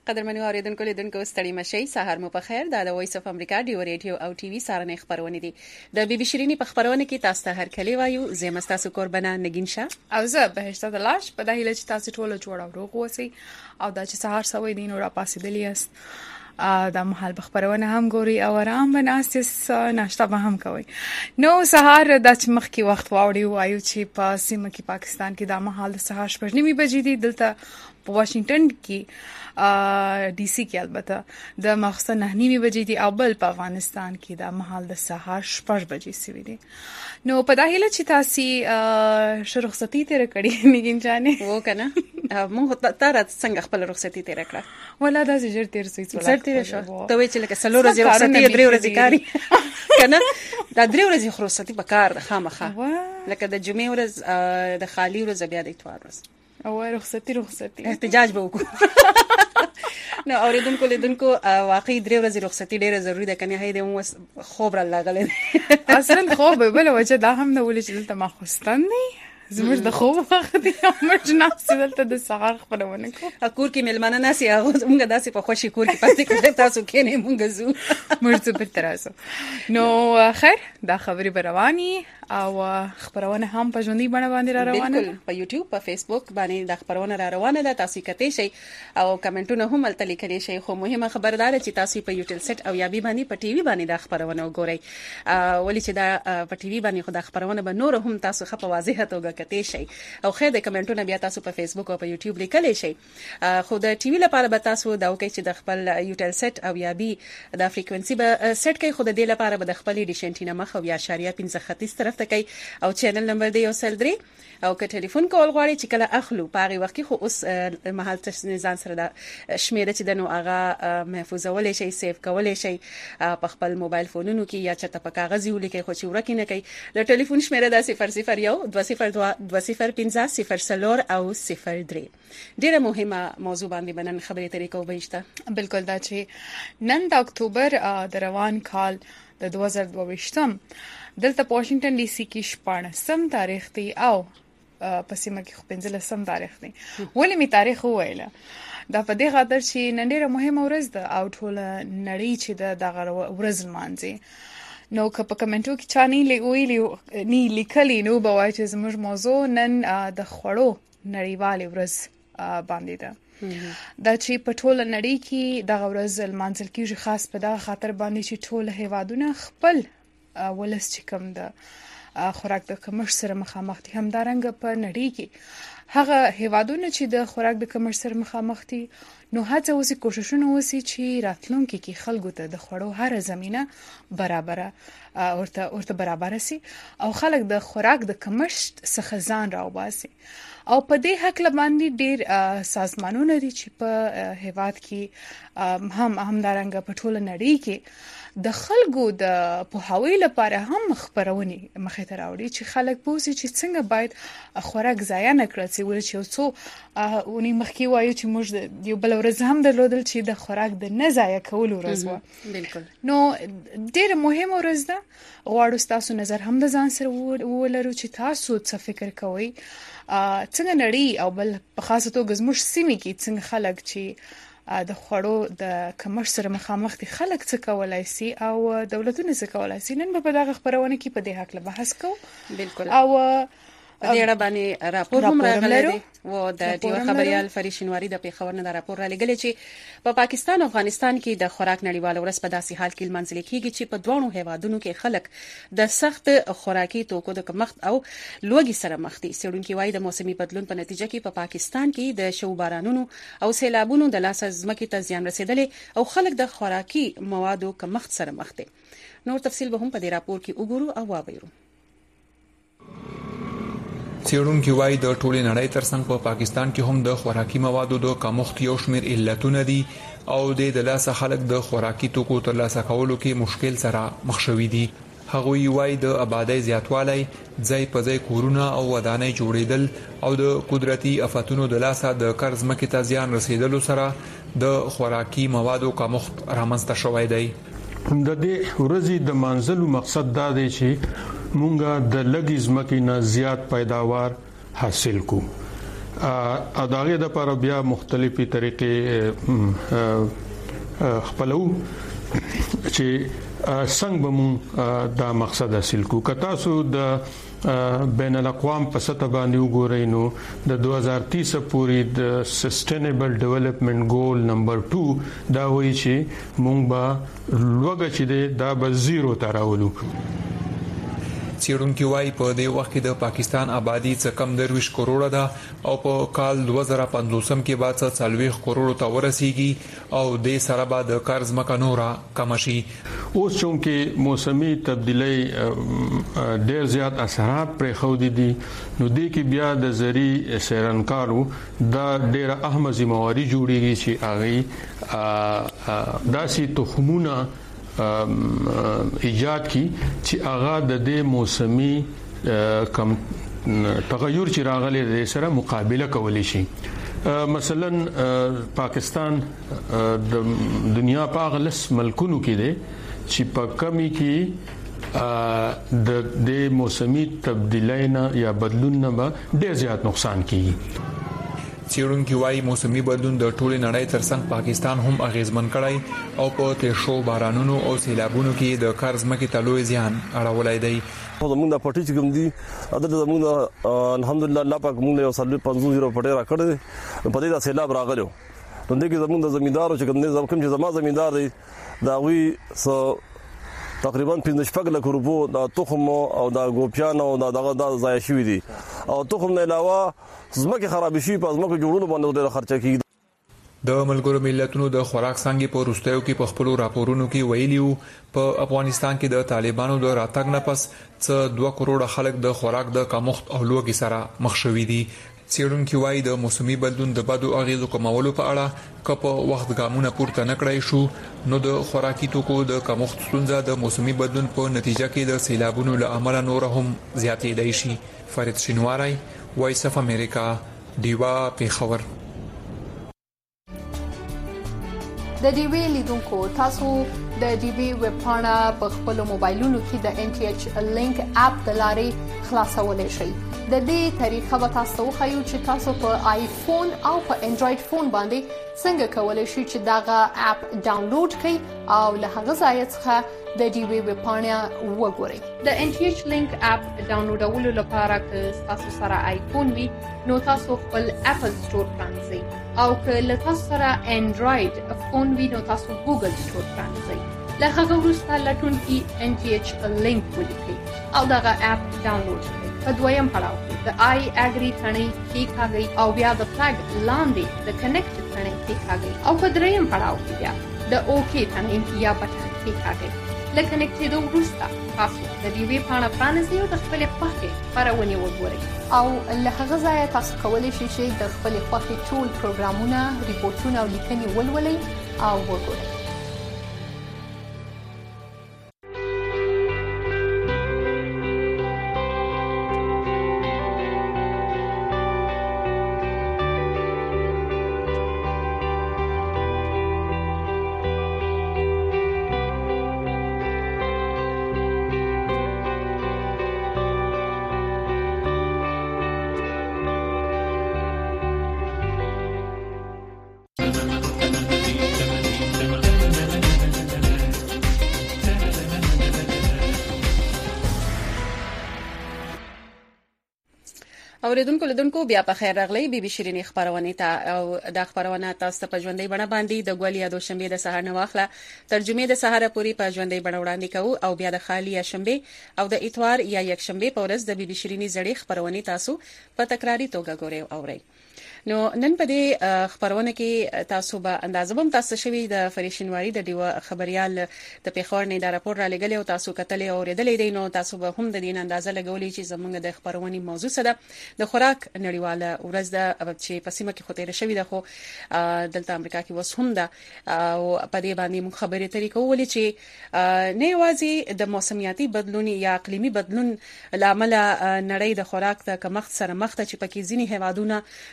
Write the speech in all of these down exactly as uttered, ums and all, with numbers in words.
قدرمنو اوریدونکو لیدونکو ستړي مشي سهار مو په خیر. دا د وایس اف امریکا ډیو ریډیو او ټي وي سارنې خبرونه دي. د بي بي شيرینی په خبرونه کې تاسو ته هر کلی وایو. زه مستاسو قربانه نگین شاه او زه بهشته د لاش په دهیله چې تاسو ټول جوړ او روغ اوسئ او دا چې سهار سوي دین او را پاسې دلیاست دا محل بخبرونه هم ګوري او آرام بناستس ناشته به هم کوي. نو سهار د چمخ کی وخت واوړي وایو چې په سیمه کې پاکستان کې د محل د سهار شپږ نیمه بجې دي. دلته په واشنگټن کې ډي سي کې البته د مخصه نه نیمه بجې دي او بل په افغانستان کې د محل د سهار شپږ بجې سوي دي. نو په دهیله چې تاسو شرخصتي تیر کړی نگین جانې وو کنه موږ تر څنګه خپل رخصتي تیر کړه ولا دا زجر تیر سوي زر تیر شو ته وی چې لکه سلو ورځې رخصتي درې ورځې کاری کنه دا درې ورځې رخصتي په کار د خامخه لکه د جمعې ورځ د خالی ورځ بیا د اتوار ورځ او رخصتي رخصتي احتجاج به وکړو. نو اوریدونکو لیدونکو واقعي درې ورځې رخصتي ډیره ضروری ده کنه هي د خوب را لګل اصلا خوب بل وجه دا هم نه ولې چې دلته ما خوستان نه زموږ د خوب وخت دی موږ ناس دلته د سهار خبرونه کوو. کور کې ملمانه ناس یا موږ داسې په خوشي کور کې پاتې کړو تاسو کې نه موږ زو موږ څه په ترازو. نو خیر دا خبري برواني او خبرونه هم په ژوندۍ بڼه باندې را روانه ده په یوټیوب په فیسبوک باندې د خبرونه را روانه ده. تاسو کته شي او کمنټونه هم الته لیکلی شي. خو مهمه خبردار چې تاسو په یوټیل سیټ او یا بي باندې په ټي وي باندې د خبرونه وګورئ ولې چې دا په ټي وي باندې خو د خبرونه به نور هم تاسو خپه واضح توګه کته شي او خیر د کمنټونه بیا تاسو په فیسبوک او په یوټیوب لیکلی شي. خو د ټي وي لپاره به تاسو دا وکړئ چې د خپل یوټیل سیټ او یا بي د فریکوئنسي به سیټ کوي. خو د دې لپاره به د خپل ډیشنټینه مخ او یا اشاریه پنځه ختیځ طرف ته کوي او چینل نمبر دی یو سل درې او که ټلیفون کول غواړي چې کله اخلو پاره وخت خو اوس محل تاسو ځان سره د شمیره چې د نو هغه محفوظول شي سیف کول شي په خپل موبایل فونونو کې یا چته په کاغذ ولیکي خو چې ورکه نه کوي. د ټلیفون شمیره د صفر صفر یو دوه صفر دوه دوه صفر پنځه صفر سلور او صفر درې. ډیره مهمه موضوع باندې بنن خبرې ترې کوو بهشته. بالکل دا چې نن د اکتوبر د روان کال د دوه زره دوه ویشتم دلته په واشنگټن ډي سي کې شپاړسم تاریخ دی او په سیمه کې خو پنځلسم تاریخ دی. ولې می تاریخ وویل دا په دې خاطر چې نن ډیره مهمه ورځ ده او ټول نړۍ چې د دغه ورځ لمانځي. نو که په کمنټو کې چا نه ویلي نه لیکلي نو به وایي چې زموږ موضوع نن د خوړو نړیوالې ورځ باندې ده. دا چې په ټول نړۍ کې دغه ورځ لمانځل کیږي خاص په دغه خاطر باندې چې ټول هیوادونه خپل ولس چې کوم د خوراک د کمښت سره مخامخ دي. همدارنګه په نړۍ کې هغه هیوادونه چې د خوراک د کمښت سره مخامخ دي نو هڅه وسی کوششونه وسی چې راتلونکي کې خلکو ته د خوړو هر زمينه برابره ورته ورته برابر سي او خلک د خوراک د کمښت څخه ځان راوباسي. او په دې حق باندې ډېر سازمانونه دي چې په هیواد کې هم همدارنګه په ټول نړۍ کې د خلکو د پوهاوی لپاره هم خبرونه مخې ته راوړي چې خلک پوهیږي چې څنګه باید خوراک ضایع نه کړي. چې ول چې څو اونې مخکې وایو چې موږ یو بل ورځ هم درلودل چې د خوراک د نه ضایع کول ورځ و. بالکل نو ډېر مهمه ورځ ده. غواړو تاسو نظر هم د ځان سره ولرو چې تاسو څه فکر کوئ څنګه نړۍ او بل په خاصه توګه زموږ سیمه کې څنګه خلک چې د خوړو د کمښت سره مخامخ دي خلک څه کولای شي او دولتونه څه کولای شي. نن په دغه خبرونه کې په دې حق له بحث کوو. بالکل او په دې اړه باندې راپور هم راغلی دی و د ټیو خبريال فریشنواری د پیښور نه راپور را لګل چې په پاکستان او افغانستان کې د خوراک نړیوال ورځ په داسې حال کې لمانځل کیږي چې په دوه هیوادونو کې خلک د سخت خوراکي توکو د کمښت او لوږې سره مخ دي. څېړونکي وايي د موسمي بدلون په نتیجه کې په پاکستان کې د شو بارانونو او سیلابونو د لاس ځمکې ته زیان رسیدلې او خلک د خوراکي موادو کمښت سره مخ دي. نور تفصیل به هم په دې راپور کې وګورو او واورو. څېړونکي وايي د ټولې نړۍ ترڅنګ په پاکستان کې هم د خوراکي موادو د کمښت یو شمېر علتونه دي او د لاسه خلک د خوراکي توکو ترلاسه کولو کې مشکل سره مخ شوي دي. هغوی وايي د آبادی زیاتوالی، ځای په ځای کورونه او ودانۍ جوړېدل او د قدرتي آفتونو د لاسه د قرض مکې ته زیان رسیدلو سره د خوراکي موادو کمښت رامنځته شوی دی. د دې ورځې د منځلو مقصد دا دی چې مونږه د لګي ځمکې نه زیات پیداوار حاصل کو. او داغه د لپاره بیا مختلفي طریقې خپلو چې څنګه به مون دا مقصد حاصل کو کتا سو د بین الاقوام په سطح باندې وګورئ نو د دوه هزار تیس پورې د سسټینبل ډیولپمنٹ ګول نمبر دو دا وایي چې مونږ به لوګه چې دا به زیرو ته راولو. څېړونکي وايي په دې وخت کې د پاکستان آبادی څخه کم درویش کروڑه ده او په کال دوه زره پنځوس کې بعد څه څلويخ کروڑو ته ورسیږي او د سره بعد د قرض مکنورا کم شي. اوس چونکه موسمي تبدیلی ډېر زیات اثرات پر خو دي دي نو د کې بیا د زری سیرانکارو دا ډېر اهمه ذمہواری جوړیږي چې هغه داسي تخمونه ایجاد کی چې هغه د دې موسمي کم تغیر چې راغلي د سره مقابله کولی شي. مثلا پاکستان د دنیا په غلس ملکونو کې دی چې په کمی کې د دې موسمي تبدیلینا یا بدلون نه ډېر زیات نقصان کیږي. څېړونکي وايي موسمي بدلون د ټولې نړۍ ترڅنګ پاکستان هم اغیزمن کړی او په تیشو بارانونو او سیلابونو کې د قرض مکې تلوي زیان اړولای دی. زموږ د پټی چې کوم دي اته زموږ الحمدلله الله پاک موږ یو سل پنځوس زیرو پټی راکړی په دې د سیلاب راغلو نو دغه زموږ د زمیندارو چې کوم نه کوم چې زما زمیندار دی دا وی سو تقریبا پنځه شپږ لک روپو د تخم او د ګوپیان او د دغه د ضایع شوی دي او تخم نه علاوه زمکه خراب شي په زمکه جوړولو باندې ډېر خرچه کیږي. د ملګرو ملتونو د خوراک څنګه په روستیو کې په خپل راپورونو کې ویلیو په افغانستان کې د طالبانو د راتګ نه پس څه دوه کروڑه خلک د خوراک د کمښت او لوږې سره مخ شوي دي. څېړونکي وايي د موسمي بدلون د بدو اغیزو کمولو په اړه که په وخت ګامونه پورته نه کړای شو نو د خوراکي توکو د کمښت ستونزه د موسمي بدلون په نتیجه کې د سیلابونو له امله نور هم زیاتېدای شي. فرید شینواری، وایس اف امریکا، دیوا پیښور. د ډیوی لیدونکو تاسو د ډیوی ویب پاڼه په خپل موبایلونو کې د ان ټي ایچ لینک اپ د لارې خلاصولای شئ. د دې طریقه به تاسو خو چې تاسو په آیفون او په انډراید فون باندې څنګه کولای شئ چې داغه اپ ډاونلوډ کړئ او له هغه ځای څخه د ډیوی ویب پاڼه وګورئ. د ان ټي ایچ لینک اپ ډاونلوډولو لپاره که تاسو سره آیفون وي نو تاسو خپل اپل سٹور پرانځئ او که له تاسو سره انډراید فون وي نو تاسو ګوګل سٹور پرانځئ. له هغه وروسته لټون کې ان ټي ایچ لینک ولیکئ او دغه اپ ډاونلوډ کړئ. په دویم پړاو کې د آی اګری ثنې کلیکاږئ او بیا د فلګ لاندې د کنیکټ ثنې کلیکاږئ او په دریم پړاو کې بیا د اوکی ثنې یا بټن کلیکاږئ. له کنیکټېدو وروسته تاسو د ډیوی پاڼه پرانیزئ او د خپلې خوښې خپرونې وګورئ او له هغه ځایه تاسو کولی شئ چې د خپلې خوښې ټول پروګرامونه، ریپورټونه او لیکنې ولولئ او وګورئ. اوریدونکو لیدونکو بیا په خیر راغلی بي بي شيرينې خبرونه ته او د خبرونه تاسو ته په ژوندۍ بڼه باندې د ګولیا دوشنبه د سهار نه واخله ترجمه د سهار پوری په ژوندۍ بڼه وړاندې کوو او بیا د خالی شنبه او د اتوار یا یک شنبه په ورځ د بي بي شيرينې زړې خبرونه تاسو په تکراری توګه ګورئ او اورئ. نو نن په دې خبرونه کې تاسو به اندازه بم تاسو شوي د فریشنواری د دیو خبريال د پیښور نه دا راپور را لګلې او تاسو کتلې او ریدلې دي نو تاسو به هم د دې اندازه لګولې چې زموږ د خبرونه موضوع سره د خوراک نړیواله ورځ د چې په سیمه کې خطر شوی د خو دلته امریکا کې وس هم ده او په دې باندې موږ خبرې طریقو ولې چې نه یوازې د موسمیاتي بدلون یا اقليمي بدلون لامل نړۍ د خوراک د کمښت سره مخ ته چې پکې ځینی هوادونه تر ټولو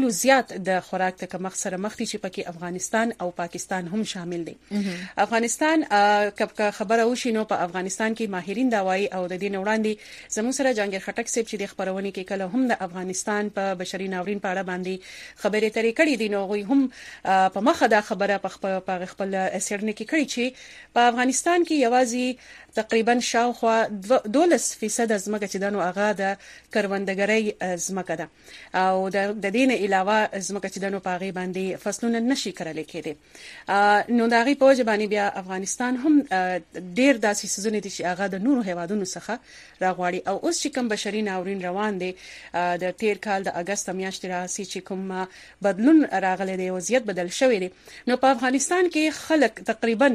ټولو زیات د خوراک د کمښت سره مخ دي چې پکې افغانستان او پاکستان هم شامل دي. افغانستان کله خبره وشي نو په افغانستان کې ماهرین دا وایي او د دې وړاندې زموږ سره جهانگیر خټک صاحب چې د خبرونه کې کله هم د افغانستان په بشري ناورین په اړه باندې خبرې ترې کړې دي، نو غوي هم په مخه دا خبره په خپل خپل سرنه کې کړی چې په افغانستان کې یوازې تقریبا شاوخوا دولس فیصد ځمکه چې دنو هغه د کروندګرۍ ځمکه ده او د دې نه علاوه ځمکه چې دنو په غي باندې فصلونه نشي کړل کېدي. نو دا غي په وجه باندې بیا افغانستان هم ډیر داسې سيزونه دي چې هغه د نورو هیوادونو څخه راغواړي او اوس چې کوم بشري ناورین روان دي د تیر کال د اگست میاشتې راځي چې کوم بدلون راغلی دی، وضعیت بدل شوی دی، نو په افغانستان کې خلک تقریبا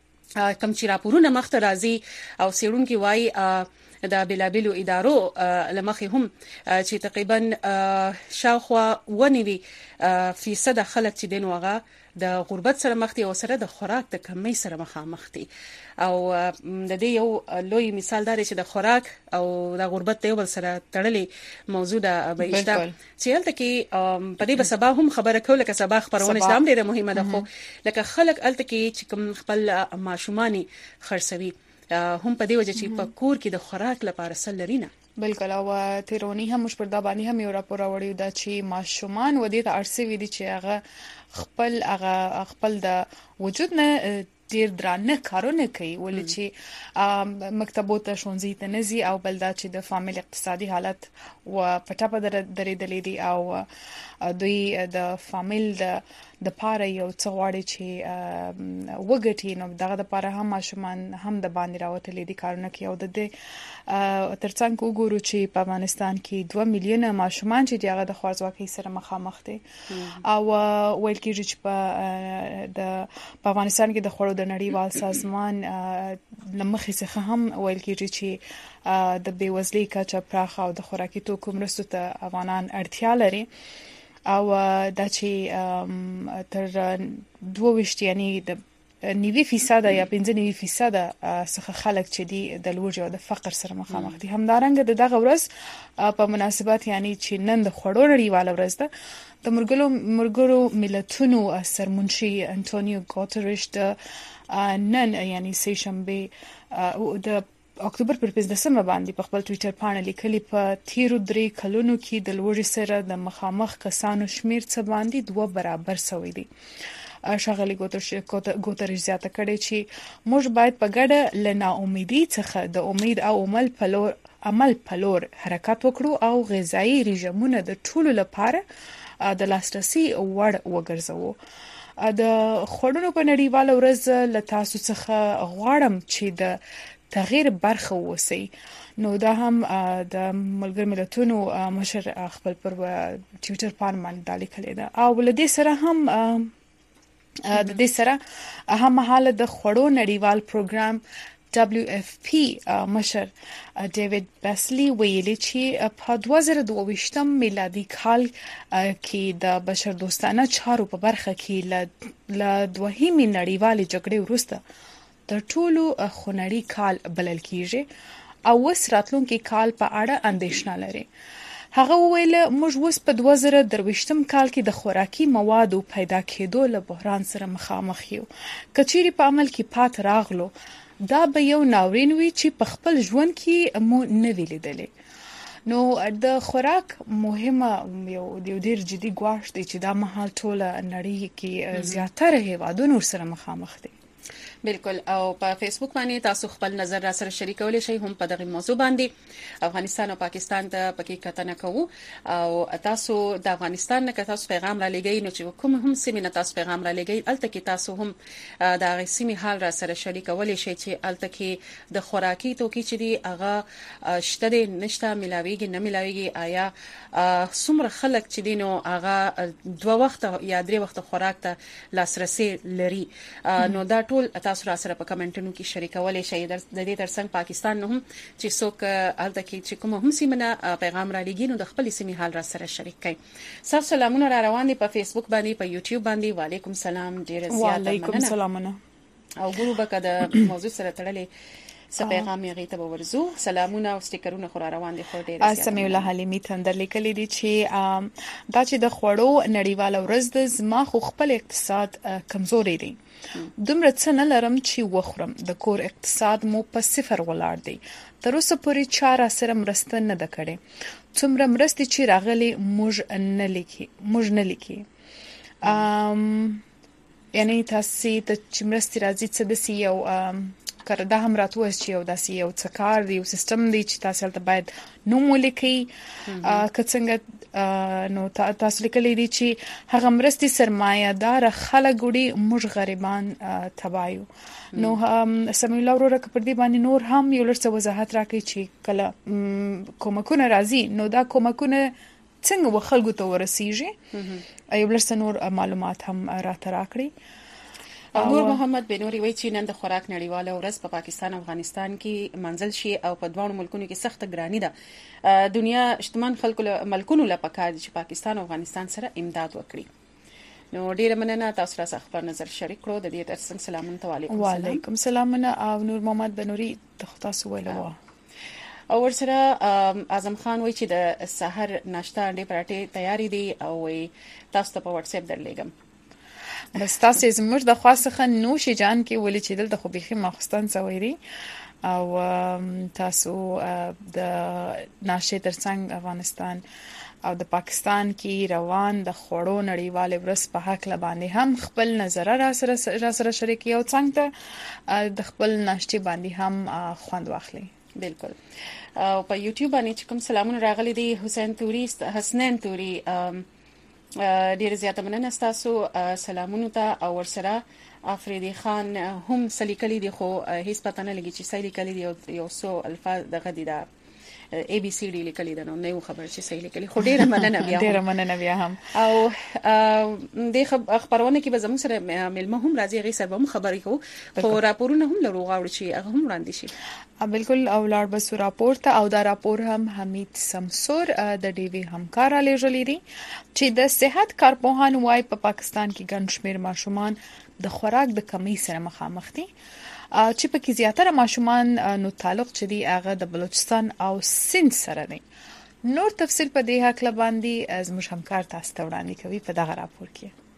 کم چې راپورونه مخته راځي او سیرونکو وایي د بلابلو ادارو لمخې هم چې تقریبا شاوخوا ونیوي فیصد خلک چې دین وغه د غربت سره مخ دي او سره د خوراک د کمی سره مخامخ دي او د دې یو لوی مثال دی چې د خوراک او د غربت یو بل سره تړلې موضوع ده به ایسته چې هلته کې په دې سبا هم خبره کوله که سبا خبرونه اسلام ډیره مهمه ده، خو لکه خلک هلته کې چې کوم خپل ماشومانی خرڅوي هم په دې وجه چې په کور کې د خوراک لپاره سلرینه بالکل. او تیرونی هم مش پر دا باندې هم یو راپور راوړی دا چې ماشومان و دې ته ارسي وي دي چې هغه خپل هغه خپل د وجود نه ډیر درانه کارونه کوي ولې چې مکتبو ته ښوونځي ته نزي او بل دا چې د فامیل اقتصادي حالت و پټه په درېدلې دي او دوی د فامیل د د پاره یو څه غواړي چې وګټي، نو دغه د پاره هم ماشومان هم د باندې راوتلې دي کارونه کوي او د دې ترڅنګ وګورو چې په افغانستان کې دوه میلیونه ماشومان چې هغه د خوارځواکۍ سره مخامخ دي او ویل کېږي چې په د په افغانستان کې د خوړو د نړیوال سازمان لمخې څخه هم ویل کېږي چې د بیوزلۍ کچه پراخه او د خوراکي توکو مرستو ته افغانان اړتیا لري او دا چې تر دوه ویشت یعنی د نیوي فیصد یا پنځه نیوي فیصد څخه خلک چې دي د لوږې او د فقر سره مخامخ دي. همدارنګه دغه ورځ په مناسبت یعنی چې نن د خوړو نړیواله ورځ ده د مرګلو مرګرو ملتونو سرمنشي انټونیو ګوتریش د نن یعنی سه شنبه د اکتوبر پر پنځلسمه باندې په خپل ټوئیټر باندې لیکلي په تیرو درې کلونو کې د لوړ سره د مخامخ کسانو شمیر څخه باندې دوه برابر شوی دی. شاغلي ګوتریش زیاته کړي چې موږ باید په ګډه لنا امیدي څخه د امید او عمل په لور عمل په لور حرکت وکړو او غذایی رژیمونه د ټولو لپاره د لاسرسي وړ وګرځوو. د خوړونو په نړیواله ورځ له تاسو څخه غواړم چې د تغییر برخه وسی، نو دا هم د ملګر ملتونو مشر خپل پر ټوئیټر باندې دالي کړی دا او ولدي سره هم د دې سره هم حاله د خوړو نړیوال پروګرام دبليو اف پی مشر ډیوډ بسلی ویلي چې په دوه زره دوه ویشتم میلادي کال کې د بشر دوستانه چارو په برخه کې ل دوهمې نړیوالې جګړې وروسته د ټولو خونړي کال بلل کیږي او وس راتلونکي کال په اړه اندېښنه لري. هغه ویل موږ وس په دوه زره درويشتم کال کې د خوراکي موادو پیدا کېدو له بحران سره مخامخ یو. کچيري په عمل کې پات راغلو دا به یو ناورین وي چې په خپل ژوند کې مو نه ویلیدلې. نو د خوراک مهمه یو ډیر جدي ګواښ دی چې دا مهال ټوله نړۍ کې زیاتره هیوادونو سره مخامخ دي. بالکل. او په فیسبوک باندې تاسو خپل نظر را سره شریکولای شئ هم په دغه موضوع باندې. افغانستان او پاکستان ته پکې کتنه کوو او تاسو د افغانستان نه تاسو پیغام را لګی نو چې کوم هم سیمه تاسو پیغام را لګی الته کې تاسو هم د هغه سیمه حال را سره شریکولای شئ چې الته کې د خوراکي توکي چې دی هغه شته نشته ملاویږي نه ملاویږي، آیا څومره خلک چې دینو هغه دوه وخت یا درې وخت خوراک ته لاسرسي لري. نو دا ټول تاسو را سره په کمنټونو کې شریکولای شئ. د دې ترڅنګ پاکستان نه هم چې څوک الته کې چې کوم هم سیمه پیغام را لګي نو د خپل سیمه حال را سره شریک کړئ. صاحب سلامونه را روان دي په فیسبوک باندې په یوټیوب باندې. وعلیکم سلام، ډیر زیات مننه. وعلیکم سلامونه. او ګورو به کده موضوع سره تړلې سپیغام یې غیته ورزو سلامونه او سټیکرونه خو روان دي خو ډیر سمي الله حلیمی تندر لیکلي دي چې دا چې د خوړو نړیواله ورځ د زما خو خپل اقتصاد کمزوري دي دومره څه نه لرم چې وخورم د کور اقتصاد مو په صفر ولاړ دی تر اوسه پورې چاره سره مرسته نه ده کړې څومره مرستې چې راغلي موږ نه لیکي موږ نه لیکي ام یعنی تاسو ته چې مرستې راځي څه د سی او کړه دا هم راتوس چې یو داسې یو څه کار دی یو سیستم دی چې تاسو ته باید نوم ولیکي که څنګه نو تاسو لیکلي دي چې هغه مرستې سرمایه دار خلک وړي موږ غریبان تبایو نو سمي الله ورو پر دې باندې نور هم یو لږ وضاحت راکړي چې کله کومکونه راځي نو دا کومکونه څنګه وخلکو ته ورسیږي یو لږ نور معلومات هم راته راکړي نور محمد بنوري وایي چې نن د خوراک نړیواله ورځ په پاکستان او افغانستان کې منځل شي او په دوه ملکونو کې سخت ګرانی ده دنیا شتمن خلکو ملکونو لا پکار دي چې پاکستان او افغانستان سره امداد وکړي نو ډیره مننه تاسو را خبر نظر شریک کړو د دې ترڅنګ سلامونه علیکم وعلیکم السلام او نور محمد بنوري تاسو ویلو او ورسره اعظم خان وایي چې د سحر ناشته انډه پراټه تیاری دي او تاسو ته په واتس اپ درلېګم بس تاسو زموږ د خاصه نوشي جان کې ولې چې دلته خو بيخي مخستان سويري او تاسو د ناشې ترڅنګ افغانستان او د پاکستان کې روان د خوړو نړیواله ورځ په حق لباندې هم خپل نظر را سره را سره شریک یو څنګه د خپل ناشې باندې هم خوند واخلي بالکل او په یوټیوب باندې کوم سلامونه راغلي دي حسین توري حسنین توري ډیر زیاته مننه تاسو سلامونه ته او ورسره افریدی خان هم سلیکلی دي خو هیڅ پته نه لګی چې سلیکلی دي یو څو الفاظ دغه دي دا اي بي سي ډي لیکلي ده نو نه خبر چې صحیح لیکلي خو ډیره مننه بیا ډیره مننه بیا هم او د خبرونه کې به زموږ سره ملمه هم راځي غي سره هم خبرې کوو خو راپورونه هم لرو غواړي چې هغه هم وړاندې شي بالکل او لاړ بس راپور ته او دا راپور هم حمید سمسور د ډي وی همکار لېږلې دي چې د صحت کارپوهان وايي په پاکستان کې ګڼ شمېر ماشومان د خوراک د کمی سره مخامخ دي چې په کې زیاتره ماشومان نو تعلق چدي هغه د بلوچستان او سند سره دي نور تفصیل په دې حق لباندې از مش همکار تاسو ته وړاندې کوي په دغه راپور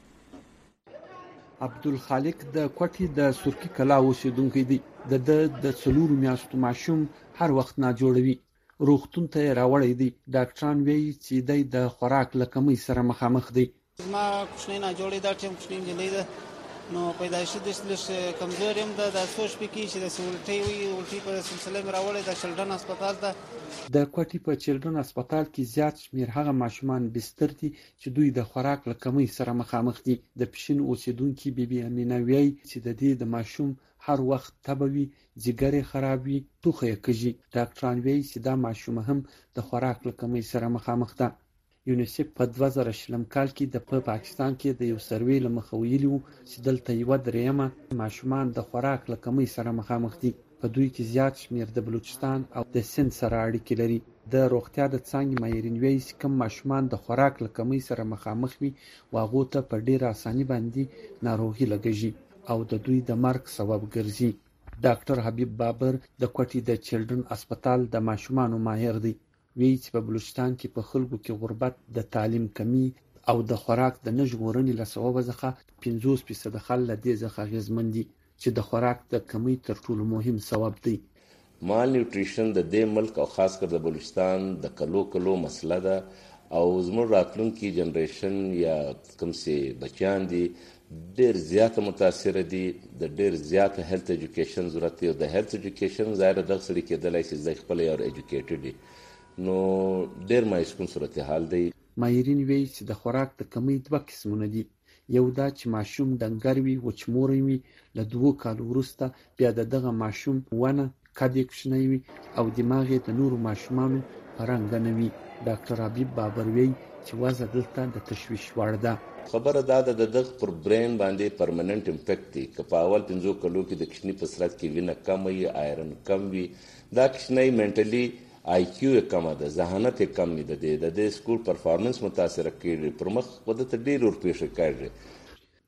کې عبدالخالق د کوټي د سرکی کلا اوسیدونکو دی د د څلورو میاشتو ماشوم هر وخت نه جوړوي روغتون ته راوړی دی ډاکټران وایي چې د خوراک لکمۍ سره مخامخ دی ما کوښنه نه جوړې دا ټیم کوښنه جنې ده نو پیدایشي د سلش کمزور هم ده د سوچ پکې چې د سولټي وي ولټي په سلسله مراوړې د چلډرن هسپتال ته د کوټي په چلډرن هسپتال کې زیات شمیر هغه ماشومان بستر دي چې دوی د خوراک لکمۍ سره مخامخ دي د پښین اوسیدونکو بیبي امینه وی چې د دې د ماشوم هر وخت تبوي جګره خرابوي توخه کږي ډاکټران وی چې دا ماشوم هم د خوراک لکمۍ سره مخامخ ده یونیسف په دوه زره شلم کال کې د په پاکستان کې د یو سروې لمخه ویلي وو چې دلته یو درېمه ماشومان د خوراک لکمۍ سره مخامخ دي په دوی کې زیات شمیر د بلوچستان او د سند سره اړیکې لري د روغتیا د څنګه مایرین ویس کوم ماشومان د خوراک لکمۍ سره مخامخ وي واغو ته په ډیر اساني باندې ناروغي لګیږي او د دوی د مرګ سبب ګرځي ډاکټر حبیب بابر د کوټي د چلډرن هسپتال د ماشومانو ماهر دی وی چې په بلوچستان کې په خلکو کې غربت د تعلیم کمی او د خوراک د نشغورنې له سببه ځخه پنځوس فیصد خلک له دې څخه اغېزمن دي چې د خوراک د کمی تر ټولو مهم سبب دی مال نیوټریشن د دې ملک او خاص کر د بلوچستان د کلو کلو مسله ده او زموږ راتلونکي جنریشن یا کوم څه بچیان دي ډېر زیاته متاثر دي د ډېر زیاته هیلث ایجوکیشن ضرورت دی او د هیلث ایجوکیشن ظاهر دغه سړي کېدلای شي چې خپل یو ایجوکیټډ دي نو ډېر مایسکون صورتحال دی ماهرین وایي چې د خوراک د کمی دوه قسمونه دي یو دا چې ماشوم ډنګر وي وچموري وي له دوه کالو وروسته بیا دغه ماشوم ونه کډې کوچنی وي او دماغ یې د نورو ماشومانو په رنګ نه وي ډاکټر حبیب بابر وایي چې وضع دلته د تشویش وړ ده خبره دا ده د دغه پر برین باندې پرمننت امپیکټ دی که په اول پنځو کلو کې د کشنی په صورت کې وینه کم وي آیرن کم وي دا کشنی منټلی آی کیو کم ده ذهانت کم دی د د د سکول پرفارمنس متاثر کیږي پر مخ ودته ډیر ور پیښ کیږي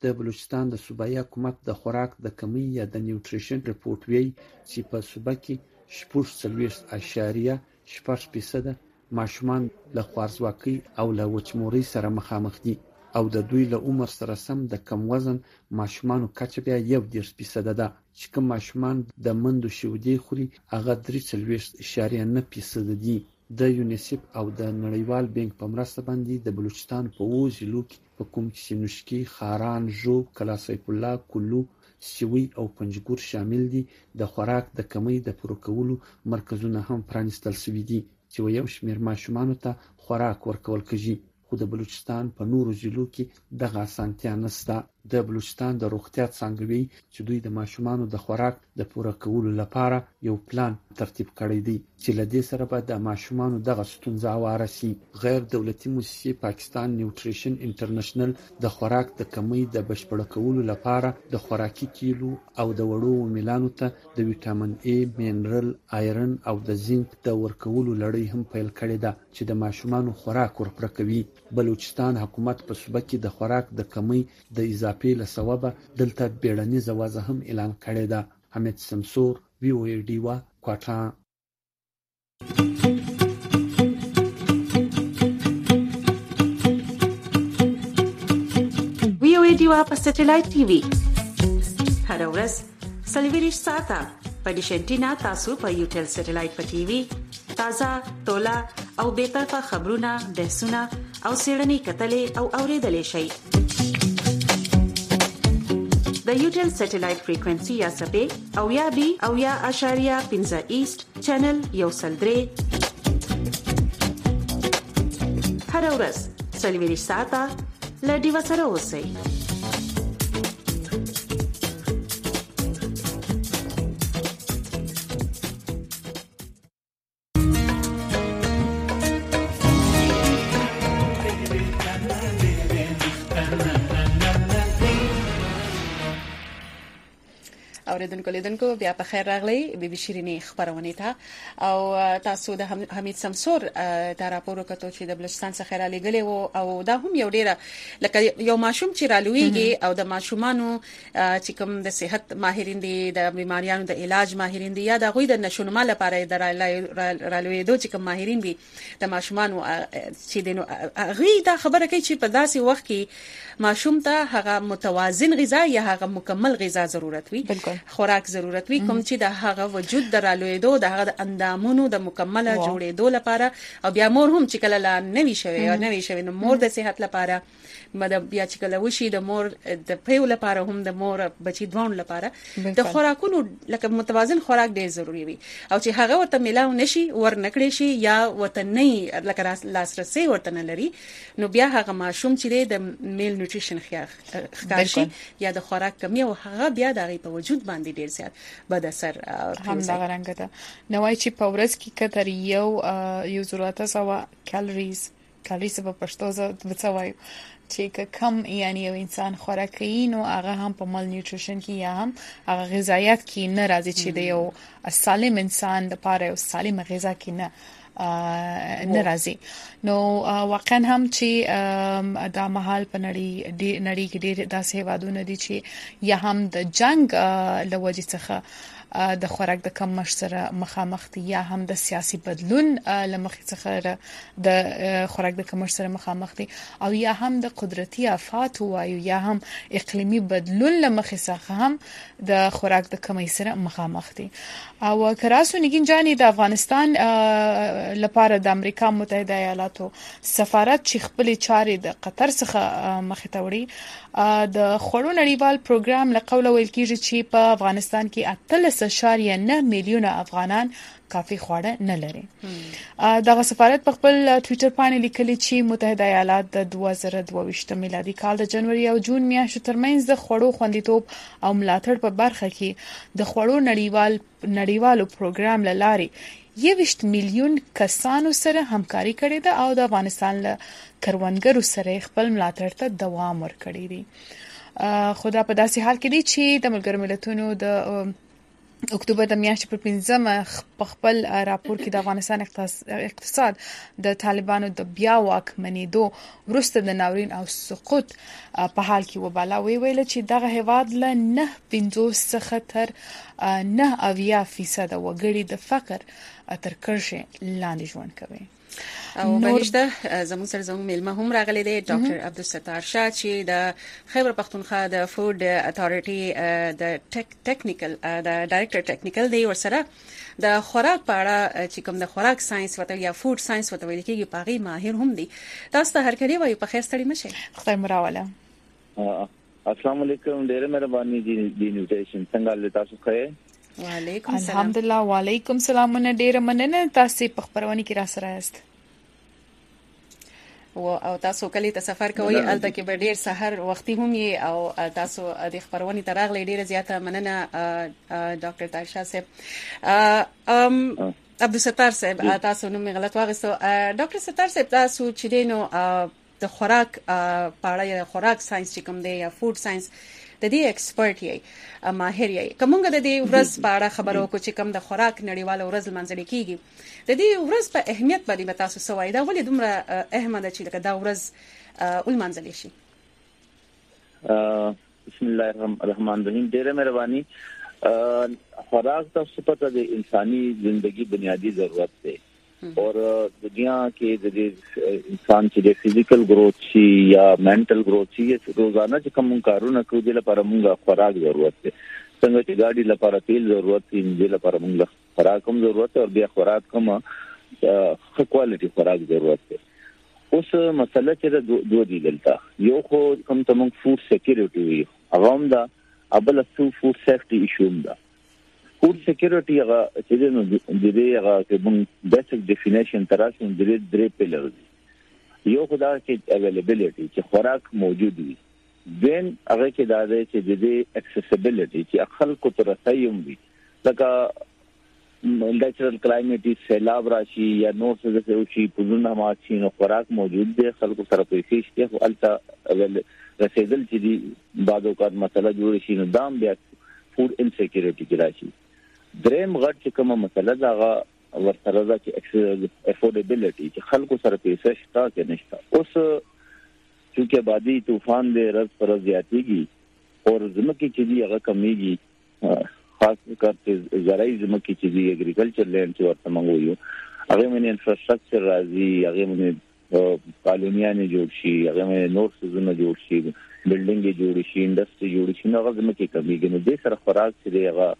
د بلوچستان د صوبایي حکومت د خوراک د کمی یا د نیوټریشن ریپورت وی چې په صوبه کې شپږ څلوېښت اعشاریه شپږ فیصده ماشومان له خوارځواکۍ او له وچمورۍ سره مخامخ دي او د دوی له عمر سره سم د کم وزن ماشومانو کچه بیا یو دېرش فیصده ده چې کوم ماشومان د مندو شیدې خوري هغه درې څلوېښت اعشاریه نه فیصده دي. د یونیسف او د نړیوال بانک په مرسته باندې د بلوچستان په اووه ضلعو کې په کوم چې نوشکی، خاران، ژوب، کلا سیف الله، کلو، سیوی او پنجګور شامل دي. د خوراک د کمی د پوره کولو مرکزونه هم پرانیستل شوي دي چې یو شمېر ماشومانو ته خوراک ورکول کېږي، خو د بلوچستان په نورو ضلعو کې دغه اسانتیا نشته. د بلوچستان د روغتیا څانګه وی چې دوی د ماشومانو د خوراک د پوره کولو لپاره یو پلان ترتیب کړی دی چې لدې سره به د ماشومانو دغه ستونزه هواره شي. غیر دولتي مؤسسې پاکستان نیوټریشن انټرنیشنل د خوراک د کمی د بشپړ کولو لپاره د خوراکي تیلو او د وړو میلانو ته د وټامین ای، مینرل، آیرن او د زینک د ورکولو لړۍ هم پیل کړې ده چې د ماشومانو خوراک ورپوره کوي. بلوچستان حکومت په صوبه کې د خوراک د کمی د اضافه له سببه دلته بیړنیزه وضع هم اعلان کړې ده. حمید سمسور، وی او ای ډیوا، کوټا. وی او ای ډیوا په سټلایټ ټي وي هر ورځ څلوېښت ساعته په ډیشنټینا تاسو په یوټل سټلایټ په ټي وي تازه، تولا او بیطرفه خبرونه، بحثونه او سیړنی کتلې او اوریدلې شي. د یوټل سټلایټ فریکوئنسي یا سپې او یا بي او یا اشاریه پنځه ایست چینل یو سل درې هر ورځ څلوېښت ساعته له ډیوا سره اوسئ. اوریدونکو لیدونکو بیا په خیر راغلی بي بي شيريني خبرونه ته او تاسو د حمید سمسور دا راپور وکړو چې د بلوچستان څخه را لګلې او دا هم یو ډیره لکه یو ماشوم چې رالويږي او د ماشومانو چې کوم د صحت ماهرین دي، د بیماریانو د علاج ماهرین دي یا د غوي د نشونما لپاره د رالويدو چې کوم ماهرین دي د ماشومانو چې دینو غوي دا خبره کوي چې په داسې وخت کې ماشوم ته هغه متوازن غذا یا هغه مکمل غذا ضرورت وي، خوراک ضرورت وي کوم چې د هغه وجود درالوېدو د هغه د اندامونو د مکمله جوړېدو لپاره او بیا مور هم چې کله لا نوي شوی یا نوي شوی نو مور د صحت لپاره مده بیا چې کله وشي د مور د پیو لپاره هم د مور بچی دوان لپاره د خوراکونو لکه متوازن خوراک ډېر ضروری وي او چې هغه ورته ملاو نشي ور نکړي شي یا وته نه لکه لاسرسي ورته نه لري نو بیا هغه ماشوم چې د میل نیوټریشن ښکار شي یا د خوراک کمی او هغه بیا د په وجود باندې ډیر زیات بد اثر هم دا رنګ ده. نو وايي چې په ورځ کې کتر یو یو ضرورت سوا کالریز کالریز په پښتو ځوځوي چې کم یعنی یو انسان خوراک کوي نو هغه هم په مال نیوټریشن کې یا هم هغه غذایت کې نه راځي چې د یو سالم انسان د پاره یو سالم غذا کې نه ناراضي. نو واقعا هم چې دا محل په نړۍ نړۍ کې ډېر داسې هیوادونه دي چې یا هم د جنگ لوجې څخه د خوراک د کمښت سره مخامخ دي یا هم د سیاسي بدلون لمخې څخه د خوراک د کمښت سره مخامخ دي او یا هم د قدرتي آفات وایو یا هم اقلیمي بدلون لمخې څخه هم د خوراک د کمی سره مخامخ دي. او کراسو نگین جانی د افغانستان لپاره د امریکا متحده ایالاتو سفارت چې خپل چارې د قطر څخه مخې ته وړي د خړو نړیوال پروګرام له قوله ویل کیږي چې په افغانستان کې اتلس اشاریه نه میلیونه افغانان کافي خواړه نه لري. دغه سفارت په خپل ټوئیټر باندې لیکلي چې متحده ایالات د دوه زره دوه ویشت میلادي کال د جنوري او جون میاشتو ترمنځ د خواړو خوندیتوب او ملاتړ په برخه کې د خواړو نړیوال نړیوالو پروګرام لاري یوشت میلیون کسانو سره همکاري کړې ده او د افغانستان له کروندګرو سره خپل ملاتړ ته دوام ورکړی دی. خدا په داسې حال کې دی چې د ملګرو ملتونو د اکتوبر د میاشتې پر پنځمه په خپل راپور کې د افغانستان اقتصاد د طالبانو د بیا واکمنېدو وروسته د ناورین او سقوط په حال کې وباله وی ویل چې دغه هیواد له نه پنځوس څخه تر نه اویا فیصد وګړي د فقر تر کرښې لاندې ژوند کوي. او بلشته زموږ سره زموږ ملما هم راغلي دي ډاکټر عبدالستار شاه چې د خیبر پختونخوا د فود اتھارټي د ټیکنیکل د ډایریکټر ټیکنیکل دی ورسره د خوراک په اړه چې کوم د خوراک ساينس وته یا فود ساينس وته ویل کېږي پاغي ماهر هم دي. تاسو ته هر کړي وایي په خیر ستړي مشه. خدای مراوله. السلام علیکم ډیره مهرباني دي د انویټیشن څنګه تاسو ښه؟ وعلیکم السلام. الحمدلله وعلیکم السلام. ډیره مننه تاسو په خبرونه کې را سره یاست. او تاسو کلی ته سفر کوئ الته کې به ډیر سحر وختي هم یې او تاسو د خبرونې ترغلې ډیره زیاته مننه ډاکټر طاهر شاه صاحب. ام عبدالستار صاحب تاسو نوم غلط واغستو. ډاکټر ستار صاحب تاسو چې دینو د خوراک په اړه خوراک ساينس چې کوم دی یا فود ساينس د دې ایکسپرټ یې ماهر یې کومګه د دې ورځ په اړه خبرو کو چې کوم د خوراک نړیواله ورځ منځلې کیږي د دې ورځ په اهمیت باندې تاسو سوای دا ولې دومره اهمه ده چې دا ورځ ول منځلې شي؟ بسم الله الرحمن الرحیم. ډیره مهرباني. خوراک تاسو پته د انساني ژوندۍ بنیادی ضرورت دی اور دنیا کې د انسان چې د فزیکل گروث شي یا مینټل گروث شي روزانه چې کوم کارونه کوي د لپاره موږ خوراک ضرورت دی. څنګه چې ګاډي لپاره تیل ضرورت دی د لپاره موږ خوراک هم ضرورت او بیا خوراک کوم ښه کوالټي خوراک ضرورت دی. اوس مسله چې دوه دي دلته یو خو کوم ته موږ فود سکیورټي وي هغه هم دا ابل څو فود سیفټي ایشو ده. فود سکیورټي هغه چې نو د دې هغه چې موږ بیسیک ډیفینیشن تراسو د دې درې پیلر دي. یو خدای چې اویلیبিলিټي چې خوراک موجود وي. دین هغه کې دا دی چې د دې اکسیسیبিলিټي چې خلکو ته رسایم وي لکه نیچرل کلایمیټ سیلاب راشي یا نور څه د شي پوزونه ماشي نو خوراک موجود دی خلکو سره پیسې شته خو الته رسیدل چې دی بعد اوقات مسله جوړ شي نو دام بیا فود انسیکیورټي کې راشي. دریم غټ چې کومه مسله دا ورسره دا چې افورډیبিলিټي چې خلکو سره پیسې شته کې نشته. اوس چې آبادی طوفان دې رز پر زیاتېږي او زمکه چې دی هغه کمیږي خاص کر زراعي زمکه چې دی اګریکلچر لینډ چې ورته موږ وایو هغه باندې انفراستراکچر راځي هغه باندې کالونیانه جوړ شي هغه باندې نور څه جوړ شي بلډینګ جوړ شي انډستری جوړ شي نو هغه زمکه کمیږي نو دې سره خوراک چې دی هغه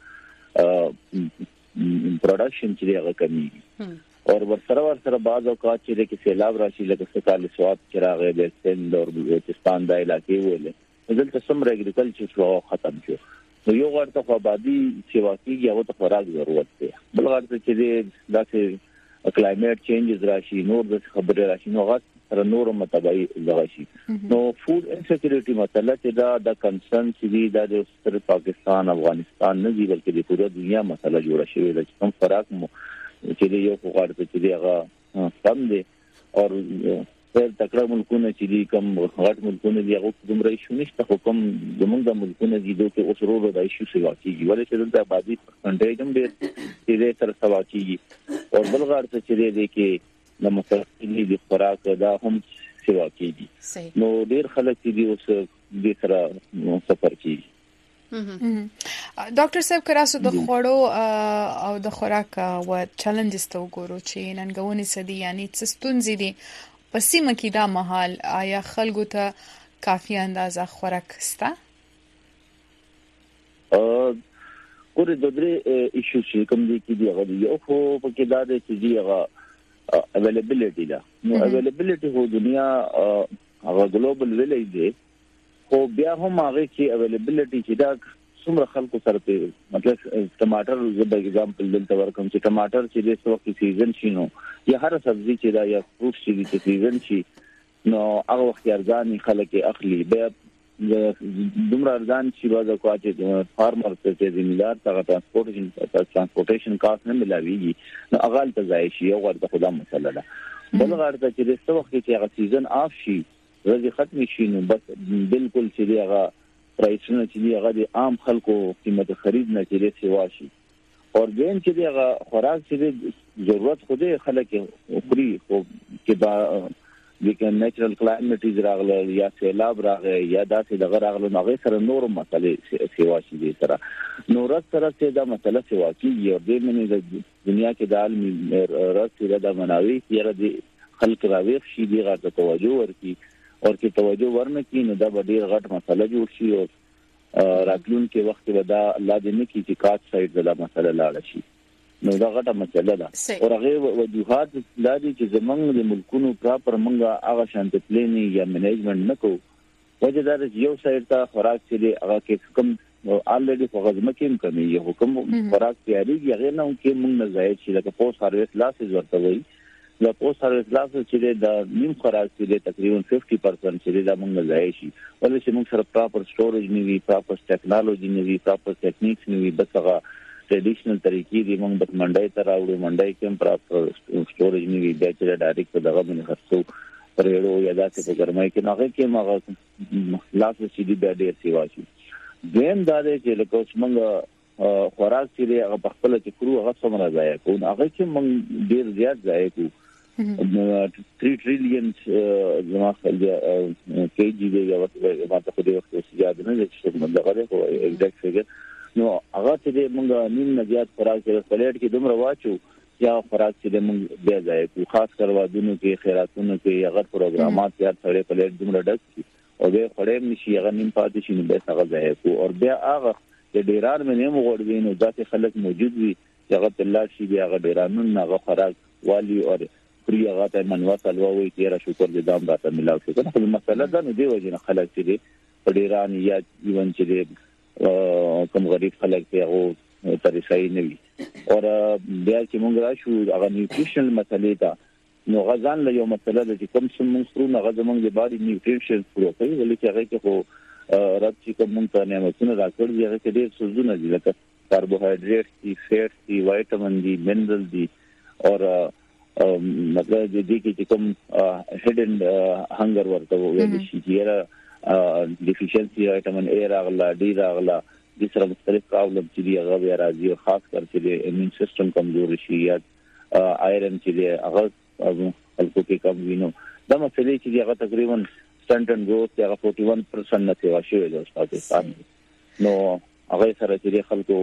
پروډکشن چې هغه کمیږي اور ورسره ورسره بعض اوقات چې کې سیلاب راشي لکه سکال سواد چې راغی د سند او بلوچستان د علاقې ویلې دلته سم اګریکلچر شو ختم شو نو یو ورته آبادی چې واقعي هغه ته خوراک ضرورت دی. بل ورته چې داسې کلایمیټ چینجز راشي نور د خبره راشي نو هغه سره نور متبعي راشي نو فود انسیکیورټي مسله چې دا د کنسرن چې دی د ستر پاکستان افغانستان نه دی بلکې د ټول دنیا مسله جوړه شوې ده چې کوم خوراک چې دی یو خوراک چې دی هغه کم دی او ډېر تکړه ملکونه چې دي کوم غټ ملکونه دي هغه دومره ایشو نشته خو کوم زمونږ د ملکونه دي دوی اوس ورو د ایشو سره واقعي ولې چې دلته آبادی پرسنټیج هم ډېر دې تر سوا کیږي او بل غړ څه چې دي کې د مستقلی د خوراک دا هم سوا کیږي نو ډېر خلک دي اوس دې سره سفر کوي. ډاکټر صاحب کراسو د خوړو او د خوراک او چیلنجز ته وګورو چې ننګونې سدي یعنی څه ستونزې دي په سیمه کې دا مهال آیا خلکو ته کافي اندازه خوراک شته؟ ا ګورې د درې ایشو چې کوم دي کې دی هغه یو خو په کې دا دی چې دی هغه اویلیبিলিټي دا نو اویلیبিলিټي هو دنیا هغه ګلوبل ویلې دی خو بیا هم هغه چې اویلیبিলিټي چې دا څومره خلکو سره په مطلب ټماټر زه به اگزامپل دلته ورکوم چې ټماټر چې د وخت سیزن شي نو یا هر سبزی چې دا یا فروټ چې د سیزن شي نو هغه وخت ارزان خلک اخلي بیا دومره ارزان چې بعضه کوټه د فارمر ته د مليار څخه ترانسپورټیشن ترانسپورټیشن کاست نه ملاويږي نو هغه ته ځای شي یو ورته خدای مسله ده بل غړ ته چې د وخت چې هغه سیزن آف شي ورځي ختم شي نو بس بالکل چې هغه پرایسونه چې هغه د عام خلکو قیمت خرید نه کېږي سیوا شي او ګین چې دغه خوراک چې ضرورت خوده خلک خوري خو چې با د نیچرل کلایمیټ راغله یا سیلاب راغله یا داسې دغه راغله نو هغه سره نور مسلې سیوا شي دي سره نور سره چې دا مسله سیوا کیږي او د منې د دنیا کې د عالمي رات د مناوي یره دي خلک راويخ شي دي غاټه توجه ورکي او چې توجه ورنکې نو دا ډېر غټ مسله جوړ شي او راتلون کې وخت به دا الله دې نه کی چې کاټ سایډ د مسله لاړ شي نو دا غټه مسله ده او هغه وجوهات د دې چې زمونږ د ملکونو پراپر منګه هغه شانت پلاني یا منیجمنت نکو وجدار یو سایډ ته خوراک چې هغه کې کوم الریډي په غزمه کې کمی یو حکم خوراک تیاری هغه نه کې موږ نه ځای چې لکه پوسټ هارویسټ لاسز ورته وي د پوسټ هارویسټ لاسز چې د نیم خوراک چې تقریبا پنځه پنځه پرسنټ چې دا موږ نه ځای شي ولې چې موږ سره پراپر سټوریج نیوي پراپر ټیکنالوژي نیوي پراپر ټیکنیکس نیوي بس هغه ټریډیشنل طریقې دی موږ د منډای تر راوړو منډای کې پراپر سټوریج نیوي بیا چې ډایرکټ دغه باندې خرڅو پرېړو یا داسې په ګرمای کې هغه کې مغه لاسز چې دی بیا ډېر سیوا شي دیم دا دی چې لکه څنګه خوراک چې هغه په خپل کې کړو هغه څومره ځای کو هغه چې موږ ډېر زیات ځای کو three trillion زما خپل کېجی دی یا ماته خو دې وخت زیات نه چې موږ دغه خو ایگزیکټ فیګر نو هغه چې موږ نیم نه زیات خوراک چې پلیټ کې دومره واچو یا خوراک چې موږ بیا ځای کو خاص کر وادونو کې خیراتونو کې هغه پروګرامات یا څړې پلیټ دومره ډک شي او به خړې نشي هغه نیم پاتې شي نو به هغه ځای کو او بیا هغه د ډیرار مې نه وګورئ نو ځکه خلک موجود وي چې هغه تلل شي بیا هغه ډیرانو نه هغه خوراک والی او پری هغه ته منوا تلوي تیرا شکر دې دام راته ملاو شو کنه خو مسله دا نه دی وجه خلک چې ډیران یا ایون چې کوم غریب خلک ته هغه ترسای نه وي او بیا چې مونږ راشو هغه نیوټریشنل مسلې ته نو غزان له یو مسله د کوم څه مونږ سره نه غزمنګ د باډي نیوټریشن پروفایل ولې چې هغه کې خو رات چې کوم مونږ ته نعمتونه راکړي هغه کې ډېر سوزونه دي لکه کاربوهایډریټ دي فیټ دي وایټامین دي منرال دي او مطلب دې کې چې کوم هډن هنګر ورته وایي چې یې ډیفیشنسي وایټامین اے راغلا ډي راغلا د سره مختلف پرابلم چې دی هغه بیا راځي او خاص کر چې د ایمون سیستم کمزور شي یا آیرن چې دی هغه خلکو کې کم وینو دا مسلې چې هغه تقریبا سټنډ ګروث هغه اکیاسی پرسنټ نه ثوا شوی دی پاکستان نو هغه سره چې خلکو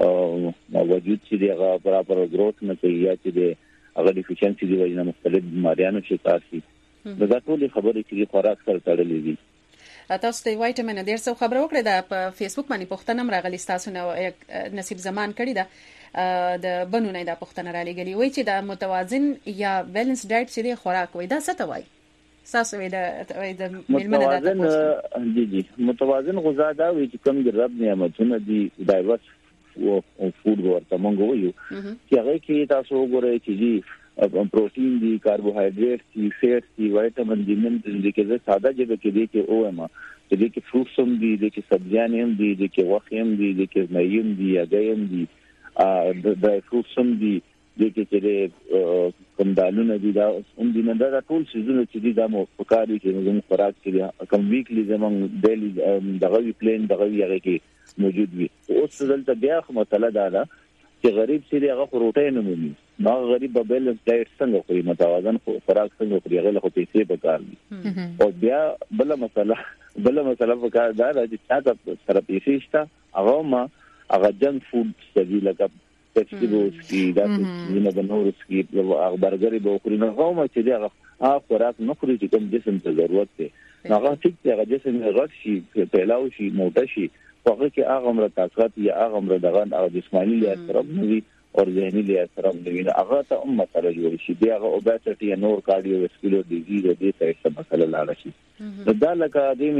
وجود چې دی هغه برابر ګروث نه کوي یا چې دی هغه ډیفیشنسي دی وجه مختلف بیماریانو شکار شي دا ټول خبرې چې خوراک سره تړلې دي تاسو د وایټامین ډیر څه خبر وکړه د په فیسبوک باندې پوښتنه راغلی تاسو نو نصیب زمان کړی دا د بنونه د پوښتنه را لګلی وای چې د متوازن یا بیلانس ډایټ چې د خوراک وای دا څه ته وای تاسو وای د متوازن جی جی متوازن غذا دا وای چې کوم د رب نعمتونه دي دایورس او فود ورته مونږ وایو چې هغه کې تاسو وګورئ چې جی پروتین دي کاربوهایډریټ دي فیټ دي وایټامین دي منرال دي کې زه ساده جګه کې دي کې او ام چې دي کې فروټس هم دي دي کې سبزیان هم دي دي کې غوښه هم دي دي کې مېوې هم دي هګۍ هم دي ا د فروټس هم دي دي کې چې کوم دالونه دي دا هم دي نه دا ټول سيزونه چې دي دا مو فکرې چې موږ خوراک کې کوم ویکلی زمونږ ډیلی دغه پلان دغه یغه کې موجود وي اوس دلته بیا مسله دا ده چې غریب سړي هغه پروتین نه مومي نو غریب به بیلنس ډایټ څنګه کوي متوازن خوراک څنګه کوي هغه له پیسې په کار دي او بیا بل مسله بل مسله په کار دا چې تاسو سره پیسې شته هغه ما هغه جنک فود سوي لکه پپسي بوسکي دا چې نه بنور سکي هغه برګر به خوري نو هغه ما چې هغه خوراک نه خوري چې کوم جسم ته ضرورت دی هغه ټیک دی هغه جسم غټ شي پیلاو شي موټه شي هغه کې هغه عمر طاقت یا هغه عمر دغه او جسماني لیا سره نوي او ذهني لیا سره نوي هغه ته امه سره جوړ شي دی هغه اوباسټي یا نور کارډیو واسکولر ډیزیز دې ته څه مسله لاړ شي دا لکه دې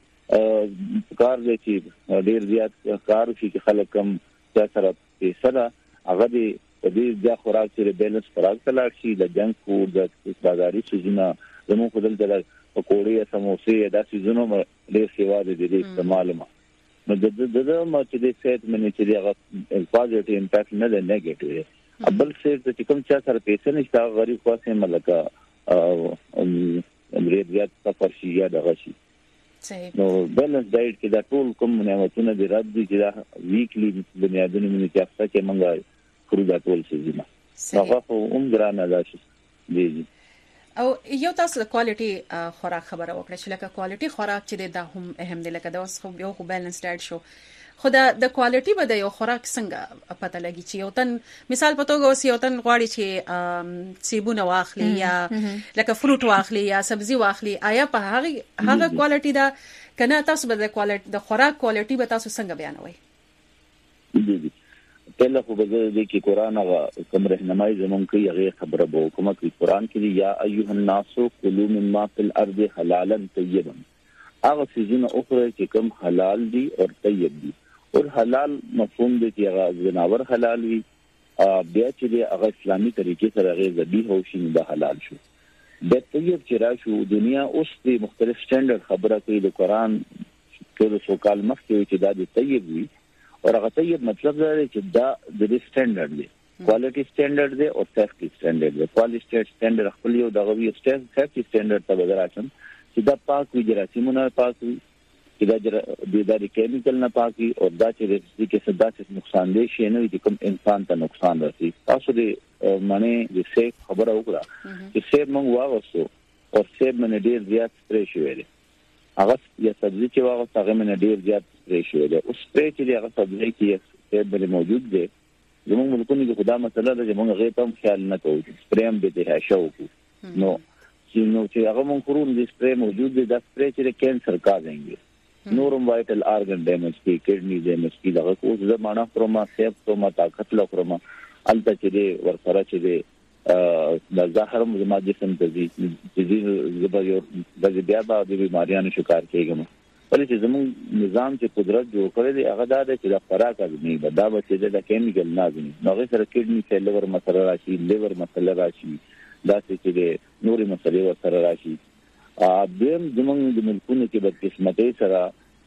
منی کار دې چې ډیر زیات کار شي چې خلک کم سره پیسره هغه دې دې ځا خوراک چې بیلنس خوراک تلاړ شي د جنک فود د بازاري سيزونه زموږ خپل د پکوړې سموسې دا سيزونه ډیر سیوا دي دې استعمال ما نو د د د ما چې د سیټ منی چې هغه پوزټیو امپیکټ نه دی نیگیټیو ابل سیټ چې کوم چا سره پیسې نشته غریب خاصه ملکه امریت زیات سفر شي یا دغه شي نو بیلنس ډایټ کې دا ټول کوم نعمتونه دي رد دي چې دا ویکلی بنیادونه منی چې افته کې منګا خروجه ټول سيزونه هغه هم ګرانه ده دي او یو تاسو د کوالټي خوراک خبره وکړه چې لکه کوالټي خوراک چې دا هم اهم دی لکه دا اوس خو یو خو بیلانس ډایټ شو خو دا د کوالټي به د یو خوراک څنګه پته لګي چې یو تن مثال په توګه اوس یو تن غواړي چې سیبونه واخلي یا لکه فروټ واخلي یا سبزي واخلي آیا په هغه هغه کوالټي دا کنه تاسو به د کوالټي د خوراک کوالټي به تاسو څنګه بیانوي دي دي کله خو به د کې قران هغه کوم راهنمایي زمونږ کوي هغه خبره به کومه کوي قران کې یا ایها الناس کلوا مما فی الارض حلالا طیبا هغه سيزونه اخرى چې کوم حلال دي او طیب دي او حلال مفهوم دی چې هغه جناور حلال وي بیا چې هغه اسلامي طریقې سره هغه ذبیح او شین به حلال شو د طیب چې راشو دنیا اوس د مختلف سټانډرډ خبره کوي د قران ټول سو کال مخکې چې دا د طیب وي اور هغه طیب مطلب دا دی چې دا د سټانډرډ دی کوالټي سټانډرډ دی او سیفټي سټانډرډ دی کوالټي سټانډرډ خپل یو دغه وی سیفټي سټانډرډ ته بدراتم چې دا پاک وي جراثیمونه پاک وي چې دا د داري کیمیکل نه پاک وي او دا چې د کې صدا څه نقصان دی شي نه چې کوم انسان ته نقصان رسي تاسو دې معنی د سیف خبره وکړه چې سیف موږ واغسو او سیف باندې ډیر زیات سپری شوی دی هغه یا سبزی چې واغسو هغه باندې ډیر زیات سپری شوی دی او سپری چې هغه سبزی کې سیف باندې موجود دی زموږ ملکونو کې خدا مسله ده چې موږ غیته هم خیال نه کوو سپری هم به ته شو نو چې نو چې هغه مونږ خورون د سپری موجود دی دا سپری چې کینسر کازنګي نورم وایټل آرګن ډیمیج کی کډنی ډیمیج کی دغه کو زمانہ پرما سیف پرما طاقت له پرما الته چې ورسره چې د زهر مزما جسم ته دي چې زبر یو د بیا د بیماریانو شکار کېږم ولې چې زموږ نظام چې قدرت جوړ کړی دی هغه دا چې د خوراک ازمي دا به چې د کیمیکل نازني نو هغه سره کډنی ته لیور مسله راشي لیور مسله راشي دا چې د نوري مسلې ورسره راشي ا دیم زموږ د ملکونو کې د قسمتي سره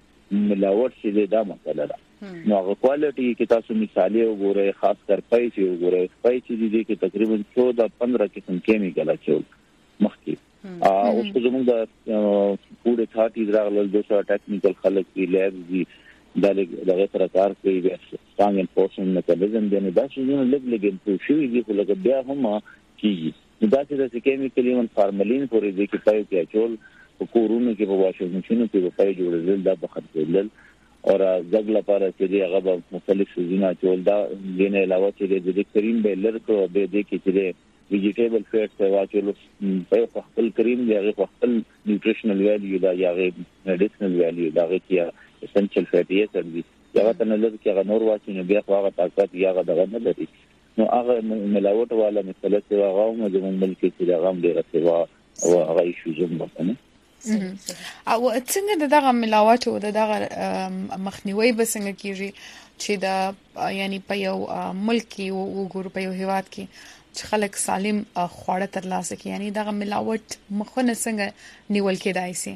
ملاوت شي دا مسله ده نو هغه کوالټي کې تاسو مثالي وګورئ خاص کر پیسې وګورئ پیسې دي کې تقریبا چودہ پندرہ قسم کیمیکل اچول مخکې ا اوس زموږ د فود اتھارټي راغلل دوسرا ټیکنیکل خلک دی لیب دي دغه سره کار کوي د ستانګ انفورسمنت میکانیزم دی نه دا چې نه لګ لګ په شوی دي خو لګ بیا هم کیږي دا چې د کیمیکل ایون فارمالین پورې د کې پای کې اچول په کورونو کې په واشنګ ماشینونو کې په پای جوړېدل دا په خرڅېدل اور زګ لپاره چې دی هغه مختلف سيزونه چول دا دینه علاوه چې د کریم به لرکو به د کې چې ویجیټیبل فیټس واچول په خپل کریم دی هغه خپل نیوټریشنل ویلیو دا یا میډیسنل ویلیو دا کې اسنشل فیټي اسید دی هغه ته نه لږ کې هغه نور واچینه بیا هغه طاقت یا هغه دغه نه لري نو هغه ملاوت والا مثلا چې هغه هم د ملک چې هغه هم ډیره سوا او هغه شو زم وکنه او څنګه دغه ملاوت او دغه مخنیوي به څنګه کیږي چې دا یعنی په یو ملک او ګور په یو هیواد کې چې خلک سالم خواړه ترلاسه کوي یعنی دغه ملاوت مخونه څنګه نیول کېدای شي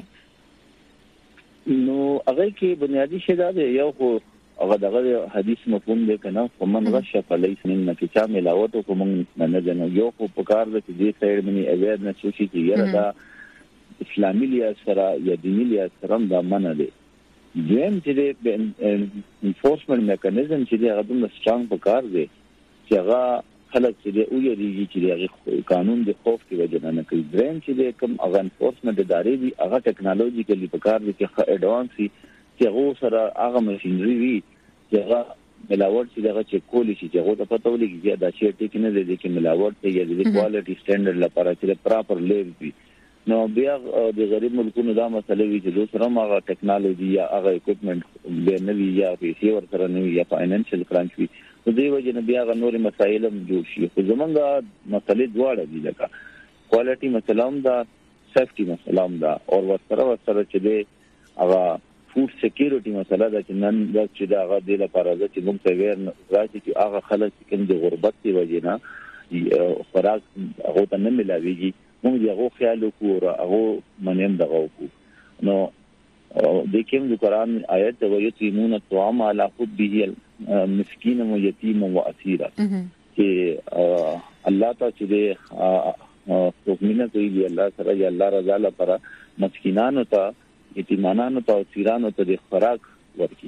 نو هغه کې بنیادی شی دا دی یو خو هغه دغه حدیث مفهوم دی کنه ومن غش فلیس من کتاب ملاوت او کوم نه نه یو خو په کار د دې سایډ منی اویر نه شو چې یره دا اسلامي لیا سره یا دینی لیا سره دا منه دي دیم چې د انفورسمنت میکانیزم چې هغه د سترنګ په کار دی چې هغه خلک چې او یریږي چې قانون د خوف کې وجه نه کوي دریم چې کوم هغه انفورسمنت ادارې دي هغه ټیکنالوژیکلی په کار دي چې اډوانس چې هغه سره هغه ماشينري وي چې هغه ملاوت چې هغه چې کولی شي چې هغه ته پته ولګي چې دا شی ټیک نه دی چې ملاوت ته یا د کوالټي سټانډرډ لپاره چې پراپر لیول وي نو بیا د غریب ملکونو دا مسله وی چې دوسرا هغه ټیکنالوژي یا هغه اکوپمنٹ به نه وي یا پیسې ورسره نه وي یا فاینانشل کرانچ وي نو دوی وجه نه بیا غنوري مسایل هم جوړ شي خو زمونږه مسلې دواړه دي لکه کوالټي مسله هم دا سیفټي مسله هم دا او ورسره ورسره چې دی هغه فود سکیورټي مسله دا چې نن دا چې دا هغه د لپاره چې موږ ته ویر راځي چې هغه خلک چې د غربت دی وجه نه خوراک هغه ته نه ملاويږي موږ یو خیال وکړو هغه منیم دغه وکړو نو د کوم د قرآن آیت د ویتیمون الطعام علی حبه مسکین و یتیم و اسیرا چې الله تعالی چې حکمونه کوي دی الله سره یا الله رضا لپاره مسکینانو ته یتیمانانو ته اسیرانو ته د خوراک ورکړي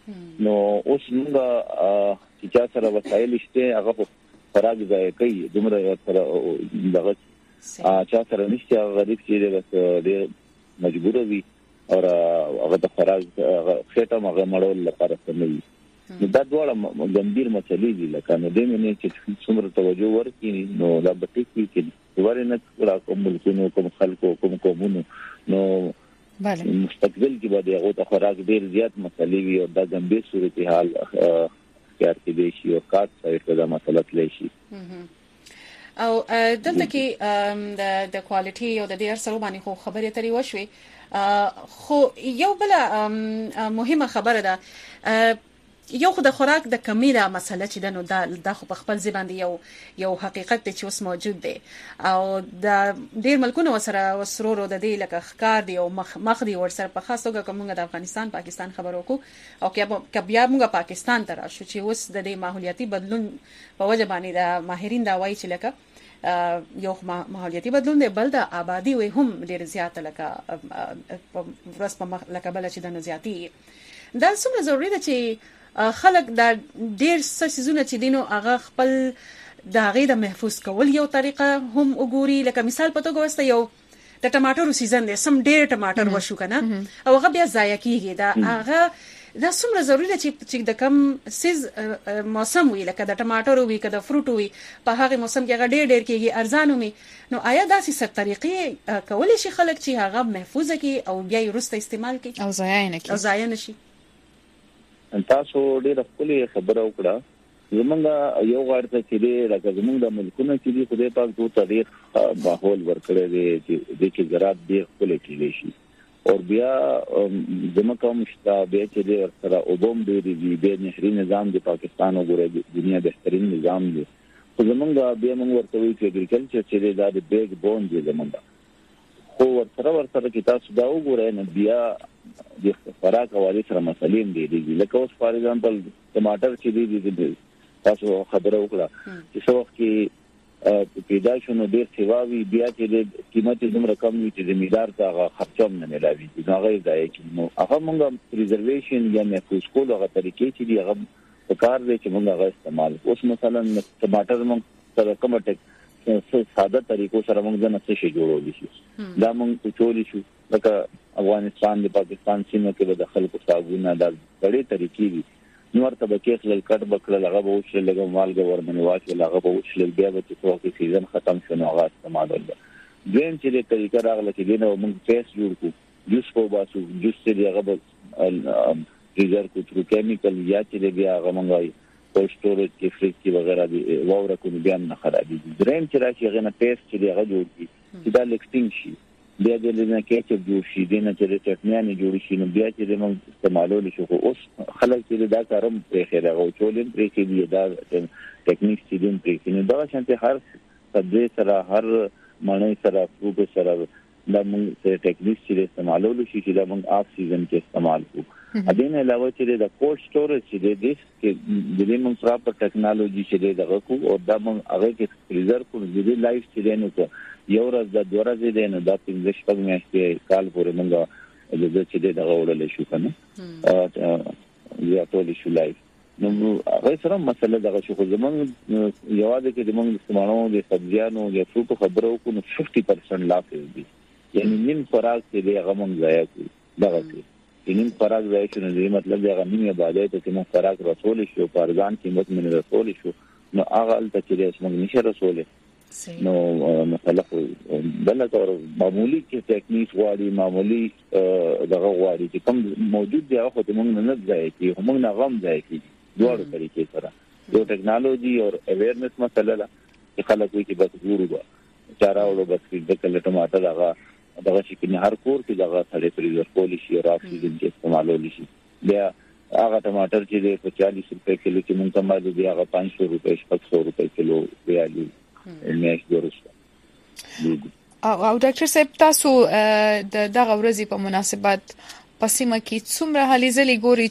نو اوس موږ چې چا سره وسایل شته هغه فراغ ځای کوي دومره سره دغه چا سره نشته غریب چې د مجبور وي او هغه د فراغ خېټه مغه مړول لپاره سموي دا ډول ګمبیر مسلې دي لکه نو د منې چې څومره توجه ورکړي نو دا به ټیک کې ورنه را کوم ملکونو کوم خلکو کوم قومونو نو بله مستقبل کې به هغه ته خوراک ډیر زیات مسلې وي او دا ګمبیر صورتحال اختیار کړي شي او کات سایت دا مسله تللی شي او دلته کې د د کوالټي او د ډیر سره باندې خو خبرې ترې وشوي خو یو بل مهمه خبره ده یو خو د خوراک د کمی دا مسله چې دنو دا د خو په خپل ځبان دی یو یو حقیقت چې اوس موجود دی او د ډیر ملکونو سره وسرورو د دې لکه ښکار دی او مخ مخ دی ور سره په خاص توګه کومه د افغانستان پاکستان خبرو کو او کې بیا موږ پاکستان ته راشو چې اوس د دې ماحولیاتي بدلون په وجه باندې د ماهرین دا وایي چې لکه یو ماحولیاتي بدلون دی بل د آبادی وي هم ډیر زیات لکه ورس په لکه بل چې د نزياتي دا څومره ضروری ده چې خلک دا ډیر څه سيزونه چې دینو هغه خپل د هغه د محفوظ کول یو طریقه هم وګوري لکه مثال پته کوسته یو د ټماټرو سیزن دی سم ډیر ټماټر وشو کنه او هغه بیا ضایع کیږي دا هغه دا څومره ضروری ده چې د کم سیز موسم وي لکه د ټماټرو وي کده فروټ وي په هغه موسم کې هغه ډیر ډیر کیږي ارزانو می نو آیا داسې ست طریقې کولای شي خلک چې هغه محفوظ کړي او بیا یې رسته استعمال کړي او ضایع نه کړي او ضایع نشي تاسو ډېر خپل خبره وکړه زمونږ یو غړ ته چې راځي زمونږ د ملکونو چې دی خدای پاک دوه تاریخ ماحول ورکړی دی چې د کې زراعت ډېر خپل کېږي شي او بیا زموږ کوم شته به چې د سره اوبم دی دی د نهري نظام د پاکستان او د دنیا بهترین نظام دی خو زمونږ بیا موږ ورته وی چې اګریکلچر چې دا د بیگ بون دی زمونږ خو ورته ورته کې تاسو دا وګورئ نو بیا د خوراک حواله سره مسلې دي دي لکه اوس فار ایگزامپل ټماټر چې دي دي تاسو خبره وکړه چې څو وخت کې پیدا شونه ډیر سیواوي بیا چې د قیمت زموږ رقم وي چې زمیدار ته خرچوم نه ملاوي دا غي ځای کې نو هغه موږ ریزرویشن یا محفوظ کول هغه طریقې چې دی هغه کار دی چې موږ هغه استعمال اوس مثلا ټماټر موږ سره کومه ټیک ساده طریقو سره موږ ځنه څه شي جوړول شي دا موږ چولې شو لکه افغانستان د پاکستان سیمه کې د خلکو صابونه د ډېرې طریقې دي نو ورته به کې خلک کټ بکړه لغه به وشل لګو مالګه ورمنې واچي لغه به وشل بیا به چې څو کې سیزن ختم شونه هغه استعمال وکړه دویم چې د طریقه راغله چې دینه موږ پیس جوړ کو جوس په باسو جوس چې هغه به ریزر کو تر کیمیکل یا چې بیا هغه منغای په سټوریج کې فریج کې وغیرہ دی ووره کو بیا نه خرابېږي دریم چې راشي غنه پیس چې هغه جوړ کی چې دا لیکټینګ شي بیا د لنه کې چې جوړ شي دینه چې چټنیانه جوړ شي نو بیا چې موږ استعمالول شو اوس خلک چې دا کارم پرې خېره او چولین پرې کې دی دا ټیکنیک چې دین پرې کې نو دا شانته هر سبزی سره هر مڼې سره فروټ سره دا موږ ټیکنیک چې استعمالول شي چې دا موږ اف سیزن کې استعمال کوو ا دې نه علاوه چې د کولډ سټوریج چې د دې کې د دې موږ پراپر ټیکنالوژي چې دغه کو او دا موږ هغه کې فریزر کو د دې لایف چې نه کو یو ورځ د دوه ورځې دی نو دا پنځه شپږ میاشتې کال پورې موږ د چې دغه وړل شو کنه ا یا ټول شو لایف نو هغه سره مسله دغه شو خو زمونږ یوازې کې د موږ استعمالو د سبزیانو یا فروټو خبرو کو نو پنځه پرسنټ لا دی یعنی نیم خوراک چې دی هغه موږ ضایع کوو دغه کې نیم خوراک ضایع شونه دی مطلب دی هغه نیم عبادت ته موږ خوراک رسول شو پارزان قیمت من رسول شو نو هغه ته چې موږ نشه رسول نو مثلا بل تر معمولی کې ټیکنیک غواړي معمولی دغه غواړي چې کوم موجود دی هغه ته موږ نه ځای کی موږ نه غم ځای کی دوه طریقې سره یو ټیکنالوژي او اویرنس مسله ده چې خلک وي چې بس ګورو چارا او بس د کله ټماټر هغه دغه چې کنه هر کور کې دغه سړی فریزر کول شي او اکسیجن کې استعمالول شي بیا هغه ټماټر چې د پچالیس روپے کیلو کې مونږ سماج دی هغه پنځه سوه روپے شپږ سوه روپے کیلو ویالي میاش ورسته او ډاکټر صاحب تاسو د دغه ورځې په مناسبت پسیمه کې څومره هلي ځلې ګوري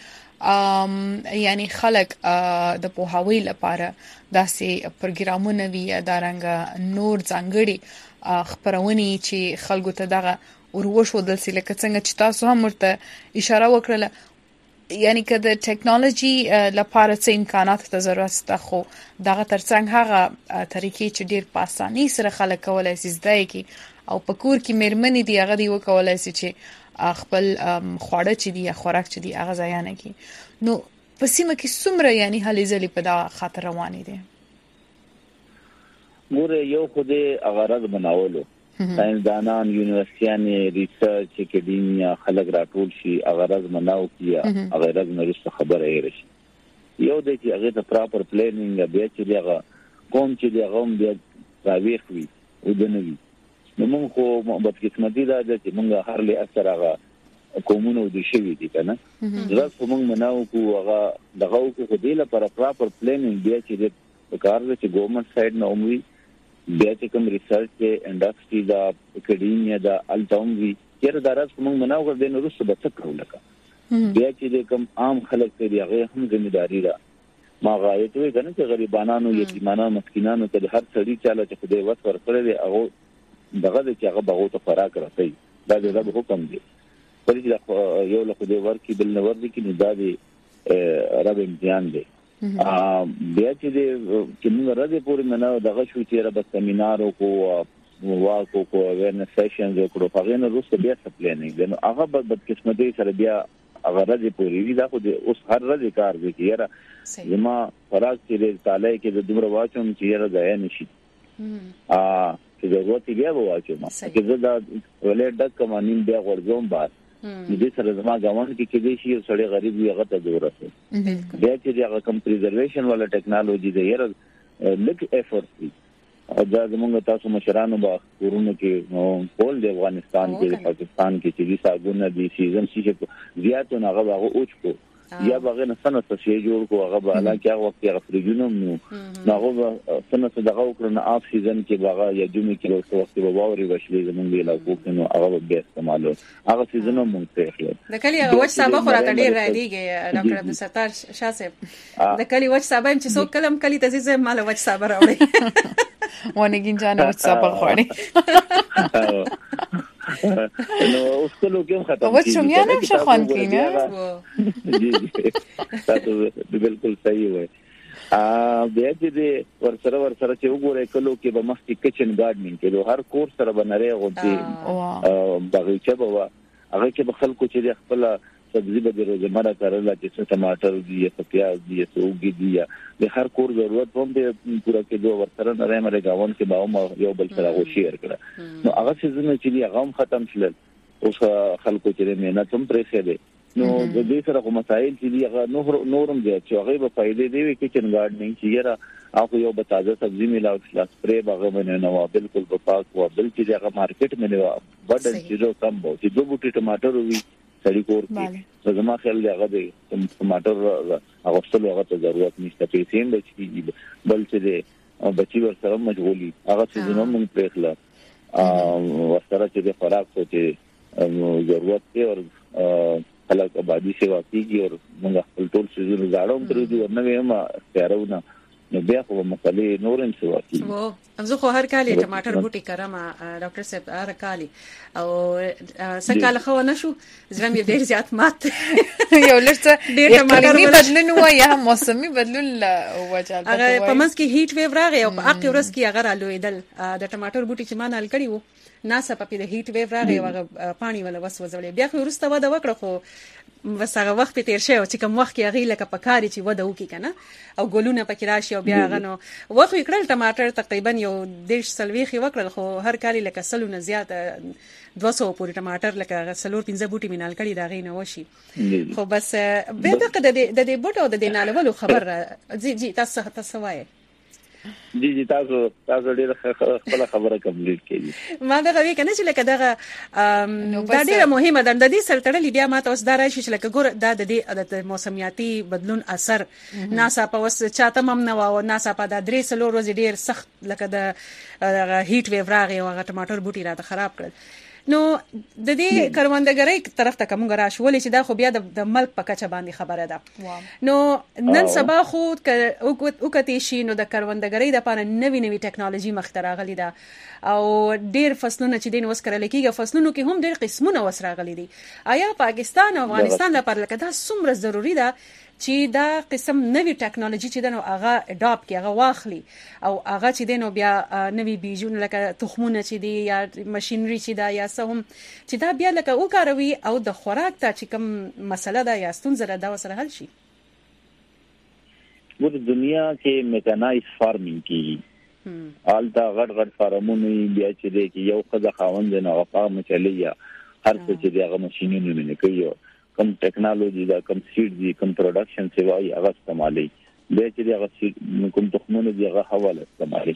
چې یعنی خلک د پوهاوی لپاره داسې پروګرامونه وی دارنګ نور ځانګړي خبرونه چې خلکو ته دغه وروښو د سلیکه څنګه چې تاسو هم ورته اشاره وکړه یعنی که د ټیکنالوژي لپاره څه امکانات ته ضرورت شته خو دغه ترڅنګ هغه طریقې چې ډیر په اسانۍ سره خلک کولای شي زده کی او په کور کې مېرمنې دی هغه دی وکولای شي چې خپل خواړه چې دی خوراک چې دی هغه ځای نه کی. نو په سیمه کې څومره یعنی هلې ځلې په دا خاطر روانې دي؟ ګوره یو خو دې غرض بناولو ساينسدانان یونیورسيټیان ریسرچ اکیډمیا خلک راټول شي غرض مناو کیه غرض نرسته خبره یې راشي. یو د چې هغه ته پراپر پلانینګ بیا چې هغه کوم چې هغه هم بیا راويخ وي او دنوي. نو موږ خو په قسمتي دا چې موږ هر له اثر هغه کومونو د شوی دي کنه زړه موږ مناو کو هغه دغه کو د لپاره پراپر پلانینګ بیا چې د کار چې ګورنمنت سایډ نه وي بیا چې کوم ریسرچ کې انډستری دا اکیډمیا دا الټاوم وی چیرې دا راز موږ مناو کړ د نو رسو به څه کول لکه بیا چې کوم عام خلک ته هغه هم ځمېداري را ما غایت وي کنه چې غریبانو یتیمانو مسکینانو ته هر څړي چاله چې خدای وس ورکړي دی هغه دغه چې هغه بغو ته فراق راځي دا د رب حکم دی پرې چې یو له خدای ورکی بل نور دي کې نه دا دی رب امتحان دی. ا بیا چې د کومه راځي پورې مناو دغه شو چې رب سیمینار کو واکو کو ورنه سیشنز کو په غوښنه روسه بیا سپلینګ نو هغه په قسمتي سره بیا هغه راځي پورې وی دا خو اوس هر ورځ کار دی چې یاره زما فراغ چې تعالی کې د دومره واچوم چې یاره ځای نشي ا چې ضرورت بیا واچوم چې دا ولې ډک کمانین بیا ورځوم بعد دې سره زما ګاون کې کې دي چې سړی غریب وي هغه ته ضرورت دی بیا چې هغه کم پریزرویشن والا ټیکنالوژي دی یاره لک ایفورت دی او دا زموږ تاسو مشرانو با کورونو کې کول د افغانستان کې پاکستان کې چې ساګونه دي سیزن چې زیاتو نه هغه اوچ کو یا بغیر نه سنت څه جوړ کو هغه بالا کې هغه وخت هغه فرجونم نو هغه سنت دغه وکړنه اف سیزن کې هغه یا جمعې کې ورته وخت به واوري وشلې زمونږ د علاقو کې نو هغه به استعمالو هغه سیزن هم مونږ ته د کلی وچ صاحب خو راته ډیر راځيږي ډاکټر عبدالستار شاه صاحب د کلی وچ صاحب چې څوک کلم کلی ته زیزه مال وچ صاحب راوړي ونګین جان وچ صاحب خوړي نو اوس کلو کوم ختم وڅ شومیا نه شخوان کینه جی تاسو بالکل صحیح وای ا بیا چې ور سره ور سره چې وګورئ کلو کې به مخکې کچن ګارډنینګ کې هر کور سره بنره غوډي بغیچه بوا هغه کې به خلکو چې خپل سبزی به د روزمره کارل چې ټماټر دي یا پیاز دي یا سوګي دي یا د هر کور ضرورت هم د پورا کې دوه ور سره نه مره گاون کې باو یو بل سره غو شیر کړه نو هغه سيزن چې دی هغه ختم شول اوس خلکو چې مهنت هم پرې خېده نو د دې سره کوم مسائل چې دی هغه نور نورم دي چې هغه به فائدې دی کچن ګارډنینګ چې یره هغه یو به تازه سبزی ملاو شل سپرے باغ باندې نو بالکل په پاک و بل چې هغه مارکیټ باندې بډن چې کم بو چې دوه بوټي ټماټر وي سړی کور کې زما خیال دی هغه دی ټماټر هغه څه هغه ته ضرورت نشته پیسې هم چې بل چې دی بچي ور سره مشغولي هغه څه زنه مونږ پرېخلا ا ورسره چې د خوراک څه چې ضرورت دی او خلک آبادی سیوا کیږي او موږ خپل ټول څه زړه تر دې ورنوي ما اختیارونه نو بیا خو مسلې نور هم سوا کیږي وو زه خو هر کال ټماټر بوټي کرم ډاکټر صاحب هر کال او سکهال خو نه شو زرم یې ډیر زیات مات یو لرته ډیر ټماټر بدلون و یا موسمي بدلون وجه هغه په منځ کې هیټ ویو راغی او په اخر ورځ کې هغه رالویدل د ټماټر بوټي چې ما نال کړی وو ناسا په دې هیټ ویو راغی هغه پانی ولا وس وځولې بیا خو ورسته ودا وکړه خو وسغه وخت په تیر شي او چې کوم وخت کې هغه لکه پکاري چې ودا وکي کنه او ګلونه پکې راشي او بیا هغه نو وخت یې کړل ټماټر تقریبا یو دیش سلويخي وکړل خو هر کال لکه سلونه زیات دوه سوه پورې ټماټر لکه سلور پنځه بوټي مینال کړي دا غي نه وشي خو بس به دغه د دې بوټو د دې نالولو خبر جی جی تاسو تاسو وایي جی جی تاسو تاسو ډیره خپل خبره کمپلیټ کړئ ما دا غوي کنه چې لکه دغه دا ډیره مهمه ده د دې سره تړلې بیا ما تاسو دا راشي چې لکه ګور دا د دې د موسمیاتي بدلون اثر ناسا په وس چاته مم نه و ناسا په د درې سلو ورځې ډیر سخت لکه د هیټ ویو راغی او هغه ټماټر بوټي راته خراب کړل نو د دې کروندګرۍ طرف ته کوم غراش ولې چې دا خو بیا د ملک په کچه باندې خبره ده. نو نن سبا خو او کته شي نو د کروندګرۍ د پاره نوې نوې ټکنالوژي مخترغلي ده او ډېر فصلونه چې دین وسکرل کېږي فصلونو کې هم ډېر قسمونه وسراغلي دي. آیا پاکستان او افغانستان لپاره لکه دا څومره ضروری ده چې دا قسم نوې ټکنالوژي چې دنو هغه اډاپټ کړي هغه واخلي او هغه چې دنو بیا نوې بیجونه لکه تخمونه چې دي یا ماشينري چې دا یا څه هم چې دا بیا لکه وکاروي او د خوراک ته چې کوم مسله ده یا ستونزه ده وسره حل شي. په دنیا کې میکانایز فارمینګ کیږي آلتا غټ غټ فارمونه بیا چې دی کې یو خزه خاوند نه وقام چلی یا هر څه چې دی هغه ماشينونه نه کوي کم ټکنالوژي دا کم سیډ دی کم پروډکشن سیوای هغه استعمالي به چې دی هغه کوم تخمونه دی هغه حواله استعمالي.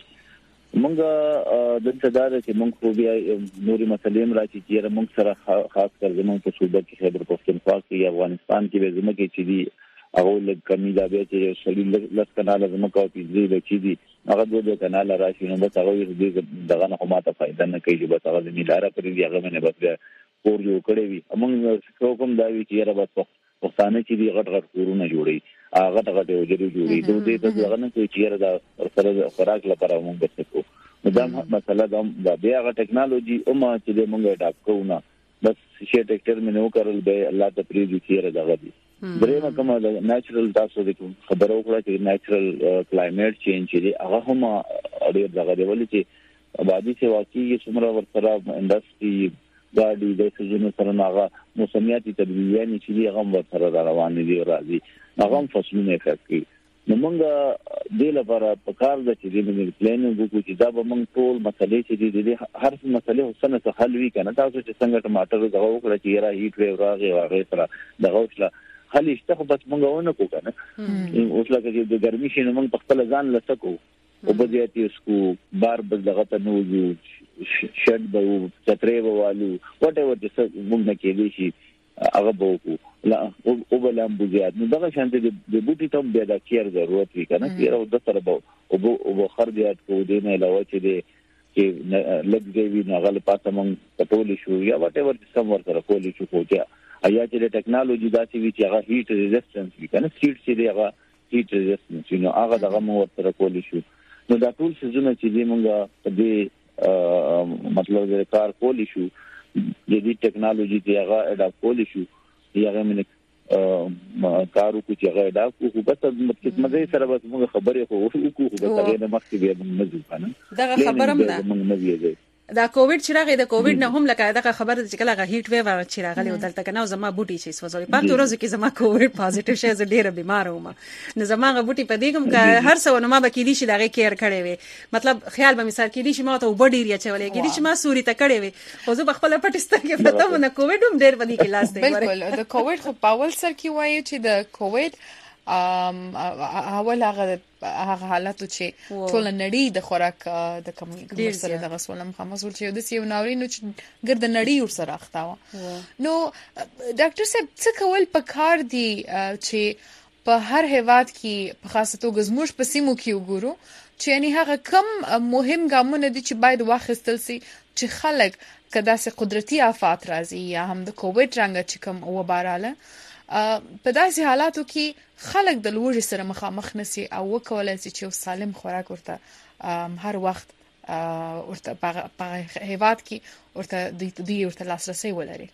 مونږ د صدر چې مونږ خو بیا نوري مسلې راځي چې مونږ سره خاص کر زموږ په صوبه کې خیبر پختونخوا کې افغانستان کې به زموږ کې چې دی هغه لږ کمی دا به چې شلیل لس کانال زموږ او پیځي به چې دی هغه دوه کانال راشي نو به هغه دې دغه نه کومه فائدہ نه کوي به هغه زمیندار پرې دی هغه نه به کور جوړ کړی وي. موږ کوم دا وی چې را به پښتانه چې دی غټ غټ کورونه جوړي هغه غټ وجري جوړي دوی دې دغه نه کوي چې را د سره خوراک لپاره موږ بسکو نو دا مسله دا بیا هغه ټکنالوژي او ما چې موږ اډاپټ کوو بس شي ټریکټر مې نو کړل به الله ته پریږدي چې را دغه دي درېمه کومه د نېچرل تاسو د خبرو کړه چې نېچرل کلایمټ چینج دی هغه هم اړیر دغه دی ولې چې آبادی سے واقعي څومره ورسره انډستری ګاډي د سيزونو سره هغه موسمیاتي تبدیلیاں چې دی هغه ورسره روان دي راځي هغه فصلونه افیکټ کوي. نو موږ د لپاره په کار د چې د پلانینګ وکړو چې دا به موږ ټول مسلې چې دي هر څه مسلې حسنه څه حل وی کنه تاسو چې څنګه ټماټر دغه وکړه چې را هیټ ویو راغی هغه سره دغه وشله خالي شته بس موږ ونه کو کنه اوس لکه چې د ګرمي شي نو موږ په خپل ځان لسکو او بدیاتي اسکو بار بل دغه ته نوځو شډ به چترې بوالو وات ایور چې موږ نه کېږي شي هغه بوکو لا او بلام بوزيات نو دغه شانته د بوټي ته به د کیر ضرورت وي کنه کیر او د سره به او خرجات کو دینه علاوه چې د چې لګ دی نه غل پاتې موږ پټول شو یا وات ایور چې سم ورته کول شو کوجا ایا چې ټیکنالوژي داسې وی چې هغه هیټ ریزिस्टنس وي کنه سیټ چې دی هغه هیټ ریزिस्टنس نو هغه دغه مو ورته کول شو نو دا ټول سيزونه چې دی موږ په دې مطلب د کار کول شو جدي ټیکنالوژي دی هغه اډاپټ کول شو هغه موږ کارو کو چې هغه اډاپټ کو بس مطلب مزه سره بس موږ خبرې خو وکړو خو بس هغه نه مخکې به موږ نه ځو دا خبرم نه موږ نه ویږي دا کووډ چې راغی د کووډ نه هم لکه دا خبره چې کله غ هیټ ویو چې راغلی او دلته کنه زما بوټي شي سوځولې په تو ورځ کې زما کووډ پازیټیو شه زه ډیره بیمار وم نو زما غ بوټي په دې کوم که هر څو نو ما به کې دي شي دا کیر کړي وي مطلب خیال به مثال کې دي شي ما ته وبډیریا چولې کې دي چې ما سوري ته کړي وي خو زه بخپل پټستر کې پته نه کووډ هم ډیر بدی کې لاس دی بالکل د کووډ خو پاول سر کې وایي چې د کووډ ام اول هغه هغه حالت چې ټول نړۍ د خوراک د کم سره د غسولم خمسول چې د سیو ناورینو چې ګرد نړۍ ور سره اختاوه نو ډاکټر صاحب څه کول پکار دي چې په هر هیواد کې په خاصه توګه زموږ په سیمو کې وګورو چې یعنی هغه کم مهم ګامونه دي چې باید واخیستل شي چې خلک کدا سه قدرتي آفات راځي یا هم د کووډ رنګ چې کم وباراله په داسې حالاتو کې خلک د لوږې سره مخامخ نشي او وکولای شي چې سالم خوراک ورته هر وخت ورته په هیواد کې ورته دوی ورته لاسرسي ولري.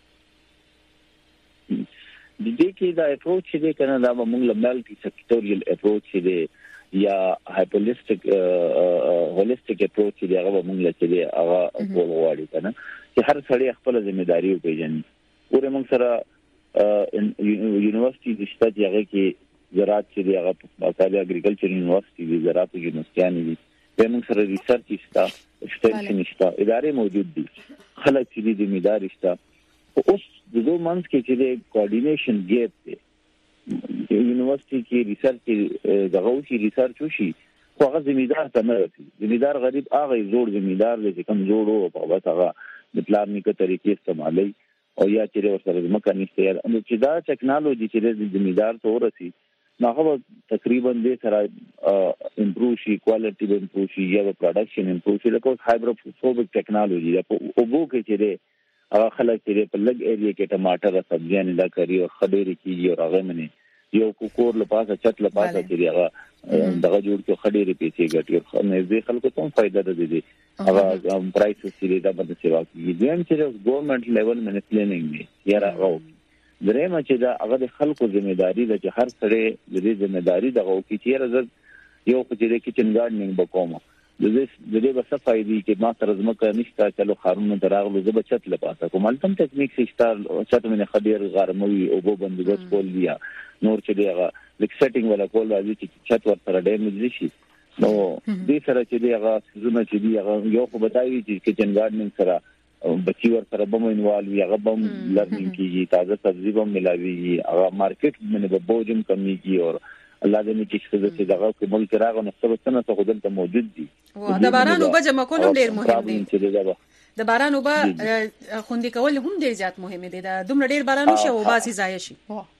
د دې کې دا اپروچ دی کنه دا موږ له ملټي سیکټوریال اپروچ دی یا هایپولیسټیک هولیسټیک اپروچ دی هغه موږ له چې دی هغه ولغواړي کنه چې هر سړی خپل ځمېداري وپیژني ورته موږ سره یونیورسيټي د شته هغه کې زراعت چې دی هغه په اګریکلچر یونیورسيټي د زراعت یونیورسيټي دي په موږ سره ریسرچ شته ایکسټنشن شته ادارې موجود دي خلک چې دي ذمہدار شته اوس د دوه منځ کې چې د کوارډینیشن ګیپ دی یونیورسيټي کې ریسرچ دغه وشي ریسرچ وشي خو هغه ذمہدار ته نه رسي ذمہدار غریب هغه زوړ ذمہدار دی چې کوم جوړو په واسطه هغه د پلان نیکه طریقې استعمالي او یا چې ورسره مکه نشته یا چې دا ټیکنالوژي چې د ذمہدار ته ورسي نو هغه تقریبا د سره امپروو شي کوالټي به امپروو شي یا پروډکشن امپروو شي لکه هایدروفوبیک ټیکنالوژي او بو کې چې هغه خلک چې په لګ ایریا کې ټماټر سبزیان دا کوي او خډيري کیږي او هغه مني یو کوکور لپاسه چت لپاسه چې هغه دغه جوړ کې خډيري پیسې ګټي او نه دې خلکو ته فائدہ ده دي هغه پرایس چې دا باندې سیوا کیږي دیم چې ګورنمنت لیول باندې پلانینګ دی یاره هغه درېمه چې دا هغه د خلکو ځمېداري ده چې هر سړی د دې ځمېداري دغه کوي چې یو خو چې د کچن ګارډنینګ وکوم د دې د دې بس فائدې چې ما سره زمکه نشته چلو خارونه دراغلو زه به چت لپاسه کوم البته ټیکنیک شتار چت منه خډیر غرموي او بو بندوبست کول دی نور چې دی هغه لیک سیټینګ ولا کول راځي چې چت ورته ډیمیج شي نو دې سره چې دی هغه زونه چې دی هغه یو خو بتایي چې کچن ګارډنینګ سره بچی ور سره به انوالو هغه به لرنینګ کیږي تازه سبزی به ملاويږي هغه مارکیټ باندې به بوجم کمیږي او الله دې چې څه چې دغه کوم ملک راغو نو څه څه څه خدای ته موجود دي او د باران وبه جمع کول ډیر مهم دي د باران وبه خوندې کول هم ډیر زیات مهم دي دا دومره ډیر باران وشي او باسي ضایع شي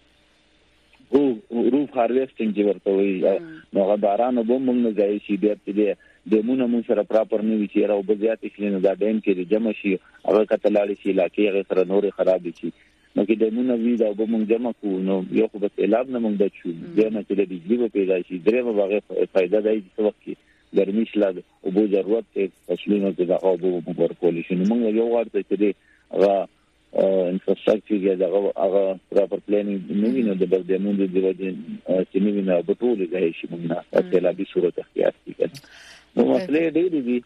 او روف هارویسټینګ چې ورته وي نو هغه باران وبه موږ نه ضایع شي بیا چې د مونږ مون سره پراپر نه وی چې راو بزیات شي نو دا ډیم کې جمع شي هغه کتلاړي شي علاقې هغه سره نورې خراب شي نو کې د مونږ وی دا به مونږ جمع کو نو یو خو بس اعلان نه مونږ بچو بیا نه چې د بجلی په پیدا شي درې به فائدہ دی چې وخت کې ګرمي شلاد او بو ضرورت کې فصلونو کې دا او بو ورکول شي نو مونږ یو ورته چې هغه انفراستراکچر یا هغه پراپر پلانینګ نه ویني د بل د مونږ د وجه چې نه ویني په ټول ځای شي مونږ نه په لابي صورت اختیار کړي نو مسلې ډېرې دي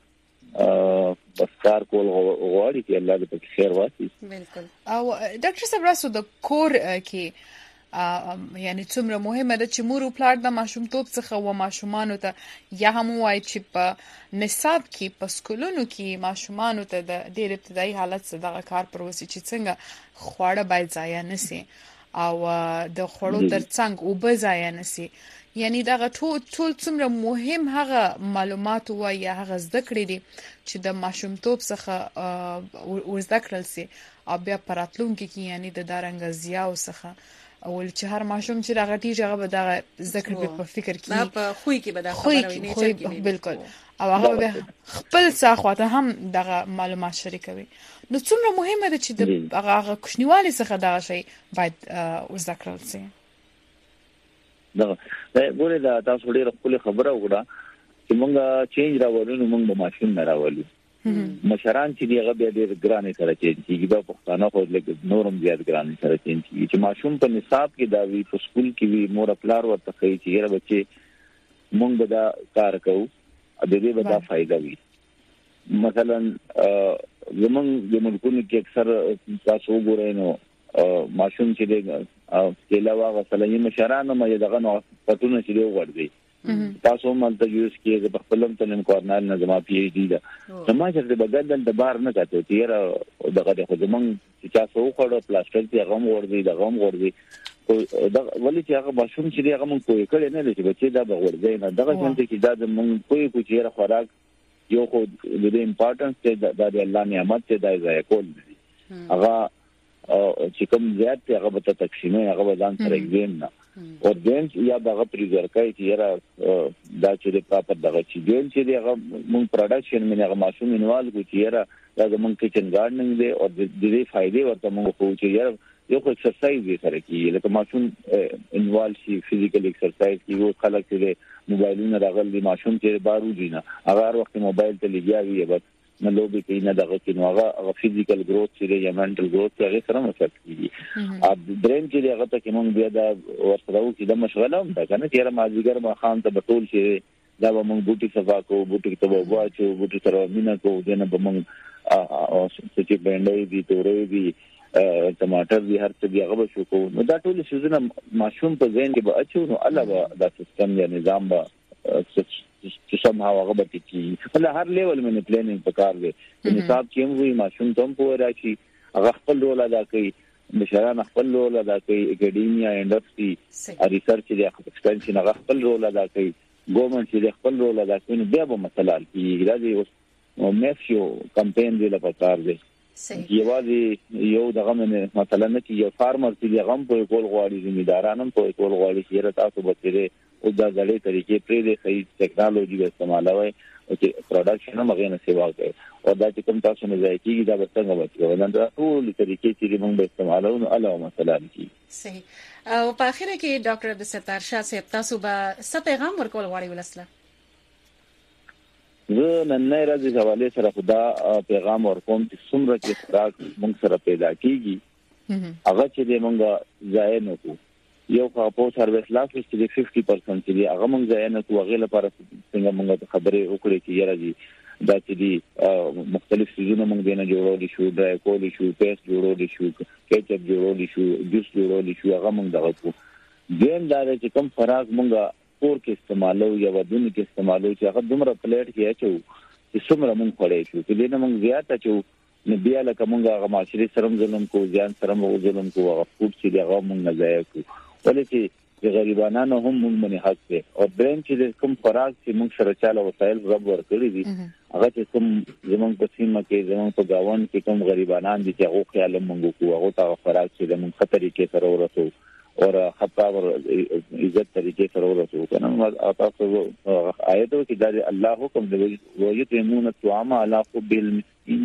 بس کار کول غواړي چې الله دې په خیر واچي بالکل او ډاکټر صاحب راسو د کور کې یعنی څومره مهمه ده چې مور او پلار د ماشومتوب څخه و ماشومانو ته یا هم وای چې په نصاب کې په سکولونو کې ماشومانو ته د ډېر ابتدایي حالت څخه دغه کار پروسې چې څنګه خواړه باید ضایع نشي او د خوړو ترڅنګ او به ضایع نشي یعنی دا ټول ټول څومره مهم هغه معلومات او یا هغه زده کړې دي چې د ماشومتوب څخه ورزده کړل سي او بیا پراتلونکو کې یعنی د دارنګ زیاو څخه او چې هر ماشوم چې راغټي هغه به دا ذکر په فکر کې په خوې کې به دا خبره وي نه چې بالکل او هغه خپل څخه هم دغه معلومات شریکوي نو څومره مهمه ده چې د هغه کوشنیوالي څخه دا شی باید ورزده کړل سي دا ګوره دا تاسو ډیره خپل خبره وکړه چې مونږه چینج راوړو نو مونږ به ماشين نه راوړو مشران چې دیغه بیا ډیر ګرانه سره چې دا پښتانه خو لکه نورم زیات ګرانه سره چې ماشوم په نصاب کې دا وی په سکول کې وی مور خپل ورته کوي چې هر بچي مونږ به دا کار کوو ا دې به دا فائدہ وي مثلا زمونږ د ملکونو کې اکثر تاسو وګورئ نو ماشوم چې د کېلا واغسله یې مشران مې دغه نو پټونه چې دی وړي تاسو مالته یوز کې د خپلم تلم کورنال نه زما پی ایچ ډی دا زما چې د بدل د بار نه کاته چې دغه د خدمن چې تاسو وکړو پلاستیک چې غم ورځي د غم ورځي دا ولې چې هغه ماشوم چې هغه مونږ کوی کړي نه چې بچي دا بغورځي نه دغه څنګه چې دا د مونږ کوی کو چې خوراک یو خو د امپورټنس ته د الله نعمت ته د ځای کول دي هغه چې کوم زیات هغه به تقسیمه هغه ځان سره ایګزین نه او دین یا دغه پریزر کوي چې را دا چې د پراپر دغه چې دین چې هغه مونږ پروډکشن منه هغه ماشوم انوال کو چې را دا مونږ کچن ګارډنینګ دی او د دې فائدې ورته مونږ خو چې یو ایکسرسایز یې سره کیږي لکه ماشوم انوال شي فزیکل ایکسرسایز کی یو خلک چې موبایلونه راغلي ماشوم چې بارو دي نه هغه وخت موبایل ته لګیاوي بس نه لوبي کوي نه دغه کې نو هغه فزیکل گروث چې یا منټل گروث هغه سره مسک کیږي اب دریم چې هغه ته کوم بیا دا ورسره و چې د مشغله هم دا کنه چې را مازیګر ما خان ته بتول شي دا به موږ بوټي صفا کو بوټي ته وواچو بوټي سره مینا کو دنه به موږ او چې بنډي دي تورې دي ټماټر دي هر څه دی هغه شو کو نو دا ټول شیزونه ماشوم په ذهن کې به اچو نو الله به دا سیستم یا نظام به چې سم هغه غبطي کی په هر لیول باندې پلانینګ پکار دی نصاب کې هم وي ماشوم ته هم پوهه راشي هغه خپل رول ادا کوي مشران خپل رول ادا کوي اکیډمیا انډستری ریسرچ دی ایکسپنشن هغه خپل رول ادا کوي ګورنمنت چې خپل رول ادا کوي نو بیا به مسله کیږي دا دی اوس میفیو کمپاین دی لپاره کار دی یوازې یو دغه مثلا نه چې یو فارمر چې هغه په کول غواړي زمیندارانم په کول غواړي چې تاسو به تیرې او دا غړي طریقې پرې د صحیح ټیکنالوژي استعمالوي او چې پروډکشن هم غوښنه سیوا کوي او دا چې کوم تاسو نه ځای کیږي دا به څنګه وځي دا ټول طریقې چې موږ به استعمالو نو الله مثلا کی صحیح. او په اخر کې ډاکټر عبدالستار شاه صاحب تاسو به څه پیغام ورکول غواړئ ولسله؟ زه نن نه راځي حواله سره خدا پیغام ورکوم چې څومره چې خوراک موږ سره پیدا کیږي هغه چې موږ ځای نه کوو یو خاپو سرویس لاس چې پچاس پرسنټ دی هغه موږ ځای نه کوو هغه لپاره څنګه موږ خبرې وکړې چې یاره دي دا چې دي مختلف سيزونه موږ دینه جوړول شو ډرای کول شو پیسټ جوړول شو کیچپ جوړول شو جوس جوړول شو هغه موږ دغه کو دیم دا چې کوم فراغ موږ کور کې استعمالو یا ودونه کې استعمالو چې هغه دومره پلیټ کې اچو چې څومره موږ خوري شو چې دینه موږ زیات اچو نو بیا لکه موږ هغه معاشري سره ظلم کو ځان سره موږ ظلم کو هغه فوډ چې هغه موږ نه ځای کو ولې چې غریبانو هم موږ منې حق دي او دریم چې کوم فراغ چې موږ سره چاله وسایل رب ورکړي دي هغه چې کوم زمونږ په سیمه کې زمونږ په گاون کې کوم غریبانان دي چې هغه خیال موږ کو هغه تا فراغ چې موږ خطرې کې سره ورسو اور خطا ور عزت طریقې سره ورسو کنه تاسو آیتو کې دا الله حکم دی ويطعمون الطعام على حب المسكين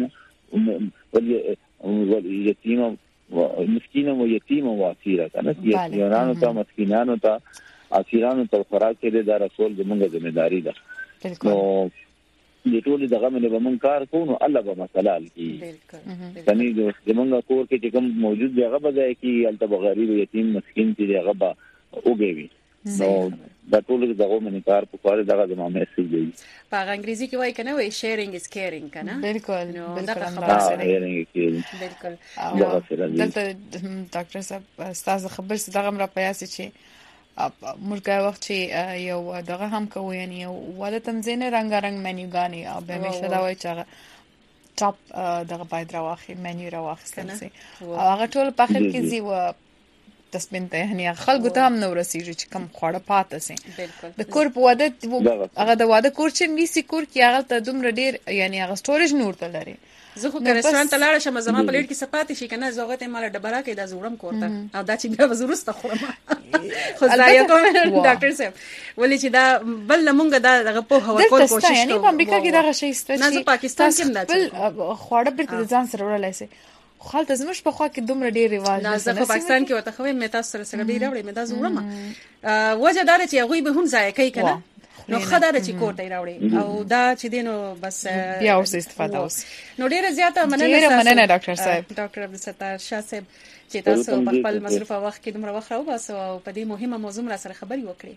واليتيم مسکین او یتیم او اسیر کنه یتیمانو ته مسکینانو ته اسیرانو ته خوراک کې د رسول زموږه ذمہ داری ده نو د ټول دغه باندې به مونږ کار کوو نو الله به مثلا کی کني زموږه کور کې چې کوم موجود دی هغه به ځای کې الته غریب یتیم مسکین چې هغه به وګوي نو دا ټول دغه باندې کار په کار دغه زموږه میسج دی په انګریزي کې وایي کنه وای شیرینګ از کیرینګ کنه بالکل بالکل بالکل دلته ډاکټر صاحب استاد خبر څه دغه را پیاسي چې مرګه وخت چې یو دغه هم کوي یعنی واده تمزینه رنگارنګ منیوګانی او به مشه دا وایي چې ټاپ دغه باید راوخی منیو راوخستل سي هغه ټول په اخر کې زی و تسبین ته یعنی خلکو ته هم نو رسیږي چې کم خوړه پاتې سي د کور په واده هغه د واده کور چې میسي کور کې هغه ته دومره ډیر یعنی هغه سټوریج نور ته لري زه خو که رستورانت ته لاړ شم زما په لټ کې سپاتې شي کنه زوغه ته مال ډبره کې دا زوړم کوته او دا چې بیا وزورسته خورم خو ځای کوم ډاکټر صاحب ولې چې دا بل مونږ دا دغه په هوا کول کوشش کوو یعنی په امریکا کې دا شی ست نه زه پاکستان کې نه خوړه بیرته ځان سره ورلای سي خالت زموږ په خوا کې دومره ډیر رواج نه زه په پاکستان کې وته خو مې تاسو سره سره ډیر راوړې مې دا زوړم وجه دا چې هغه به هم ځای کوي کنه نو خدای چې کوټه راوړي او دا چې دینو بس بیا اوس استفاده اوس نو ډیره زیاته مننه ډیره مننه ډاکټر صاحب ډاکټر عبدالستار شاه صاحب چې تاسو په خپل مصروفه وخت کې دومره وخت راو باسو او په دې مهمه موضوع را سره خبري وکړي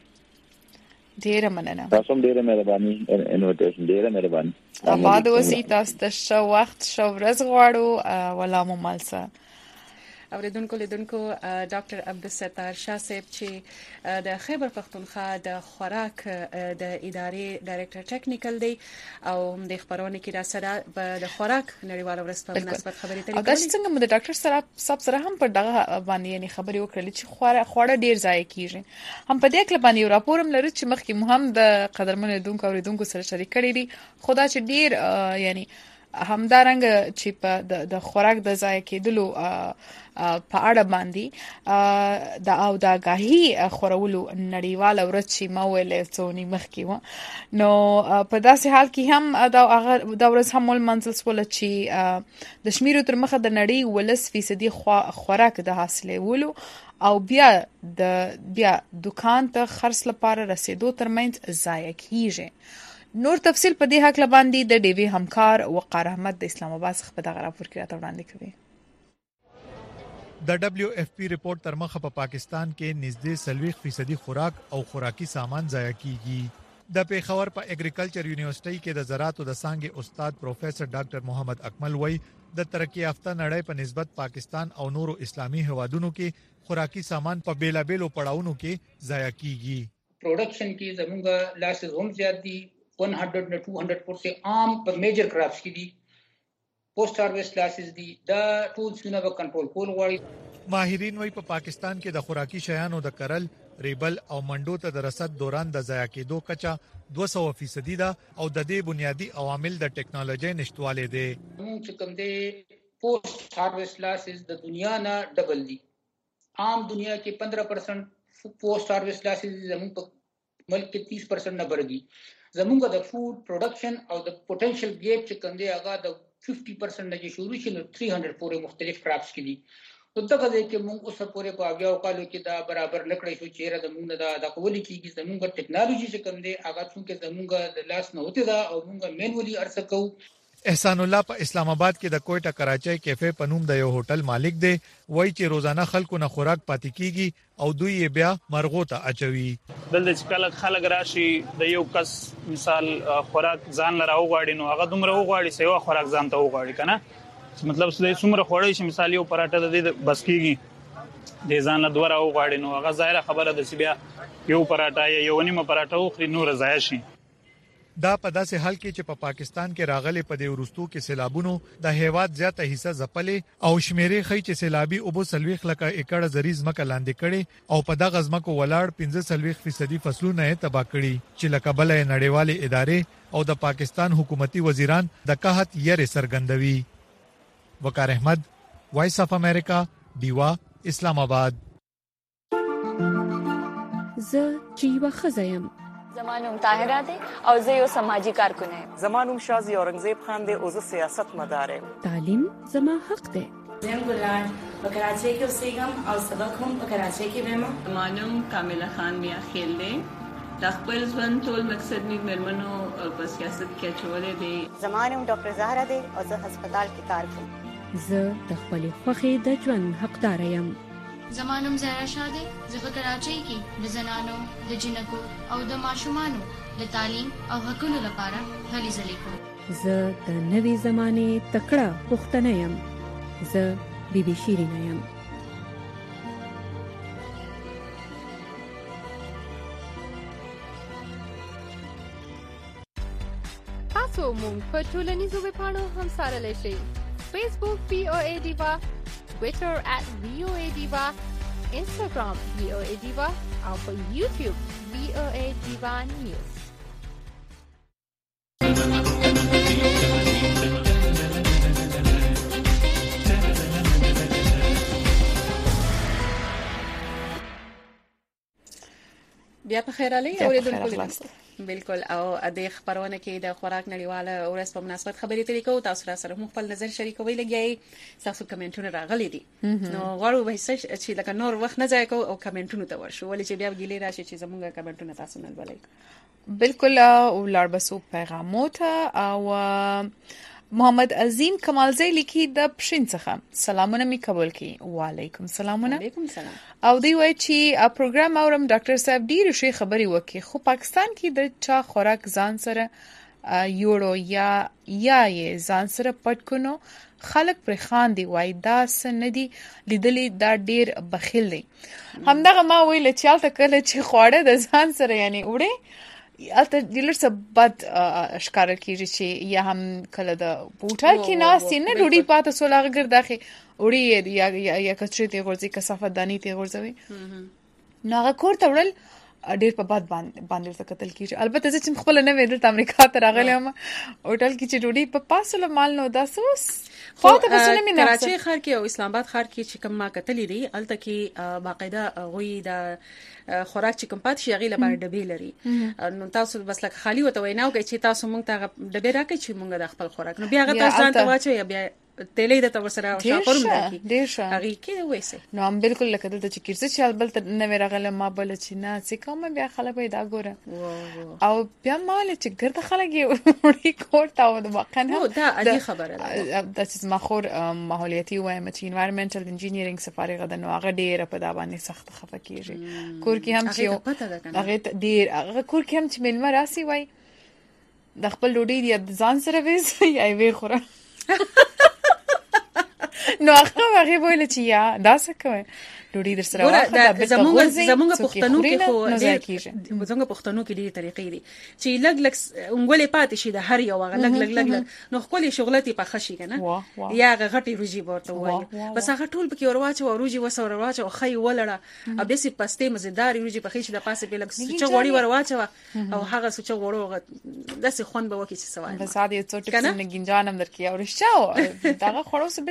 ډیره مننه تاسو ډیره مهرباني انویټیشن ډیره مهرباني آباد اوسئ تاسو ته شو وخت شو ورځ غواړو ولا مو مالسه اوریدونکو لیدونکو ډاکټر عبدالستار شاه صاحب چې د خیبر پختونخوا د خوراک د ادارې ډایریکټر ټیکنیکل دی او د خبرونه کې را سره د خوراک نړیوال ورځ په مناسبت خبرې ترې کوي. دا څنګه مو د ډاکټر سره صاحب سره هم په دغه باندې یعنی خبرې وکړلې چې خوړه ډیر ضایع کیږي هم په دې کې باندې یو راپور هم لري چې مخکې مو هم د قدرمن لیدونکو اوریدونکو سره شریک کړی دی خدا چې ډیر یعنی همدارنګ چې په د خوراک د ضایع کېدلو په اړه باندې د او د غاهي خورولو نړیوال ورځ چې ما ویلې څونی مخکې و نو په داسې حال کې هم دا هغه د ورځ هم ول منځل سول چې د شمیرو تر مخه د نړۍ ولس فیصدي خوراک د حاصلې ولو او بیا د بیا دکان ته خرڅ لپاره رسیدو ترمنځ ضایع کیږي. نور تفصیل په دې حق لباندې د ډیوی همکار وقار احمد د اسلام آباد څخه په دغه راپور کې راته وړاندې کوي. د دبليو اف پی ریپورت تر مخه په پاکستان کې نږدې سلويخ فیصدي خوراک او خوراکي سامان ضایع کیږي. د پیښور په اګریکلچر یونیورسيټي کې د زراعت او د څانګې استاد پروفیسور ډاکټر محمد اکمل وای د ترقی یافته نړۍ په نسبت پاکستان او نورو اسلامي هوادونو کې خوراکي سامان په بیلابېلو پړاوونو کې ضایع کیږي. پروډکشن کې زموږه لاسز هم زیات دي one hundred نه two hundred پورته عام په میجر کراپس کې دي پوسټ هارویسټ لاسز دي دا ټول څونه به کنټرول کول غواړي. ماهرین وايي په پاکستان کې د خوراکي شیانو د کرل ریبل او منډو ته د رسد دوران د ضایع کېدو کچا دوه سوه فیصدي ده او د دې بنیادی عوامل د ټیکنالوژي نشټواله دي. موږ کوم دي پوسټ هارویسټ لاسز د دنیا نه ډبل دي. عام دنیا کې fifteen percent پوسټ هارویسټ لاسز زموږ په ملک کې तीस परसेंट نه برګي زمونږ د فود پروډکشن او د پوتنشل ګیپ چې کوم دی هغه د पचास परसेंट نه شروع شي نو तीन सौ پورې مختلف کراپس کې دي نو دغه ځای کې موږ اوس پورې په اویا کالو کې دا برابر نکړی شو چې را د موږ د د قولی کېږي زمونږ ټیکنالوژي چې کوم دی هغه څنګه زمونږ د لاس نه وته دا او موږ مینولی ارڅ کوو احسان الله په اسلام آباد کې د کوټه کراچۍ کیفه پنوم د یو هوټل مالک دی وای چې روزانه خلکو نه خوراک پاتې کیږي او دوی یې بیا مرغو ته اچوي دلته چې کله خلک راشي د یو کس مثال خوراک ځان لره وغواړي نو هغه دومره وغواړي چې یو خوراک ځان ته وغواړي کنه مطلب چې څومره خوړی شي مثال یو پراټه د دې بس کیږي د ځان له دوره وغواړي نو هغه ظاهره خبره ده چې بیا یو پراټه یا یو نیمه پراټه وخوري نور ضایع شي دا په داسې حال کې چې په پا پاکستان کې راغلي په دې ورستو کې سیلابونو د هیواد زیاته حصہ ځپلې او شمیرې خي چې سیلابي او بو سلويخ لکه ایکړه زریز مکه لاندې کړي او په دغه ځمکو ولاړ پنځه سلويخ فیصدي فصلونه تباہ کړي چې لکه بلې نړیوالې ادارې او د پاکستان حکومتي وزیران د قحط یې سرګندوي وقار احمد وایس اف امریکا دیوا اسلام آباد ز جیوا خزایم زمانوم طاهره ده او زه یو سماجی کارکون یم زمانوم شازی اورنګزیب خان ده او زه سیاست مدار یم تعلیم زما حق ده زم ګلان په کراچۍ کې اوسېږم او سبق هم په کراچۍ کې وایم زمانوم کامله خان میا خیل ده د خپل ژوند ټول مقصد می مرمنو په سیاست کې چولې دي زمانوم ډاکټر زهرا ده او زه هسپتال کې کار کوم زه د خپل خوخي د ژوند حقدار یم زمانوم زهرا شاده زه په کراچۍ کې د زنانو د جنکو او د ماشومانو د تعلیم او حقوقو لپاره هلي ځلې کوم زه د نوي زمانه تکړه پښتنه یم زه بیبي شیرین یم تاسو مونږ په ټولنیزو ویبپاڼو هم سره لشي فیسبوک پی او ای ډیوا Twitter at V O A Diva, Instagram V O A Diva, او په YouTube V O A Diva News. بیا په خیر علي اوریدونکو بالکل او د خبرونه کې د خوراک نړیواله ورځ په مناسبت خبرې ترې کوو تاسو را سره خپل نظر شریکوي لګي تاسو کمنټونه راغلي دي نو غواړو به چې لکه نور وخت نه ځای کو او کمنټونه ته ورشو ولې چې بیا ګیلې راشي چې زموږ کمنټونه تاسو نه ولای بالکل او لړبسو پیغامو ته او محمد عظیم کمالزی لیکي د پښین څخه سلامونه می قبول کی وعلیکم سلامونه وعلیکم سلام او دی وای چې پروګرام اورم ډاکټر صاحب ډیر شي خبري وکي خو پاکستان کې د چا خوراک ځان سره یوړو یا یا یې ځان سره پټ کونو خلک پر خان دی وای دا سندي لیدلې دا ډیر بخیل دی همدغه ما ویل چې الته کله چې خوړه د ځان سره یعنی وړي البته ډیلر څه بد اشکار کیږي چې یا هم کله د بوټای کې ناسي نه ډوډۍ پاته سولاغه ګرځي وړي یا یا کچري ته ورځي کثافت دانی ته ورځوي ناغه کور ته وړل ډیر په بد باندې باندې څه قتل کیږي البته چې خپل نه ویل د امریکا ته راغلم هوټل کې چې ډوډۍ په پاسله مال نو داسوس فاته بسونه مې کراچۍ ښار کې او اسلام آباد ښار کې چې کوم ما کتلې دي الته کې باقاعده غوي د خوراک چې کوم پات شي غیله باندې ډبې لري نو تاسو بس لکه خالی وته ویناو کې چې تاسو مونږ ته ډبې راکې چې مونږ د خپل خوراک نو بیا هغه تاسو ځان ته واچو یا بیا تلې د تور سره شاپورم راکی ډیر ښه هغه کې وېسه نو هم بالکل لکه دلته چې کیرڅ چې بل ته نه راغله ما بل چې نه چې کوم بیا خلک پیدا ګوره او بیا مال چې ګرځه خلک یې وړي کوټه او د واقعا نو دا عادي خبره ده د چې مخور ماحولیاتي وایم چې انوایرنمنټل انجینیرینګ سفارغه د نو هغه ډیر په دا باندې سخت خفه کیږي کور کې هم چې هغه ډیر هغه کور کې هم چې ملما راسي وای د خپل ډوډۍ دی ځان سره وېس یا وی خوره نو هغه هغه ویل چې یا دا څه کوي ډوډۍ در سره واخله زمونږ زمونږ پښتنو کې خو ډېر زمونږ پښتنو کې ډېر طریقې دي چې لګ لګ انګولې پاتې شي د هر یو هغه لګ لګ لګ نو خپل شغلتي په خشي کنه یا هغه غټي روجي ورته وایي بس هغه ټول پکې ورواچو او روجي وسور ورواچو خي ولړه اب دې پسته مزیدار روجي په خشي د پاسه په لګ سوچ غوړي ورواچو او هغه سوچ غوړو داسې خون به وکي چې سوال بس هغه څه ټکس نه ګنجانم درکې او رښتیا داغه خړو څه به استفاده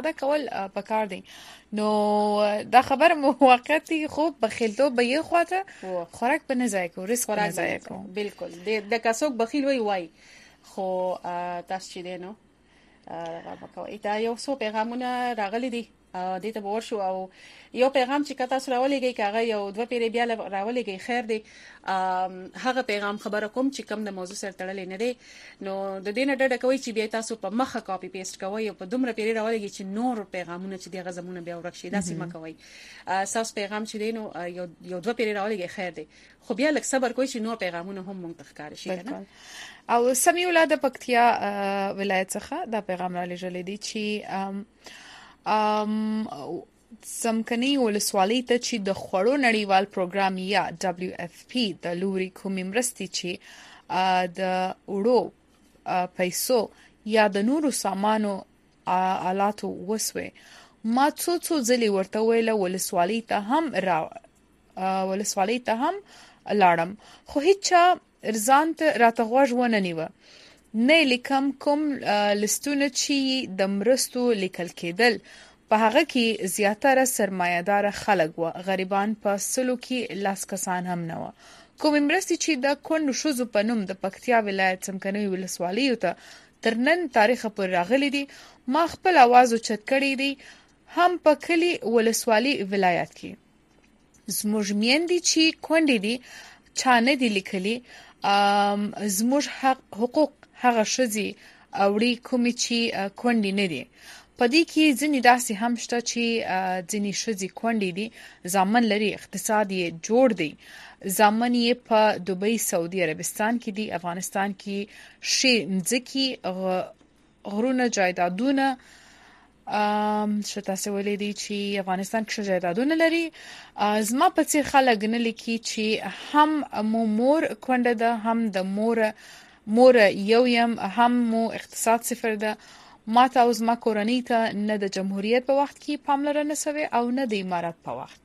استفاده کول پکار دي. نو دا خبر موقتی خو بخیلتو به یو خواته خوراک به نه ځای کو ریسک نه ځای کو. بالکل د کڅوک بخیل وای وای خو تاسو چې دینو هغه کوي دا یو څو پیغامونه راغلي دي د ته ورشو او یو پیغام چې کته سره ولېږي کاغه یو دوه پیری بیا راولېږي خیر دی هغه پیغام خبره کوم چې کم د موضوع سره تړلې نه دی نو د دې نه ډډه کوي چې بیا تاسو په مخه کاپی پیسټ کوئ او په دومره پیری راولېږي چې نور پیغامونه چې دغه زمونه بیا ورکشي داسې مکوئ اساس پیغام چې دی نو یو یو دوه پیری راولېږي خیر دی خو بیا لک صبر کوئ چې نور پیغامونه هم مونږ تخکار شي کنه. او سمي ولادت پکتیا ولایت څخه دا پیغام را لېږل دي چې ام سمکني ولسوالۍ ته چې د خوړو نړیوال پروګرام یا دبليو اف پی د لوري کومې مرستې چې د وړو پیسو یا د نورو سامانو آلاتو وسوي ما څو څو ځلې ورته ویل ولسوالۍ ته هم را ولسوالۍ ته هم لاړم خو هیڅ ارزان ته راته غوږ ونه نیوه نه لیکم کوم لستونه چې د مرستو لیکل کېدل په هغه کې زیاتره سرمایه‌دار خلک و غریبان په سلو کې لاس کسان هم نه و کوم مرستې چې د کونډو شوزو په نوم د پکتیا ولایت څمکني ولسوالۍ ته تر نن تاریخ پر راغلي دي ما خپل आवाज اوچت کړی دی هم په کلی ولسوالۍ ولایت کې زموږ میندې چې کونډې دي چانه دي لیکلي زموږ حق حقوق هغه شذي اوړي کوم چې کونډې نه دي په دې کې ځینې داسې هم شته چې ځینې شذي کونډې دي ځامن لري اقتصاد یې جوړ دی ځامن یې په دوبۍ سعودي عربستان کې دي افغانستان کې شي مځکي غرونه جایدادونه ام شته سوالې دي چې افغانستان کې جایدادونه لري زما په څیر خلک نه لیکي چې هم مو مور کونډه ده هم د مور مور یو یم هم مو اقتصاد صفر ده ما ته اوس ما کورنۍ ته نه د جمهوریت په وخت کې پاملرنه شوه او نه د امارات په وخت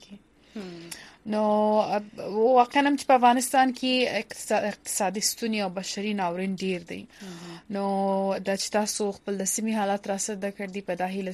کې نو واقعا چې په افغانستان کې اقتصادي ستونی او بشري ناورین ډیر دی نو د چې تاسو خپل د سیمې حالات راسره کړی په داخله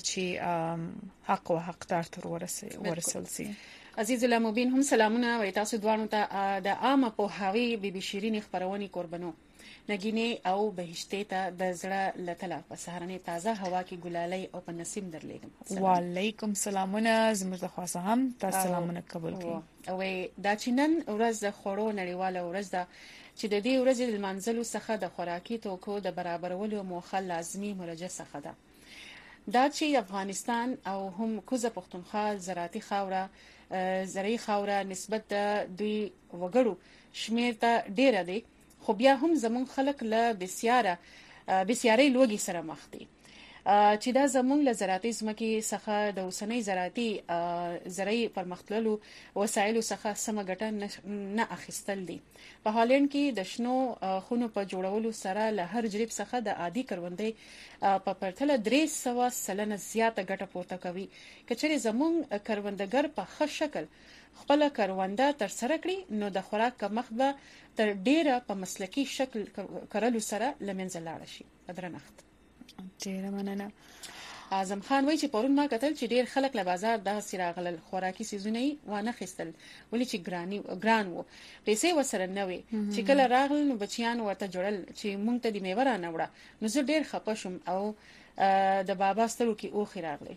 چې حق او حقدار تر ورسول سي. عزیز المبین هم سلامونه و تاسو دوانو ته د عامه په هاوی بي بي شيرين خبرونې قربانو نګینه او بهشته ته د زړه لته په سهارنې تازه هوا کې ګلالۍ او په نسیم درلېګم. وعلیکم سلامونه زموږ د خاصه هم تاسو سلامونه قبول کړئ. او دا چې نن ورځ د خورو نړیواله ورځ ده چې د دې ورځې د منځلو څخه د خوراکي توکو د برابرولو موخه لازمي مرجع څخه ده. دا چې افغانستان او هم کوزه پښتونخوا زراعتي خاوره زرعي خاوره نسبت د دوی وګړو شمیر ته ډیره دی خو بیا هم زمون خلک له بسیاره بسیاري لوګي سره مخ دي چې دا زمون له زراعتي ځمکې څخه د اوسنۍ زراعتي زرعي پرمختللو وسایلو څخه سم ګټه نه اخیستل دي. په هالند کې د شنو خونو په جوړولو سره له هر جریب څخه د عادي کروندې په پرتله درې سوه سلنه زیاته ګټه پورته کوي. کچېرې زمون کروندګر په ښه شکل خپل کرونده تر سره کړی نو د خوراک کمښت به تر ډیره په مسلکی شکل کارلو سره لمنځه لاړ شي. درنښت. ډیره مننه. اعظم خان وایي چې پرون ما کتل چې ډیر خلک له بازار د سراغل خوراکي سيزونه وانه خستل ولې چې ګراني ګران وو پیسې وسره نه وي چې کله راغل نو بچیان ورته جوړل چې مونږ ته د میوه نه وړه نو زه ډیر خپه شوم او د بابا سترو کې اوخ راغلی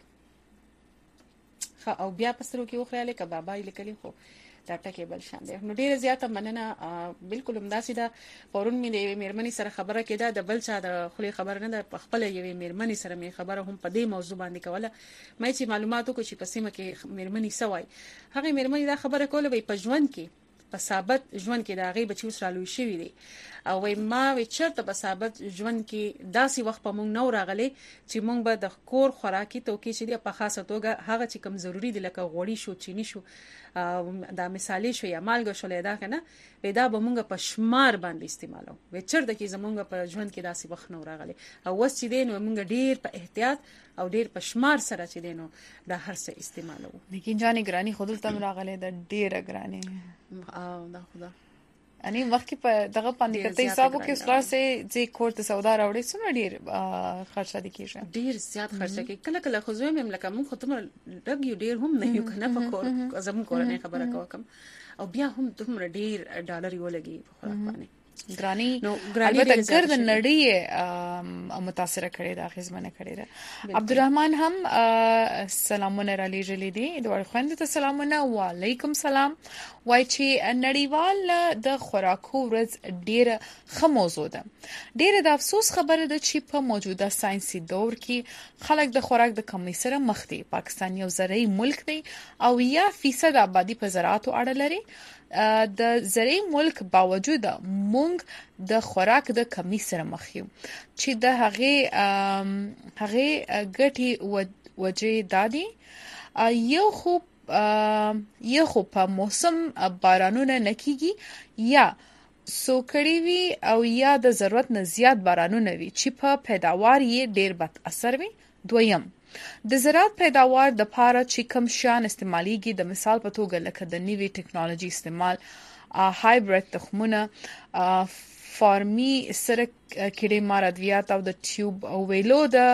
او بیا پسترو کې اوخ راغلی ک بابا یې لیکلی خو دا ټکي بل شان دي. نو ډیره زیاته مننه بالکل همداسې ده. پرون مې د میرمنې سره خبره کېده د بل چا د خولي خبر نه ده په خپل یوې میرمنې سره مې خبره هم په دې موضوع باندې کوله مې چې معلوماتو کو چې په سیمه کې میرمنې سوای هغه میرمنې دا خبره کوله وي په ژوند کې په ثابت ژوند کې دا غي بچو سره لوي شوی دي او وای ما وی چرته په ثابت ژوند کې داسې وخت په مونږ نو راغلي چې مونږ به د کور خوراکي توکي چې په خاصه توګه هغه چې کم ضروری دي لکه غوړی شو چینی شو دا مثالي شو یا مالګه شو لیدا کنه پیدا به مونږ په شمار باندې استعمالو و چرته کې زمونږ په ژوند کې داسې وخت نو راغلي او وس چې دین مونږ ډیر په احتیاط او ډیر په شمار سره چې دینو دا هر څه استعمالو. لیکن ځانې ګرانی خودل تم راغلي د ډیره ګرانی او دا خدا اني مخکې په دغه باندې کته حسابو کې سره سي چې کورت سودا راوړي څومره ډیر خرچه دي کیږي ډیر زیات خرچه کې کله کله خو زوی مم لکه مون ختم لګي ډیر هم نه یو کنه په کور زمون کورنۍ خبره کوم او بیا هم دومره ډیر ډالر یو لګي په خوراک باندې ګرانی البته ګرد نړۍ متاثر کړي دا خدمت کړي دا عبدالرحمن هم سلامونه را لېږلې دي دوه خويندو ته سلامونه وعليكم سلام وای چې نړیوال د خوراکو ورځ ډیره خموزو ده ډیره د افسوس خبره ده چې په موجوده ساينسي دور کې خلک د خوراک د کمی سره مخ دي پاکستان یو زرعي ملک دی او یا فیصد آبادی په زراعت اړه لري د زرعي ملک باوجود مونږ د خوراک د کمی سره مخ یو چې د هغه هغه ګټي وجه دادي یو خو یو خو په موسم بارانونه نکېږي یا سوکړی وي او یا د ضرورت نه زیات بارانونه وي چې په پیداوار یې ډیر بد اثر وي دویم د زراعت پیداوار د پاره چې کم شان استعماليږي د مثال په توګه لکه د نوي ټکنالوژي استعمال هایبرید تخمونه فارمي سره کړي مارادویات او د ټیوب او ویلو د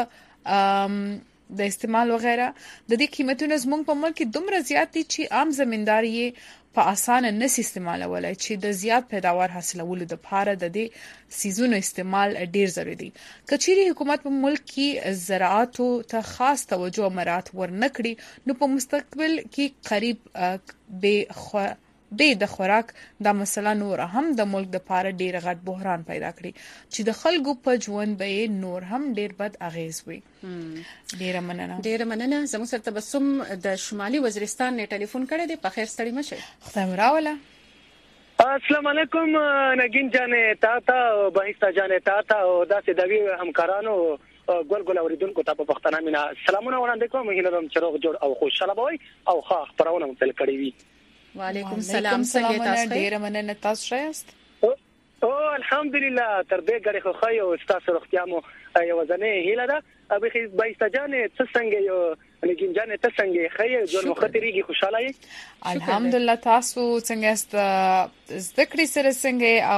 د استعمال وغیرہ د دې قیمتونو زموږ په ملک کې دومره زیات دي چې عام زمیندار یې په اسانه نس استعمالولای چې د زیات پیداوار حاصلولو د پاره د دې سيزونو استعمال ډیر ضروري دي کچيري حکومت په ملک کې زراعت ته خاص توجه مرات ورنکړي نو په مستقبل کې قریب به به د خوراک د مسله نور هم د ملک د پاره ډیر غټ بحران پیدا کړي چې د خلکو په ژوند به نور هم ډیر بد اغیز وي ډیر مننه ډیر مننه زموږ سره تبسم د شمالي وزیرستان نه ټلیفون کړی دی په خیر ستړي مشه خدای راوله السلام علیکم نگین جانې تا ته بهستا جانې تا ته او داسې دوی همکارانو ګل ګل اوریدونکو ته په پښتنه مینا سلامونه وړاندې کوم هیله لرم چې روغ جوړ او خوشاله وي او ښه خبرونه متل کړی وي وعلیکم السلام څنګه تاسو ډیر مننه تاسو شایست او الحمدلله تر دې غړي خو خو او تاسو روغتیا مو یو ځنه هیله ده ابي خي بایستجانې څه څنګه یو لګین جانې ته څنګه خیر جوړ مخاطريږي خوشاله یې الحمدلله تاسو څنګه است ذکر سره څنګه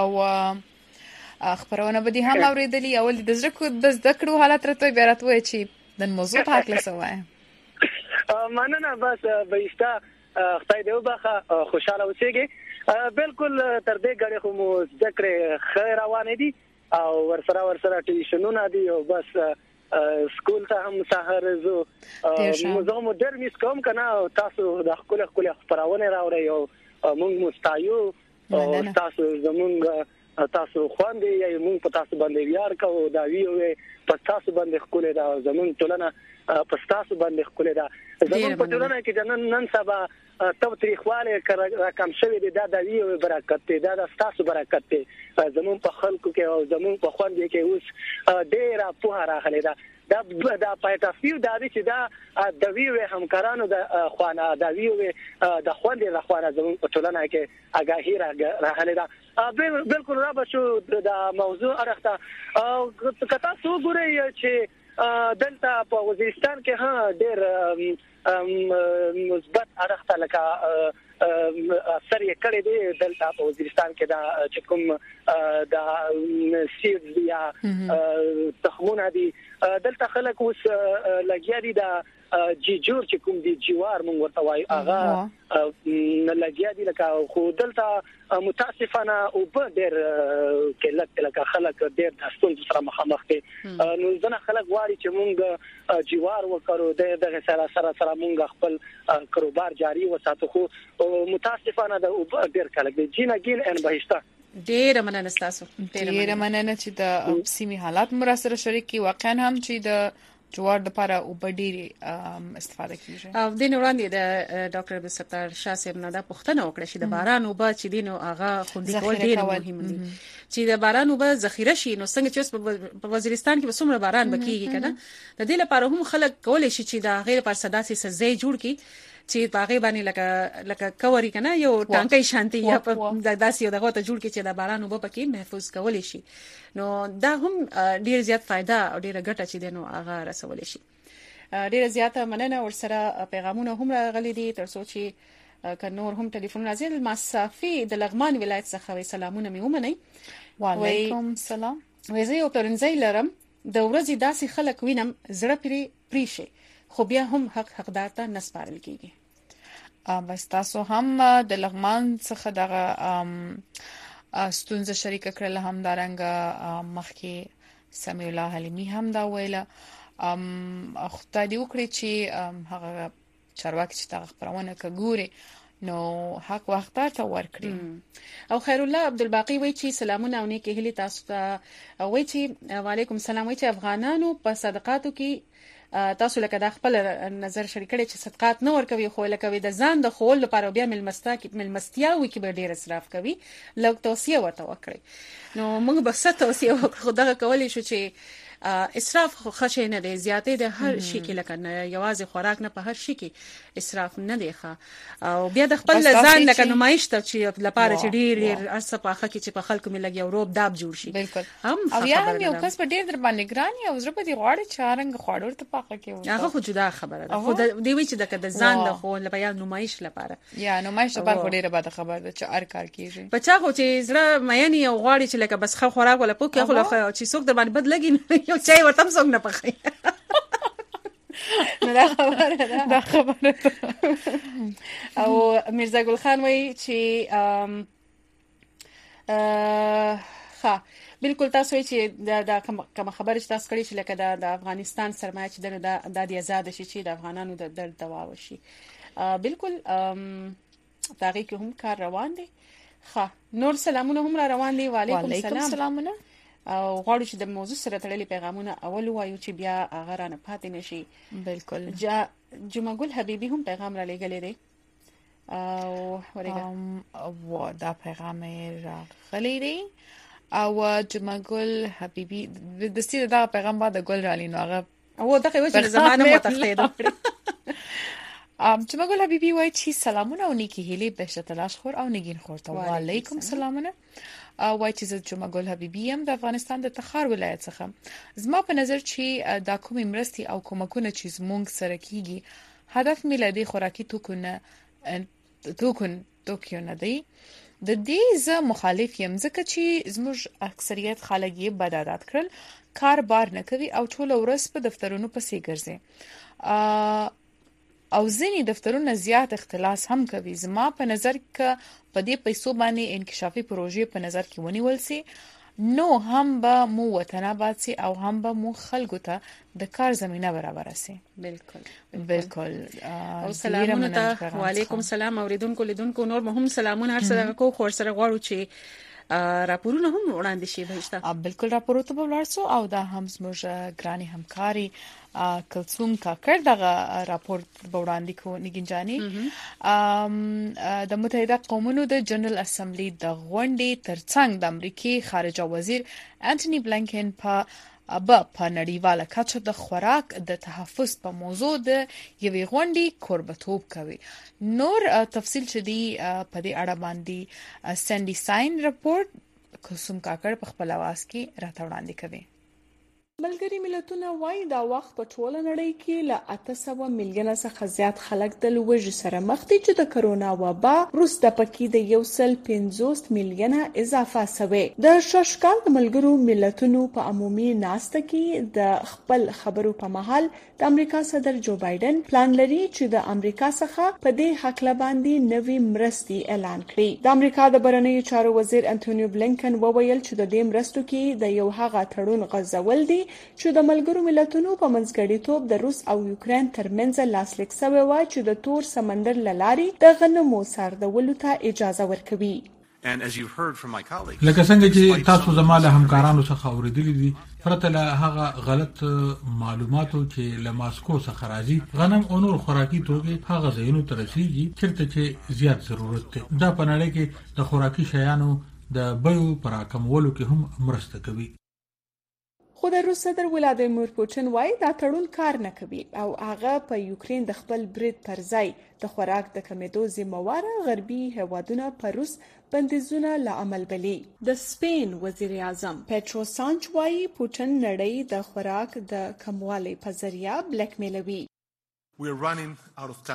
او خبرونه به دي هم اوریدلی اول د ذکر د ذکر حالت راته بیا راته چې د موضوع په اړه لسوای مننه بس بایستا خدای دې وبخه خوشاله اوسېږي بالکل تر دې غړي خو مو ذکر خیر روان دي او ورسره ورسره ټیشنونه دي او بس سکول ته هم سحر زو موږ مو در میس کوم کنه تاسو د خپل خپل خبرونه راوړی او موږ مستایو او تاسو زمونږ تاسو خواندې یا موږ په تاسو باندې ویار کوو دا ویو په تاسو باندې خپل دا زمونږ ټولنه په تاسو باندې خپل دا زمونږ په ټولنه کې د نن نن سبا تو تاریخواله کم شوی دی دا د ویو برکت دی دا د تاسو برکت دی زمون په خلکو کې او زمون په خوند کې اوس ډیر په راغلی دا دا د پایتافیو د دې چې دا د ویو همکارانو د خوانه د ویو د خوند د خوانه زمون په ټولنه کې اگاهی راغلی دا بالکل را بشو د موضوع ارخته او کتا سو ګوري چې دلته په وزیرستان کې ها ډیر مثبت اړخته لکه اثر یې کړی دی دلته په وزیرستان کې دا چې کوم د سیډز یا تخمونه دي دلته خلک اوس لګیا دي د جیجور چې کوم دي جوار مونږ ورته وایو هغه لګیا دي لکه خو دلته متاسفانه او په ډېر کلک لکه خلک ډېر د ستونزو سره مخامخ دي نو ځنه خلک غواړي چې مونږ جوار وکړو دغه سره سره سره مونږ خپل کاروبار جاري وساتو خو متاسفانه د ډېر کلک دي جینا ګیل ان بهشته ډېر مننه تاسو ډېر مننه چې د سیمې حالات مرسته شریکي واقعا هم چې د جوار د لپاره او ډېری استفاده کیږي او د نوراندې د ډاکټر عبدالستار شاه صاحب نه د پښتنه وکړه چې د باران او با چې دینو هغه خوندې کول ډېر مهم دي چې د باران او با ذخیره شي نو څنګه چې په وزیرستان کې وسومره باران بکیږي کنه د دې لپاره هم خلک کولای شي چې د غیر پر صداسي سزې جوړ کړي چې باغې باندې لکه لکه کوري کنه یو ټانکې شانتي یا په داسې دغه ته جوړ کې چې د باران وب پکې محفوظ کول شي نو دا هم ډیر زیات فائدہ او ډیر ګټه چې دینو هغه رسول شي ډیر زیاته مننه ورسره پیغامونه هم راغلي دي تر څو چې ک نور هم ټلیفون راځي. المصافي د لغمان ولایت څخه وي سلامونه مې ومنئ. وعلیکم السلام. وې زه یو پرنځي لرم د ورځې داسې خلک وینم زړه پرې پریشه خو بیا هم حق حقدار ته نسپارل کیږي. بس تاسو هم د لغمان څخه دغه ستونزه شریکه کړل، هم دارنګه مخکې سمیع الله حلیمی هم دا ویله. ام خدای دې وکړي چې هغه چارواکي چې تاسو خبرونه کوي نو حق وخت ته ورکړي. او خیر الله عبدالباقی وایي چې سلامونه او نیکی هیله تاسو ته. وایي چې وعلیکم السلام. وایي چې افغانانو په صدقاتو کې تاسو لکه د خپل نظر شریکړي چې صدقات نه ورکوي خو لکه د ځان د خول لپاره بیا ملمستا کې ملمستیاوي کې به ډیر اسراف کوي. لږ توصیه ورته وکړي. نو موږ به ست توصیه وکړو دغه کولی شو چې اسراف خو نه دی زیاتې د هر شي کې لکه نه یوازې خوراک نه په هر شي کې اسراف نه دی ښه. او بیا د خپل ځان لکه نمایش ته چې لپاره چې ډیر ډیر ارسه پاخه کې چې په خلکو مې لګي او روب داب جوړ شي. بالکل. او یا هم یو کس په ډیر در باندې ګرانی او زړه په دی غواړي چې رنګ خوړور ته پاخه کې هغه خو جدا خبره ده. خو دی وی چې د ځان د خو لپاره نمایش لپاره یا نمایش لپاره ډیره بده خبره ده چې هر کار کیږي. بچا خو چې زړه مېنی او غواړي چې لکه بس خو خوراک ولا پوکي خو چې څوک در باندې بد لګي یو چای ورته څنګه نه پخې. نه دا خبره ده دا خبره. او میرزا ګل خان وایي چې ام ها بالکل تاسو چې دا کوم خبره چې تاسو کړی چې لکه د افغانستان سرمایه چې د د آزاد شي چې د افغانانو د درد دوا وشي. بالکل تاغي کې هم کار روان دي. ها نور سلامونه هم را روان دي. وعلیکم السلام. سلامونه. او غواړو چې د موضوع سره تړلي پیغامونه اول وایو چې بیا هغه رانه پاتې نشي. بالکل. جمعه ګل حبیبي هم پیغام را لګلې دی او ورګه او دا پیغام راغلی دی او جمعه ګل حبیبي د ستې دا پیغام بعد ګل را لینو هغه او دغه وجه زمانه مو تختید. ام جمعه ګل حبیبي وایي چې سلامونه او نیکی هیله بهشته تلاش خور او نگین خور ته. وعلیکم سلامونه. او وایي چې جمعه ګل حبیبي هم د افغانستان د تخار ولایت څخه. زما په نظر چې دا کوم مرستي او کومکونه چې زمونږ سره کیږي هدف میلادي خوراکي توکونه توکن توکیونه دی. د دې زه مخالف یم ځکه چې زموږ اکثریت خلک یې بد عادت کړل، کار بار نه کوي او ټول ورځ په دفترونو پسې ګرځي او ځینې دفترونه زیات اختلاس هم کوي. زما په نظر کې په دې پیسو باندې انکشافي پروژې په نظر کې ونیول سي نو هم به مو وطن آباد سي او هم به مو خلکو ته د کار زمينه برابر سي. بالکل بالکل. او سلامونه ته. وعلیکم السلام. اوریدونکو لیدونکو نور مهم سلامونه هر سره کو خور سره غواړو چې راپورونه هم وړاندې شي بهشته. بالکل راپور ته ولرسو او دا هم زموږ ګرانی همکاري کلثوم کاکړ دغه راپور وړاندې کو نگین جاني. د متحده قومونو د جنرال اسمبلی د غونډې ترڅنګ د امریکای خارجه وزیر انټونی بلنکن په ابا په نړیواله کچه د خوراک د تحفظ په موضوع د یوې غونډې کوربتوب کوي. نور تفصیل چې دی په دې اړه باندې سندي ساين رپورت کلثوم کاکړ په خپل आवाज کې راته وړاندې کوي. ملګری ملتونه وایي دا وخت په ټوله نړۍ کې له اته سوه میلیونه څخه زیات خلک د لوږې سره مخ دي چې د کرونا وبا وروسته پکې د یو سل پنځوس میلیونه اضافه شوه. د ششکال د ملګرو ملتونو په عمومي ناسته کې د خپل خبرو په مهال د امریکا صدر جو بایدن پلان لري چې د امریکا څخه په دې حق لباندې نوې مرستې اعلان کړي. د امریکا د بهرنیو چارو وزیر انټونی بلنکن وویل چې د دې مرستو کې د یو هغه تړون غځول دي چې د ملګرو ملتونو په منځګړیتوب د روس او یوکرين ترمنځ لاسلیک شوی و چې د تور سمندر لارې د غنمو سردولو ته اجازه ورکوي. لکه څنګه چې تاسو زماله همکارانو څخه اوریدلی دي پرته له هغه غلط معلوماتو چې له ماسکو څخه راځي غنم او نور خوراکي توکي هغه ځایونو ته رسیږي چیرته چې زیات ضرورت دی. دا په نړۍ کې د خوراکي شیانو د بیو پر راکمولو کې هم مرسته کوي. خو د روس صدر ولادیمیر پوتین وایي دا تړون کار نه کوي او هغه په یوکرين د خپل برید پر ځای د خوراک د کمیدو ذمہوار غربي هوادونه په روس بندیزونه لعمل بلی. د سپین وزیر اعظم پیټرو سانچ وایي پوتین نړۍ د خوراک د کموالي په ذریعہ بلیک میلوي. We are running out of time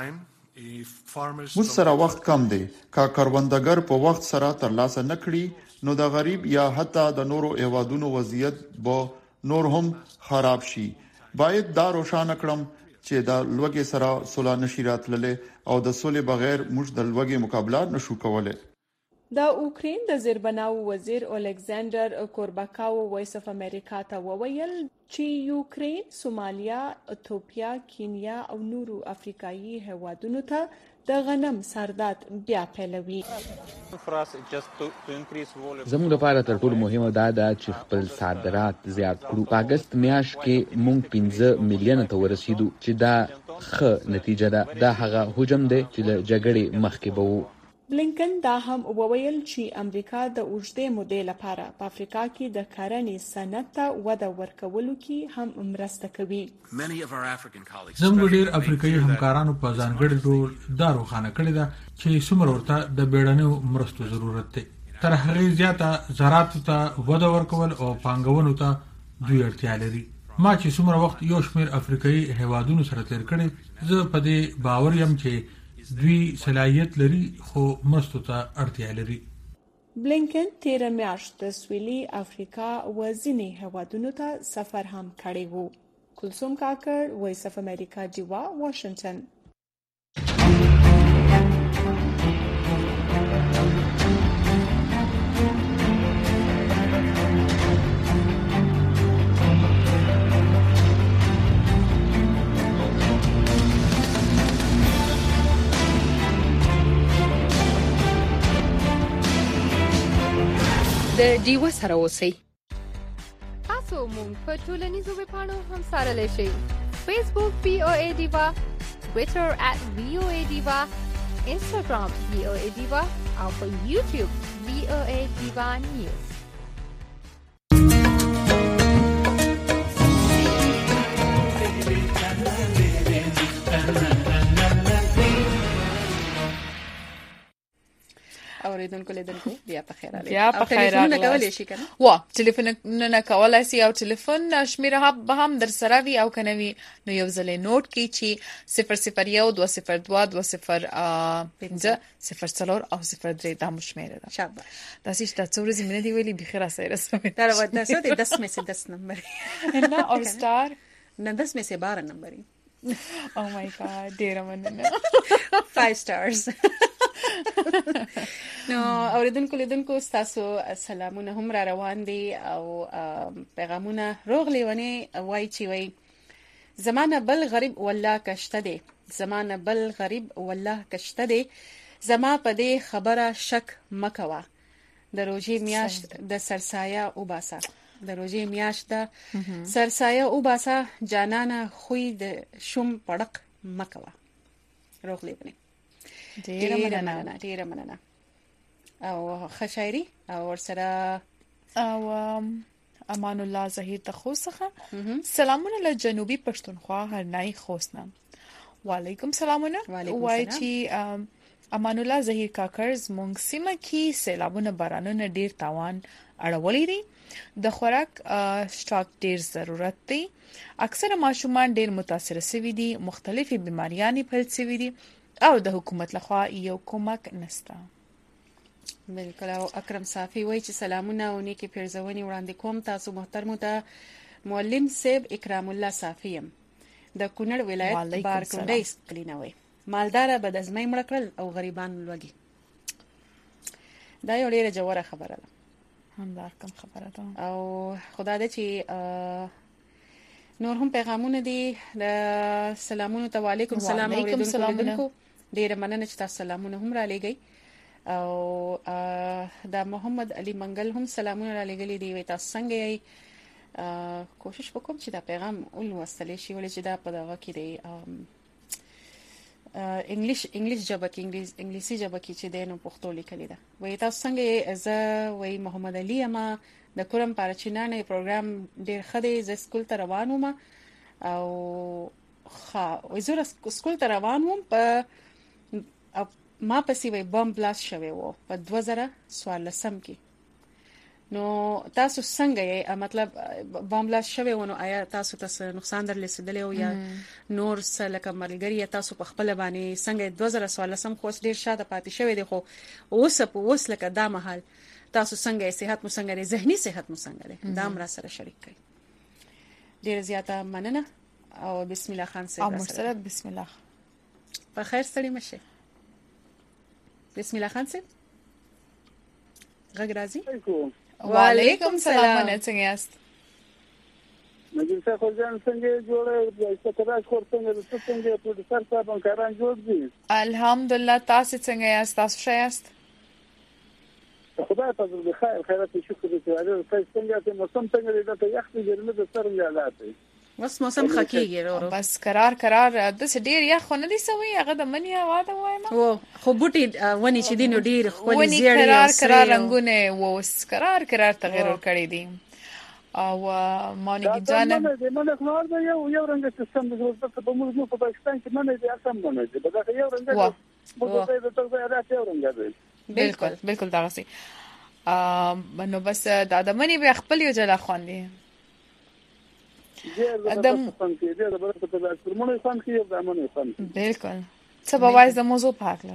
موږ سره وخت کم دی کا کروندګر په وخت سره ترلاسه نکړي نو د غریب یا حتی د نورو هیوادونو وضعیت به نور هم خراب شي. باید دا روښانه کړم چې د لوږې سره سوله نشي راتللی او د سولې بغیر موږ د لوږې مقابله نشو کولای. د اوکرين د زیربناو وزیر الیگزاندر کورباکاو وایس اف امریکا ته وویل چې یوکرين، سومالیا، ایتوپیا، کینیا او نورو افریقایي هیوادونو ته د غنم صادرات بیا پیلوي. زموږ لپاره تر ټولو مهمه دا ده چې خپل صادرات زیات کړو. په اگست میاشت کې موږ پنځه میلیونه ته ورسېدو چې دا ښه نتیجه ده. دا هغه حجم دی چې له جګړې مخکې به وو. بلینکن دا هم وویل چې امریکا د اوږدې مودې لپاره په افریقا کې د کرنې صنعت ته وده ورکولو کې هم مرسته کوي. زموږ ډېر افریقایي همکارانو په ځانګړي ډول دا روښانه کړې ده چې څومره ورته د بیړنیو مرستو ضرورت دی. تر هغې زیاته زراعت ته وده ورکول او پانګونو ته دوی اړتیا لري. ما چې څومره وخت یو شمېر افریقایي هیوادونو سره تیر کړی، زه په دې باور یم چې دوی صلاحیت لري خو مرستو ته اړتیا لري. بلینکن تیر میاشت د سویلي افریقا وزینی هیوادونو ته سفر هم کړی وو. کلثوم کاکړ، وایس اف امریکا، جیوا، واشنگټن. د ډیو سره اوسئ. تاسو مونږ په ټولنیزو ویبپاڼو هم سره شئ. فیسبوک وی او ای ډیوا، ټوئیټر ات وی او ای ډیوا، انسټاګرام وی او ای ډیوا او په یوټیوب وی او ای ډیوا نیوز. اوریدونکو لیدونکو بیا په خیر راغلی. بیا په خیر راغلی. کولای شي کنه. وا ټلیفونونه کولای شي او ټلیفون شمیره به هم در سره وي او کنه وي نو یو ځل نوٹ کی چې صفر صفر یو دوه صفر دوه دوه صفر پنځه صفر څلور او صفر درې دا مشمیره ده. شاباش. دا چې تاسو ورځې مینه دی ویلي بخیر سره سره. دا ود نه څه د دس میں سے دس نمبر نه او ستار نه دس میں سے بارہ نمبر. او مای ګاډ ډیر مننه. five stars. نو اوریدونکو لیدونکو تاسو سلامونه هم را روان دي او پیغامونه روغ لیونی وای چی وای زمانه بل غریب والله کشته دي، زمانه بل غریب والله کشته دي، زما په دې خبره شک مکوا، د روزي میاشت د سرسایه او باسا، د روزي میاشت د سرسایه او باسا جانانه خوې د شوم پړق مکوا. روغ لیونی ډیره مننه. ډیره مننه. او خشایری او ورسره او امان الله زهیر تخوسخه سلامونه له جنوبي پښتونخوا هرنای خوسنه. وعلیکم سلامونه. وای چې امان الله زهیر کاکرز مونږ سیمه کې سیلابونه بارانونه ډیر تاوان اړولې دي، د خوراک سٹاک ډیر ضرورت دی، اکثره ماشومان ډیر متاثر شوي دي، مختلفي بیماریاں پھیل شوي دي او د حکومت لخوا یو کومک نشته. بالکل. او اکرم صافی وای چې سلامونه او نیکی پیرزونی وړاندې کوم تاسو محترمو ته. معلم صاحب اکرام الله صافیم د کونړ ولایت بارکونډې کلینوي مالدار به د ازمای مړ کړل او غریبان لوګي. دا یو ډیره جوړه خبره ده. هم دا کوم خبره ده او خدای دې چې نور هم پیغامونه دي. د سلامونه ته وعلیکم السلام اوریدونکو ډیره مننه چې تاسو سلامونه هم را لېږئ. او دا محمد علي منګل هم سلامونه را لېږلي دي. وي تاسو څنګه یې؟ کوشش وکوم چې دا پیغام ولوستل شي ولې چې دا په دغه کې دی انګلیش انګلیش ژبه کې انګلیس انګلیسي ژبه کې چې دینو پښتو لیکل دي. وي تاسو څنګه زه وي محمد علي اما د کورم پارچینانه پروګرام ډیر خدای ز سکول ته روان وم او خا وزور سکول ته روان وم په ما پسې وي بم بلاست شوی وو په دوه زره څوارلسم کې. نو تاسو څنګه یې مطلب بامبلا شوه ونه آیا تاسو ته نقصان در رسیدلی او یا نور څه لکه ملګری تاسو په خپل باندې څنګه دوه زره سوال سم خو ډیر شاته پاتې شوی دی خو اوس په اوس لکه دا محل تاسو څنګه صحت مو څنګه دی ذهني صحت مو څنګه دی دا امر سره شریک کړئ ډیر زیاته مننه او بسم الله خان سره سره بسم الله په خیر ستړي مشه بسم الله خان سره غږ راځي وعلیکم سلام څنګه یاست نجیب صاحب ځان څنګه جوړه ستراش خور څنګه څنګه پروډوسر صاحب کاران جوړ دي الحمدلله تاسو څنګه یاست تاسو ښه یاست خدای په دې خیر خیرات شکر دې علي تاسو څنګه ته موسم څنګه دې ته یخ دې ګرمه د سر حالات بس موسم خکېږي ورو بس قرار قرار د ډیر یخ نه دي سوي هغه د منی هوا ده وایم او خو بوټي ونی چې دینو ډیر خو ونی قرار قرار رنگونه ووس قرار قرار تغیر کړی دي او مونږ جانم د منه خبر ده یو یو رنګ سیستم د ضرورت په موږ په پاکستان کې منه دي اسم منه دي دا یو رنګ موږ ته د توګه راځي یو رنګ دی بالکل بالکل دا غسي ا نو بس دا د منی به خپل یو جلا خوان دي ادم څنګه دې د برکت په فرمونه څنګه یو ځامنه څنګه بالکل څه به وایي د موضوع پاکله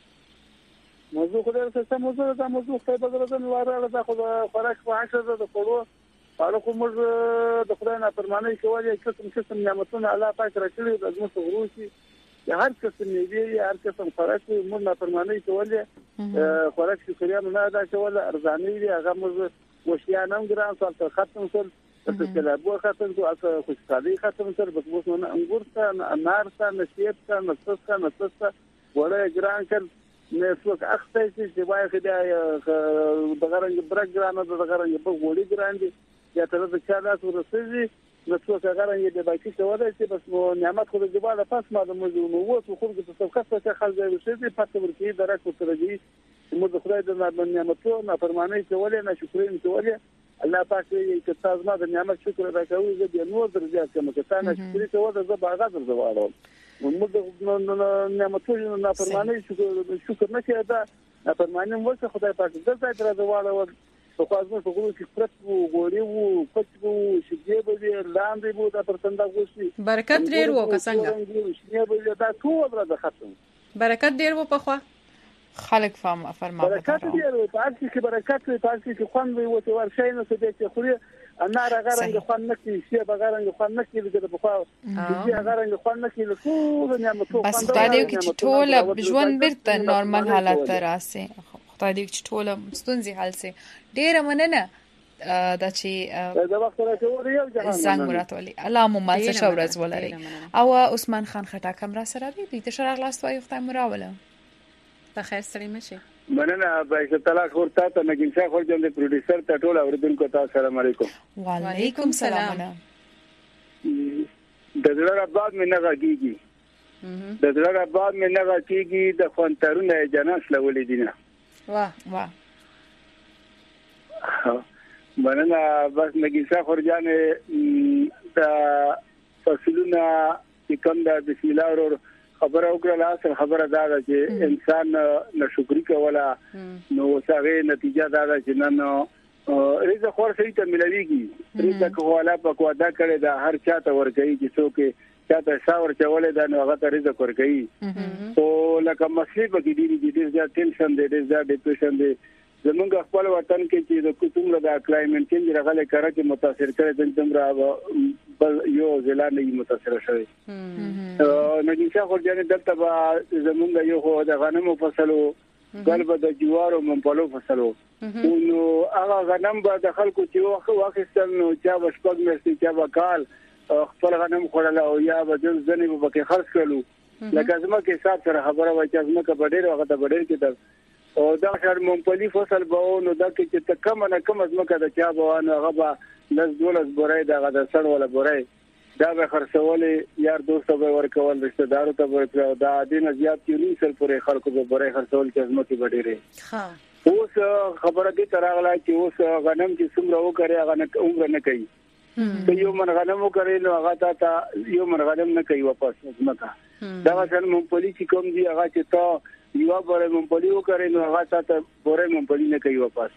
موضوع خو دې څه موضوع دا موضوع په بدل د واره د خو خوراک په عشره د کولو هغه کوم د خدای نه پرمانه کوي چې کوم څه نعمتونه الله پاک راکړي د موږ غروسي یا هر څه نیوي هر څه خوراک موږ نه پرمانه کوي خوراک شکریا نه دا کول ارزاني دي هغه موږ وشيانم ګران څه ختم شول د سلابو ختم شو اته خوشحالي ختم سره بس اوس نه انګور ته انار ته نشیب ته نصف ته نصف ته وړه ګران کړ نه څوک اخته چې وای خدای د غرنګ برګ ګران د غرنګ په وړي ګران دي یا تر څو چې دا ورسېږي نو څوک غرنګ د باقي څه ودا چې بس نعمت خو د جبال پاس ما د موضوع نو وو خو د څوک څه خلک ورسېږي پاتې ورکی درک وترږي موږ خدای د نعمتونو نه فرمانه کولې نه شکرین کولې الله پاک یې چې تاسو ما د نعمت شکر ادا کوئ زه د نور درجات کوم چې تاسو شکر کوئ زه باغ درځوالم موږ د نعمتونو نه فرمانه شکر شکر نه کړه دا فرمانه مو خدای پاک دې ځای درځوالم په خاصو په ګورو چې پرت وو غوړي وو پټ وو شګې به لاندې وو دا پرڅنده غوښتي برکت ډیر وو که څنګه شګې به دا ټول راځه ختم برکت ډیر وو په خوا خلق فهم فرما برکت ډیر وو پاتې کې برکت پاتې کې خوان وي وته ورشي نو څه دې چې خوري انار غرنګ خوان نکي شی بغرنګ خوان نکي د په خوا شی غرنګ خوان نکي له ټول نعمتو خوان بس دا دی چې ټول ژوند بیرته نورمال حالت ته راسي خدای دې چې ټول ستونزې حل سي ډیره مننه دا چې دا وخت راځي یو جهان څنګه مراتولي الله مو مال څه ورځ ولري او عثمان خان خټک هم را سره دی د شرع لاس وای خدای مراوله په خیر سره مشه مننه بایسه طلاق ورته ته نګین شاه خور جن د پروډوسر ته ټول اوریدونکو ته السلام علیکم وعلیکم السلام د زړه رباب مې نه غږیږي د زړه رباب مې نه غږیږي د خوانترونه جناس لولې دینه واه واه مننه بس نګین شاه خور جان د فصلونه چې کوم د بسم الله ورو خبره وکړه اصل خبره دا ده چې انسان نشکری کوله نو څنګه نتیجه دا ده چې نن رزق خور سړي ته ملويږي رزق خواله په کودا کړي دا هر چاته ورګي چې څوک چاته شاور چولې دا نو هغه ته رزق ورګي او لکه مسلې په دې دي چې ډېر ټینشن دی ډېر ډیپریشن دی زمونږ خپل وطن کې چې د کومه د کلایمټ چینج راغلي کړه چې متاثر کړي د تمرا بل یو ځلا نه متاثر شوی نو چې څنګه ورته دلته به زمونږ یو هو د غنمو فصلو قلب د جوارو منپلو فصلو نو هغه غنم به د خلکو چې واخیستل نو چا بشپګ مېستي چا وکال خپل غنم خورل او یا به ځنې به کې خرڅ کړو لکه زما کې حساب سره خبره وای چې زما کې ډېر وخت به ډېر کې او دا شهر مونپلی فصل به نو دا کې چې کم نه کم از مکه د چا به نو هغه به لږ دولس بورای دغه د سړ ولا بورای دا به خرڅول یار دوستو به ورکول رشتہ دارو ته ورکول دا دینه زیات کیونی سل پورې خلکو به بورای خرڅول چې ازمکه بډېره ها اوس خبره دې تراغله چې اوس غنم چې څومره وکړي هغه عمر نه کوي ته یو من غنم وکړي نو هغه ته یو من غنم نه کوي واپس ازمکه دا څنګه مونپلی چې کوم دی هغه چې تا یو بورې مونپلی وکړي نو هغه ته بورې مونپلی نه کوي واپس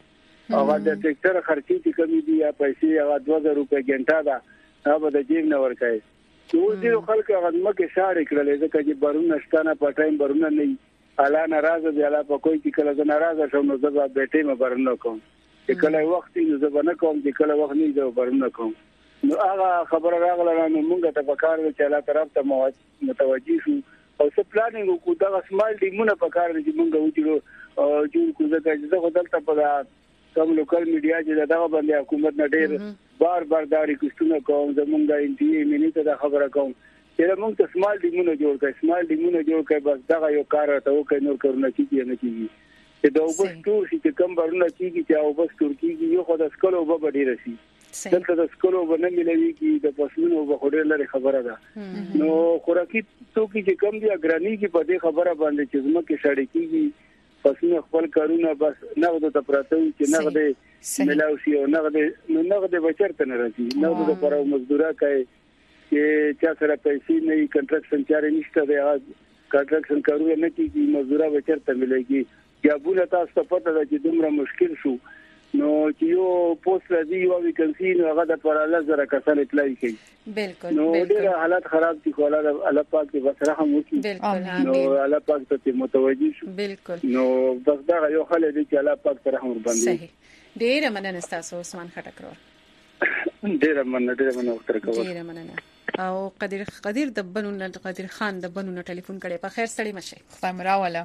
هغه د ټریکټر خرچي چې کمی دي یا پیسې هغه دوه زره روپے ګنټه ده هغه د جیب نه ورکړي نو ډیرو خلک هغه مکه شاړې کړل ځکه چې برونه شتانه په ټایم برونه نه اعلی ناراضه دي اعلی په کوئی چې کله ناراضه شوم نو زه به بیٹې ما برونه کوم چې کله وخت یې زه به نه کوم چې کله وخت نه زه برونه کوم نو هغه خبره راغله نو موږ ته پکار دي چې الله طرف ته متوجي شو او څه پلانینګ وکړو دا سمال ډیمونه پکار دي چې موږ وځو جوړ کوو چې زه خدای په کوم لوکل میډیا چې دا باندې حکومت نه ډېر بار بار دا ریکوستونه کوم زمونږ د انټي مینیټه دا خبره کوم چې موږ ته سمال ډیمونه جوړ کړئ سمال ډیمونه جوړ کړئ بس دا یو کار ته وکړي نور کارونه کیږي نه کیږي چې دا وبستور چې کوم برونه کیږي چې او وبستور کیږي یو خدای سکلو به ډیر شي دلته د سکلو باندې ملوي کی د پسونو به خوري لري خبره ده نو خوراکي توکي چې کم دي اګرانی کی په دې خبره باندې چې زموږ کې شړې کیږي پسونه خپل کارونه بس نغد ته پراته چې نغد ملاوي او نغد نو نغد بچرته نه راځي نغد د پرو مزدورا کوي چې چا سره پیسې نه کنټراکشن چاري نشته دی کنټراکشن کارونه نه کیږي مزدورا بچرته ملایږي یا بوله تاسو ته پته ده چې دومره مشکل شو نو چې یو پوسټ راځي او ویکنسي نو هغه د پر الله زره کسان اطلاع کوي بالکل نو ډیر حالات خراب دي کوله الله پاک دې بس رحم وکړي بالکل نو الله پاک ته متوجي شو بالکل نو بس دا یو خلک دي چې الله پاک ته رحم وکړي صحیح ډیر مننه تاسو عثمان خټک ډیر مننه ډیر مننه وختر کوم ډیر مننه او قدیر قدیر د بنو قدیر خان د بنو ټلیفون کړي په خیر سړی مشه خدای مراوله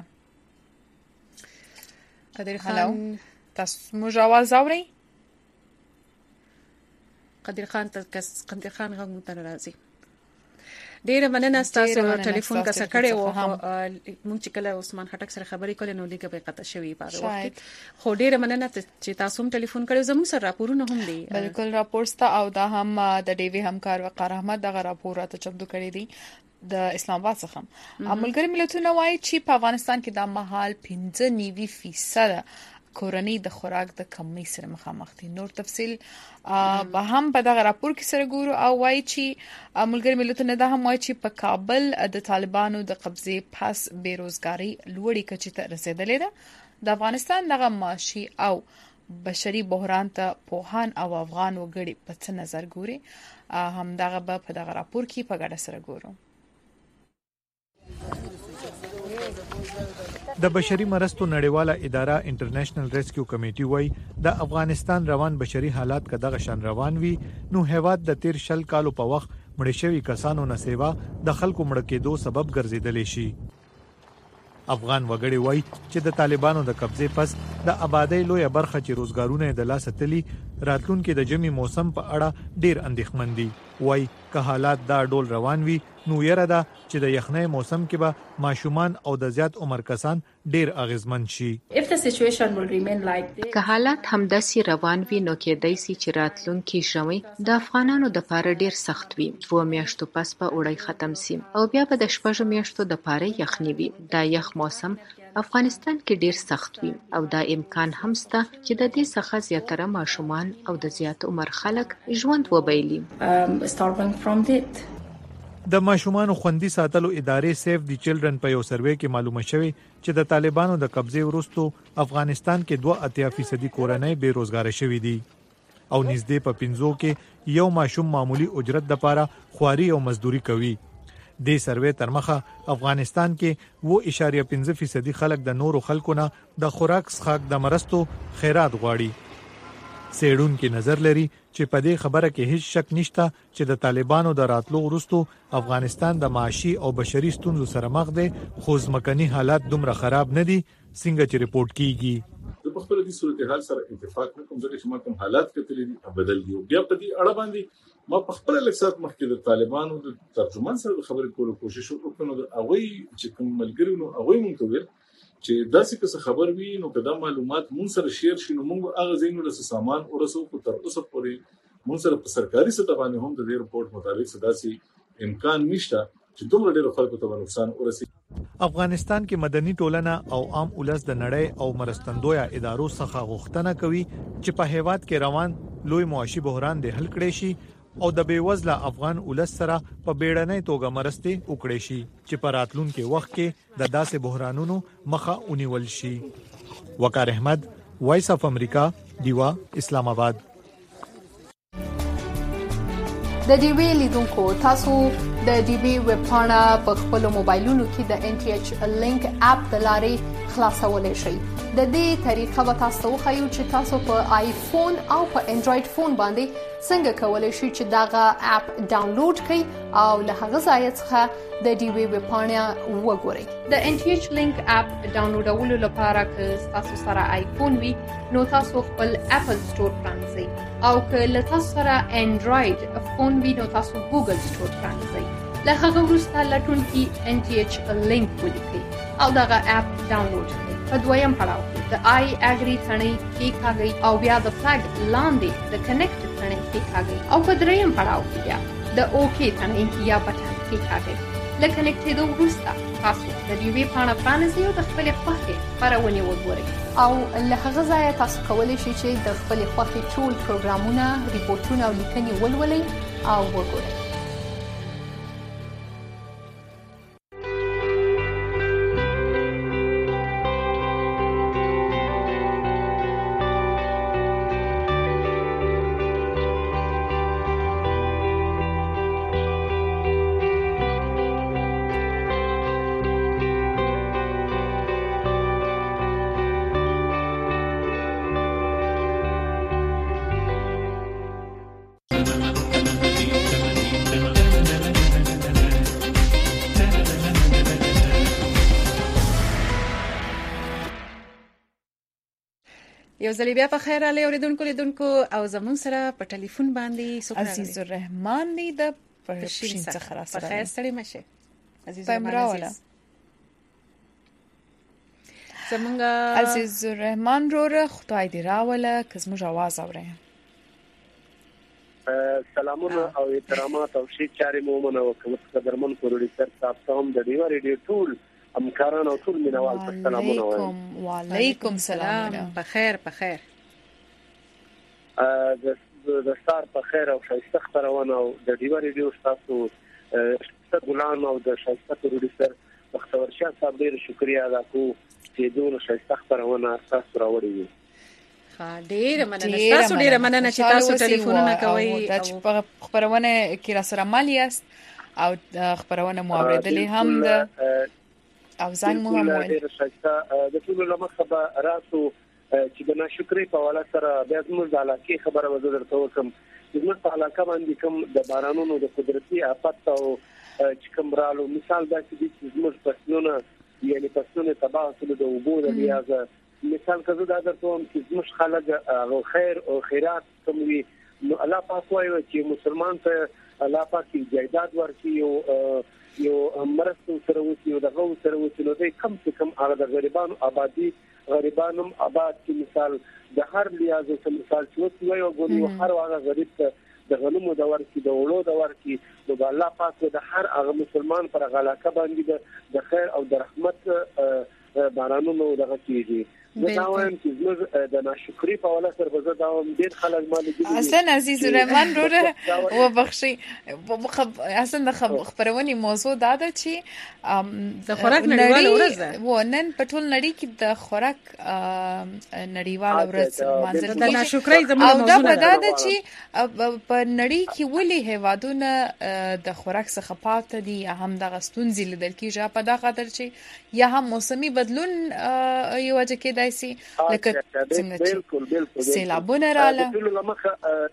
قدیر خان تاسو موږ आवाज اورئ قدیر خان تاسو قدیر خان غو ته راځي ډیره مننه تاسو ټلیفون کا سکړې و مونږ چې کله عثمان خټک سره خبرې کولې نو لیکه به قطع شوی په وخت خو ډیره مننه چې تاسو هم ټلیفون کړو زموږ سره راپورونه هم دي بالکل راپورستا او دا هم د ډیوی همکار وقار احمد دغه راپور راته چمتو کړی دی د اسلام آباد څخه عملګری ملتونه وایي چې په افغانستان کې د مهال پنځه نیوي فیصد کورنۍ د خوراک د کمی سره مخامخ دي نور تفصیل به هم په دغه راپور کې سره ګورو او وایي چې ملګری ملتونه دا هم وایي چې په کابل د طالبانو د قبضې پس بیروزګاری لوړی کچې ته رسیدلې ده د افغانستان دغه معاشي او بشري بحران ته پوهان او افغان وګړي په څه نظر ګوري هم دغه په دغه راپور کې په ګډه سره ګورو د بشري مرستو نړیواله اداره انټرنیشنل ریسکیو کمیټي وای د افغانستان روان بشري حالات کداغه شان روان وي نو هیواد د تیر شل کالو په وخت مړ شوی کسانو نه سیوا د خلکو مړ کېدو سبب ګرځیدلی شي افغان وګړي وای چې د طالبانو د قبضې پس د آبادی لوی برخه چې روزګارونه د لاسه تلي راتلونکو د جمی موسم په اړه ډیر اندېښمن دي وای که حالات دا ډول روان وي نو یره ده چې د یخنۍ موسم کې به ماشومان او د زیات عمر کسان ډیر اغیزمن شي که حالات همداسي روان وي نو کېدای شي چې راتلونکي ژمي د افغانانو د پاره ډیر سخت وي دوه میاشتو پس په وړي ختم شي او بیا په د شپږ میاشتو د پاره یخني وي دا یخ موسم افغانستان کې ډیر سخت وي او دا امکان هم شته چې د دې څخه زیاتره ماشومان او د زیات عمر خلک ژوند وبایلي د ماشومانو خوندي ساتلو ادارې سیف دی چلډرن په یو سروې کې معلومه شوه چې د طالبانو د قبضې وروسته افغانستان کې دوه اتیا فیصد کورنۍ بے روزګار شوي دي او نږدې په پنځو کې یو ماشوم معمولی اجرت د پاره خواري او مزدوري کوي د سروې تر مخه افغانستان کې و اشاریه پنځه فیصد خلک د نورو خلکو نه د خوراک څخه د مرستو خیرات غواړي سیډون کې نظر لري چې په دې خبره کې هیڅ شک نشته چې د طالبانو د راتلو وروسته افغانستان د معاشي او بشري ستونزو سره مخ دی خو ځمکني حالات دومره خراب نه دي څنګه چې ریپورت کیږي د خپل د صورتحال سره اتفاق نه کوم ځکه چې ما کوم حالات کتلې دي بدل دي بیا په دې اړه باندې ما په خپل لکسات مخکې د طالبانو د ترجمان سره خبرې کولو کوشش وکړم نو هغه چې کوم ملګری نو هغه مونږ ته ویل چې داسې که خبر وي نو کدا معلومات مون سره شیر شي نو موږ هغه زینو له سامان ورسو کو تر اوسه پورې مون سره په سرکاري سطح باندې هم د دې رپورت مطابق داسې امکان نشته چې دومره ډېر خلکو ته نقصان ورسي افغانستان کې مدني ټولنه او عام ولس د نړۍ او مرستندویا ادارو څخه غوښتنه کوي چې په هیواد کې روان لوی معاشي بحران د حل کړي شي او د بیوزله افغان ولس سره په بیړنۍ توګه مرستې وکړي شي چې په راتلونکي وخت کې د داسې بحرانونو مخه ونیول شي وقار احمد وایس اف امریکا دیوا اسلام آباد. د ډي وی لیدونکو تاسو د ډي وی ویب پاڼه په خپل موبایلونو کې د ان ټي ایچ لینک اپ د لارې خلاصولای شئ. د دې طریقه به تاسو وښیو چې تاسو په آیفون او په انډراید فون باندې څنګه کولای شئ چې داغه اپ ډاونلوډ کړئ او له هغه ځای څخه د ډي وی ویب پاڼه وګورئ. د ان ټي ایچ لینک اپ ډاونلوډولو لپاره که تاسو سره آیفون وي نو تاسو خپل اپل سٹور پرانځئ او که له تاسو سره انډراید فون وي نو تاسو ګوګل سٹور پرانځئ. له هغه وروسته لټونکي ان ټي ایچ لینک ولیکئ او دغه اپ ډاونلوډ کړئ. په دویم پړاو کې د آی اګری ثنې کېکاږئ او بیا د فلګ لاندې د کنیکټ ثنې کېکاږئ او په دریم پړاو کې بیا د اوکی ثنې یا بټن کېکاږئ. له کنیکټېدو وروسته تاسو د ډي وی پاڼه پرانیزئ او د خپلې خوښې خپرونې وګورئ او له هغه ځایه تاسو کولی شئ چې د خپلې خوښې ټول پروګرامونه، ریپورټونه او لیکنې ولولئ او وګورئ. یو ځل بیا په خیر علي اوریدونکو لیدونکو او زمون سره په ټلیفون باندې سوکر عزیز الرحمن دی د پرشین څخه را سره په خیر ستړي مشه عزیز الرحمن زمونږ عزیز الرحمن روره خدای دې راوله که زموږ आवाज اورئ. سلامونه او احترامات او شي چاري مومن او قدرمن پروډوسر تاسو هم د دیوا ریډیو ټول امکاران او ټول مینوال په سلامونه وایم. وعلیکم سلام. بخیر بخیر. ا د ستار په خیر او شایسته خبرونه او د دیوا ریډیو تاسو ستاسو ګلان او د شایسته پروډوسر مختور شاه صاحب ډیر شکریا ادا کوم چې دوه شایسته خبرونه تاسو راوړي. ها ډیر مننه تاسو ډیر مننه چې تاسو ټلیفونونه کوي او خبرونه کې را سره مالیاست او خبرونه مو اوریدلې هم ده او زنګ مو هم وایي د ټول لمخه به راسو چې د ناشکرۍ په حواله سره بیا زموږ د علاقې خبره وزه درته وکم. زموږ په علاقه باندې کوم د بارانونو د قدرتي آفت او چې کوم رالو مثال داسې دي چې زموږ فصلونه یعنی فصلونه تباه شول د اوبو د لیازه مثال کزه دا درته وم چې زموږ خلک خیر او خیرات کوم وي نو الله پاک وایي چې مسلمان ته الله پاک جایداد ورکړي او یو مرستو سره وسی او دغه سره وسی نو دې کم څه کم هغه د غریبانو آبادی غریبانو آباد کې مثال د هر لیازو څخه مثال چې وسی وي او ګوري هر هغه غریب ته د غنمو د ورکی د وړو د ورکی نو الله پاک د هر هغه مسلمان پر غلاکه باندې د خیر او د رحمت بارانونو دغه کیږي. دا وایم چې زموږ د ناشکری په حواله سره به دا هم ډیر خلک مالي دي. حسن عزیز الرحمن روره و بخشي حسن د خبرونې موضوع دا ده چې د خوراک نړیواله ورځ و نن په ټول نړۍ کې د خوراک نړیواله ورځ منځ د ناشکری زموږ موضوع نه ده دا چې په نړۍ کې ولې هیوادونه د خوراک څخه پاتې دي هم د غستونځي لیدل کېږي په دا خاطر چې یا هم موسمي بدلون یو وجه کې دایسي لکه څنګه بالکل بالکل سیلابونه رااله ټول لمخه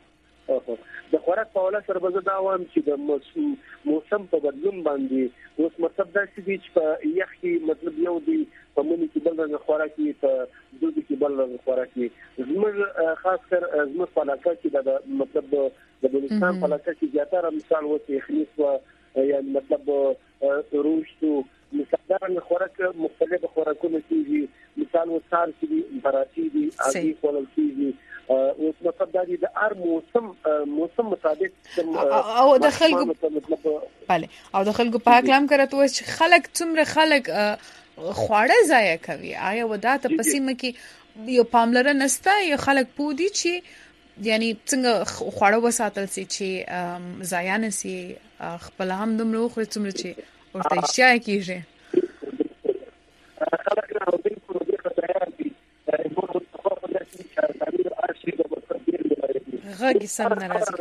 د خوراک په حواله سره به دا وایم چې د موسم په بدلون باندې اوس مطلب دا چې په یخ کې مطلب یو دی په منی کې بل رنګ خوراکي په دوی کې بل رنګ خوراکي زموږ خاص کر زموږ په علاقه کې د مطلب د بلوچستان په علاقه کې زیاتره مثال وته خلیص و یعنی مطلب روشتو مثال خوراک مختلف خوراکونه کیږي مثال وسار کې براتی دي اږي کولل کیږي او مطلب دا د هر موسم موسم مطابق او د خلکو بله او د خلکو په کلام کرته چې خلک څومره خلک خواړه ضایع کوي آیا ودا ته پسیمه کې یو پاملرنه نسته یو خلک پودي چې یعنی څنګه خواړه وساتل سي چې ضایع نسي خپل هم دومره خو څومره چې ورته اشیاء کیږي خلک نه بالکل د خدای دی غږ سم ناراضي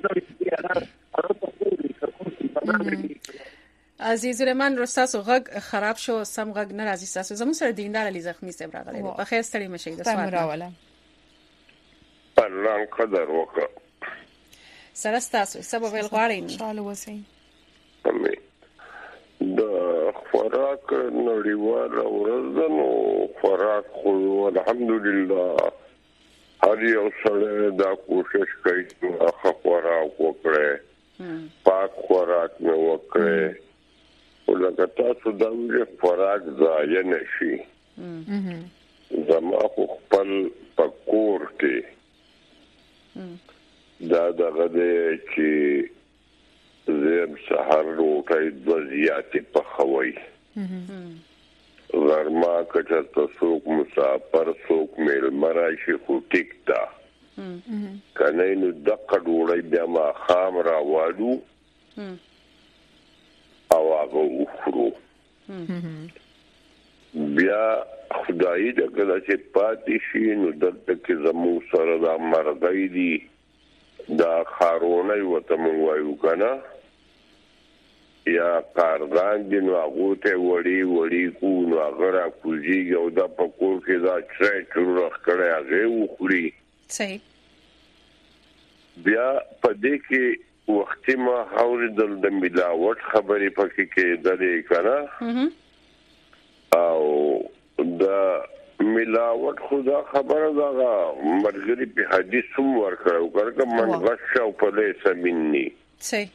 عزیز الرحمن رستاسو غږ خراب شو سم غږ ناراضي تاسو زموږ سره دیندار علي زخمی صاحب راغلی په خیر ستړي مشي د سوال راوله الله قدر وکړه سره تاسو سبب ویل غواړئ ان شاء الله وسی د خوراک نړیوال ورځنو خوراک خو الحمدلله هر یو سره دا کوشش کوي چې هغه خوراک وکړي پاک خوراک نه وکړي ولکه تاسو دا ویل خوراک ضایع نشي زما خپل پکور کې دا دغه دې چې زم سحر روټي د زیاتې په خوي غرما کچا تاسو مسافر څوک میل مراشي خو ټیک تا کنه نو دغه ډوړې بیا ما خام را والو او هغه وخرو بیا خدای دې کله چې پاتې شي نو دلته کې زمو سره دا مرغۍ دي دا خارونه وته مونږ وایو کنه یا کاردان دي نو هغه ته وړي وړي کو نو هغه را کوزي یو دا پکور کې دا چې چورخ کړه هغه وخوري صحیح بیا پدې کې وختي ما حواله د ملاوت خبرې پکې کې درې کړه او دا ملاوت خدا خبره دا مرګري په حدیث هم ورکړو کړه من غش او په لیس مني صحیح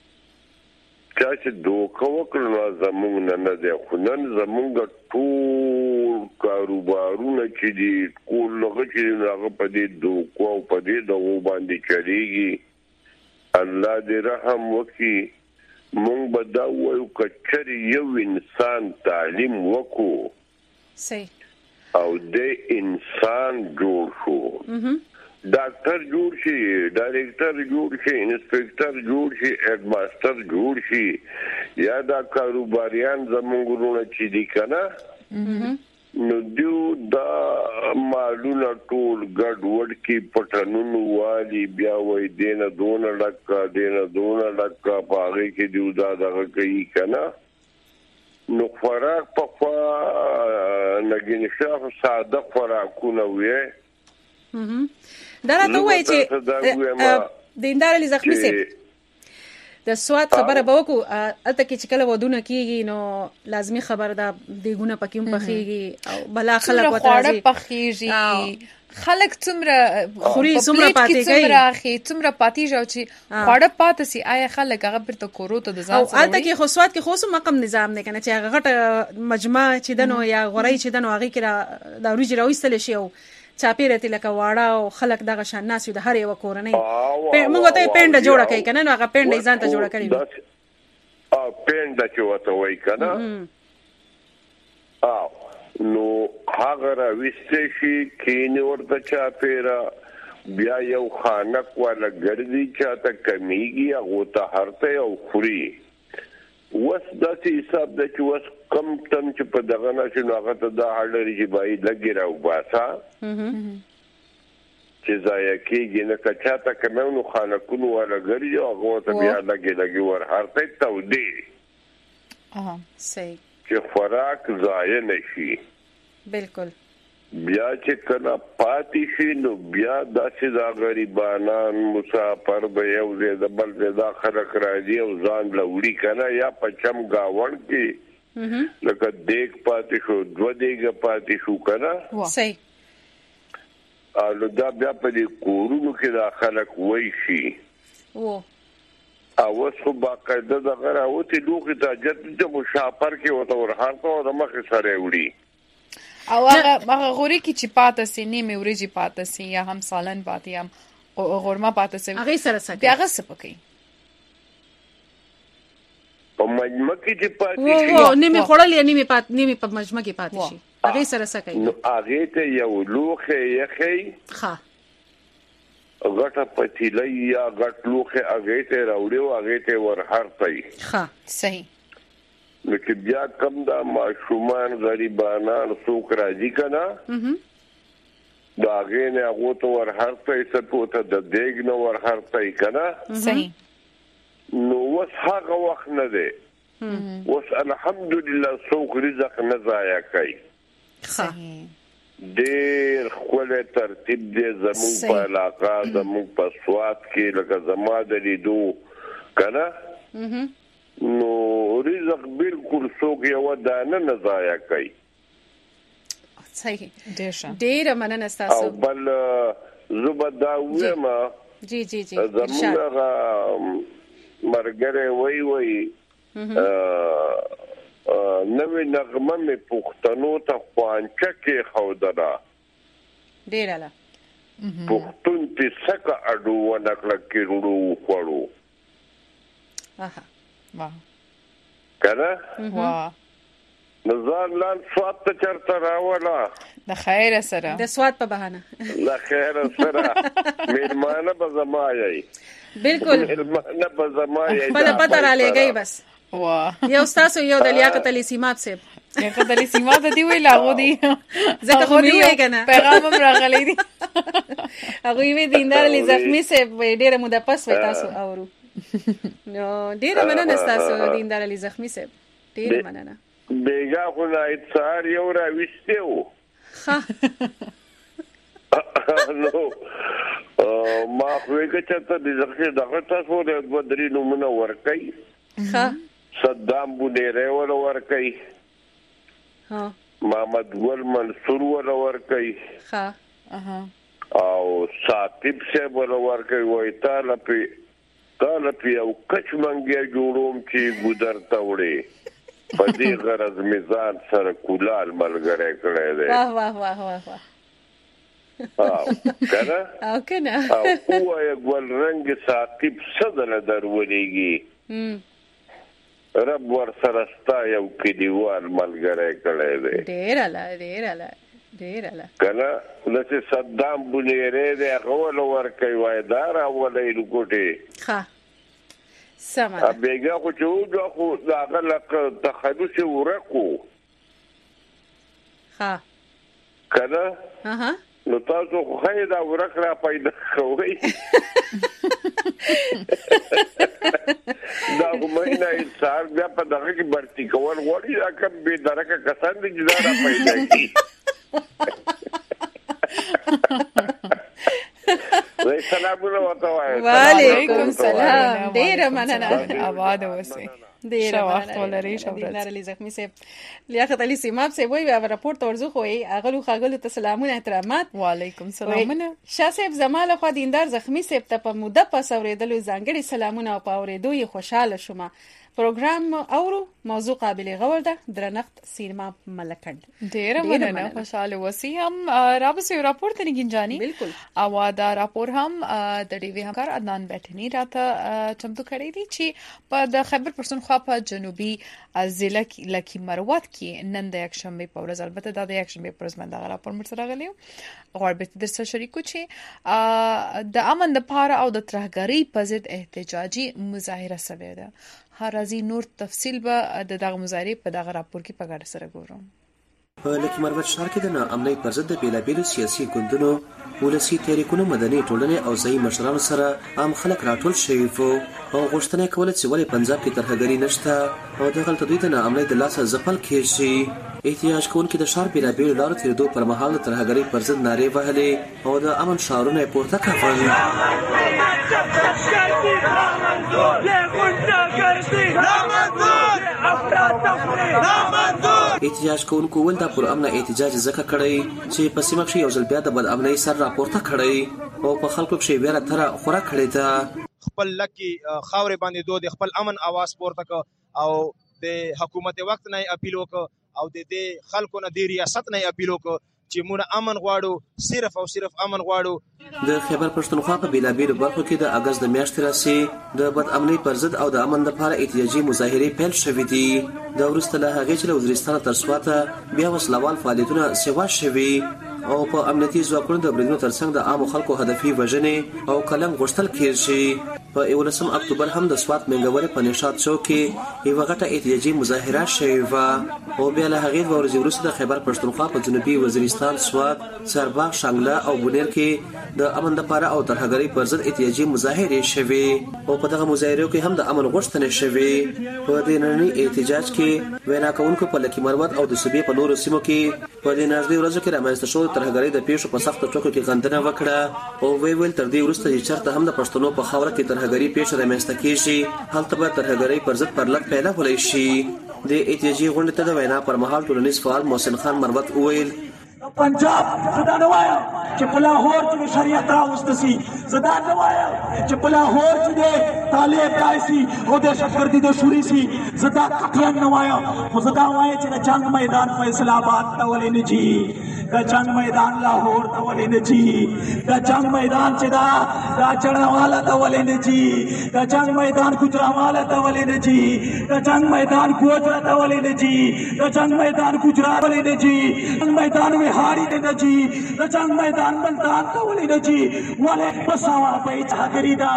چې دوکه وکړو زمونږ نه ده خو نن زمونږ ټول کاروبارونه چې دي کول لږ چې هغه په دې دوکو او په دې دغه باندې چلیږي الله دې رحم وکړي مونږ به دا وایو کچر یو انسان تعلیم وکړو صحیح او دې انسان جوړ شو ډاکټر جوړ شي ډایریکټر جوړ شي انسپکټر جوړ شي هډ ماستر جوړ شي یا دا کاروباریان زمونږونه چې دي کنه نو دیو دا مالونه ټول ګډ وډ کې پټنونو والی بیا وای دینه دون لکه دینه دون لکه باغې کې دیو دا دغه کوي کنه نو خوراک په خوا نګین شاف ساده خوراکونه وې دا راته وایي چې دیندار علي زخمی سي د سواد خبره به وکړو البته کې چې کله ودونه کیږي نو لازمی خبر ده دیګونه پکې پخېږي او بلا خلک وته راځي پخېږي خلک څومره خوري څومره پاتې کوي څومره اخی څومره پاتې جو چې خړه پاتې سي آیا خلک هغه پر ته کورو ته د ځان او البته کې خو سواد کې خو سم مقام نظام نه کنه چې هغه غټه مجمع چې دنو یا غړی چې دنو هغه کې دا روج راوستل شي او چاپیره لکه واړه او خلک دغه شان ناس د هر یو کورنۍ موږ ته پینډه جوړه کوي کنه نو هغه پینډه ځان ته جوړه کړی ا پینډه چې وته وای کنه ا نو هغه راوستي شي کینه ورته چاپیره بیا یو خانق ولا ګرځي چاته کمیږي هغه ته هرته او خوري وس داسې حساب د چې وس کم تم چې په دغه نشو هغه ته دا هړلري چې باید لګي راو باسا چې ځای کېږي نه کچا ته کمنو خانقونو ولا ګرځي هغه ته بیا لګي لګي ور هرته تودي اه صحیح چې خوراک ضایع نشي بالکل بیا چې کله پاتې شي نو بیا داسې دا غریبانان مسافر به یو ځای د بل ځای دا خلک راځي او ځان لوړي کنه یا پچم گاوڼ کې لکه دیګ پاتې شو دوه دیګ پاتې شو کنه صحیح او دا بیا په دې کورونو کې دا خلک وای شي و او وسو باقاعده دا غره او ته لوخي ته جد د مشافر کې وته ورهارته او د مخ سره وړي او هغه هغه غوري کې چې پاتې سي نیمه وريجي پاتې سي یا هم سالن پاتې هم غورما پاتې سي هغه سره سره بیا هغه سپکې په مجمع کې چې پاتې شي او نیمه خړل یا نیمه پات نیمه په مجمع کې پاتې شي هغه سره سره نو هغه ته یو لوخه یخی ها غټه پتیلې یا غټ لوخه هغه ته راوړو هغه ته ورهارتای ها صحیح نو چې بیا کم دا ماشومان غریبانان څوک راځي کنه دا غینه هغه ته ور هرته سپوته د دیګ نو ور هرته کنه صحیح نو وس هغه وخت نه دی وس الحمدلله څوک رزق نه ضایع کوي صحیح ډېر خپل ترتیب دې زموږ په علاقه زموږ په سواد کې لکه زما د لیدو کنه نو رزق بالکل څوک یو دانه نه ضایع کوي صحیح ډېر ډېر مننه تاسو او بل زبدا وما جی جی جی زموږ مرګره وای وای نوې نغمه مې پښتنو ته خوانچه کې خودرا ډېر اله پښتون په سکه اډو ونکړه کې وړو خوړو اها واه کنه واه نزار لان سواد ته چرته راولا د خیر سره د سواد په بهانه د خیر سره میرمانه به زمایي بالکل میرمانه به زمایي خپل پته را لګي بس واه یو تاسو یو د لیاقت علی سیماب صاحب لیاقت علی سیماب دی وی لاغو دی زکه خو دی وی کنه پیغام راغلی دی هغه وی دیندار علی زخمی صاحب ډیره موده پس وای تاسو اورو نو ډیره مننه تاسو دیندار علی زخمی صاحب ډیره مننه بیگا خو نه اتصار یو را وشته و نو ما خو یې کچته د ځخه دغه تاسو د بدري نومونه ورکای ها صدام بونیره ور ورکای ها محمد ګل منصور ور ورکای ها اها او ساتب سے ور ورکای وای تعالی په تعالی په او کچ منګي جوړوم چې ګودر تا وړي په دې غرض میزان سره کولال ملګری کړی دی واه واه واه واه واه او کنه او کنه او هو یو ګل رنگ ساقب صدر درولېږي رب ور سره ستا یو کډیوال ملګری کړی دی ډېر اله ډېر اله ډېر اله کنه لکه صدام بونیره دی غول ور کوي وای دار اولې لګوټي ها سمه بیگا خو چې وګه خو دا غلق تخلص ورکو ها کنه اها نو تاسو خو خیدا ورک را پیدا کوي دا کومه انسان بیا په دغه کې برتی کول غوړي دا کوم به درکه کسان دي چې دا پیدا کی سلامونه وتاوای وعلیکم سلام ډیر مننه آباد اوسئ ډیر وخت ولري شورت دیندار علی زخمی صاحب لیاقت علی سیماب صاحب وی او راپورټ ورزو خو ای اغلو خاغلو ته سلامونه احترامات وعلیکم سلامونه شاه صاحب زماله خو دیندار زخمی صاحب ته په موده پس اوریدلو ځانګړي سلامونه او په اوریدو یې خوشاله شوم پروګرام اورو موضوع قابل غور ده درنښت سینما ملکند ډیر مننه خوشاله وسی هم رابسه راپورټ نه گنجانی بالکل او دا راپور هم د ډي وی همکار عدنان بیٹنی راته چمتو کړی دی چې په د خیبر پښتونخوا په جنوبي ضلع لکی مروت کې نن د یک شنبه په ورځ البته د یک شنبه پر ورځ باندې راپور مرسته غلیو غوړبت در سره شریکو چې د امن لپاره او د ترهګری په ضد احتجاجي مظاهره شوه ده هرازي نور تفصیل به د دغه مظاهره په دغه راپور کې په ګډه سره ګورم په لکه مروت ښار کې د ناامنۍ پر ضد د بیلابیلو سیاسي ګوندونو ولسي تحریکونو مدني ټولنې او ځایي مشرانو سره عام خلک راټول شوي وو او غوښتنه کوله چې ولې پنجاب کې ترهګري نشته او دغلته دوی د ناامنۍ د لاسه ځپل کېږي احتجاج کوونکي د ښار بیلابیلو لارو تېرېدو پر مهال د ترهګرۍ پر ضد نارې وهلې او د امن شعارونه یې پورته کول احتجاج کوونکو ول دا پر امن احتجاج زکه کړی چې په سیمه کې یو ځل بیا د بد امنۍ سر راپورته کړی او په خلکو کې ویره تر خوره کړی ده خپل لکی خاورې باندې دوه خپل امن आवाज پورته ک او د حکومت وخت نه اپیل وک او د دې خلکو نه د ریاست نه اپیل وک چې مونږ امن غواړو صرف او صرف امن غواړو د خیبر پښتونخوا په بیلابیلو برخو کې د اگست د میاشتې راځي د بد امنۍ پر ضد او د امن لپاره احتجاجي مظاهرې پیل شوې دي د ورسته له هغې چې له وزیرستان تر سواته بیا وسلوال فعالیتونه سیوا شوي او په امنیتي ځواکونو د بریدونو ترڅنګ د عامو خلکو هدفي وژنې او کلنګ غوښتل کېږي په یولسم اکتوبر هم د سوات منګورې په نشاط چوک کې یو غټه احتجاجي مظاهره شوې و او بیا له هغې دوه ورځې وروسته د خیبر پښتونخوا په جنوبي وزیرستان، سوات، چارباغ، شانګله او بونیر کې د امن لپاره او ترهګرۍ پر ضد احتجاجي مظاهرې شوې او په دغه مظاهرو کې هم د امن غوښتنې شوې. په دې ننني احتجاج کې وینا کوونکو په لکي مروت او د صوبې په نورو سیمو کې په دې نږدې ورځو کې رامنځته شوې ترهګرۍ د پیښو په سختو ټکو کې غندنه وکړه او وی ویل تر دې وروسته چې چېرته هم د پښتنو په خاوره کې ترهګرۍ پیښه رامنځته کېږي هلته به ترهګرۍ پر ضد پر لټ پیلولی شي. د احتجاجي غونډې ته د وینا پر مهال ټولنیز فعال محسن خان مروت وویل پنجاب زدا نه وایم چې په لاهور کې شریعت راوسته سي، زدا نه وایم چې په لاهور کې طالب راشي او د شکردي د شوري سي، زدا قطعا نه وایم خو زدا وایم چې د جنگ میدان فیصل آباد ته ولې نه جي، د جنگ میدان لاهور ته ولې نه جي، د جنگ میدان چې دا دا چړنواله ته ولې نه جي، د جنگ میدان ګجراواله ته ولې نه جي، د جنگ میدان ګوجرا ته ولې نه جي، د جنگ میدان ګجرا ولې نه جي، جنگ میدان هاری نه جی، د جنگ میدان ملتان ته ولې نه جي، ولې په سوا په چاګری دا،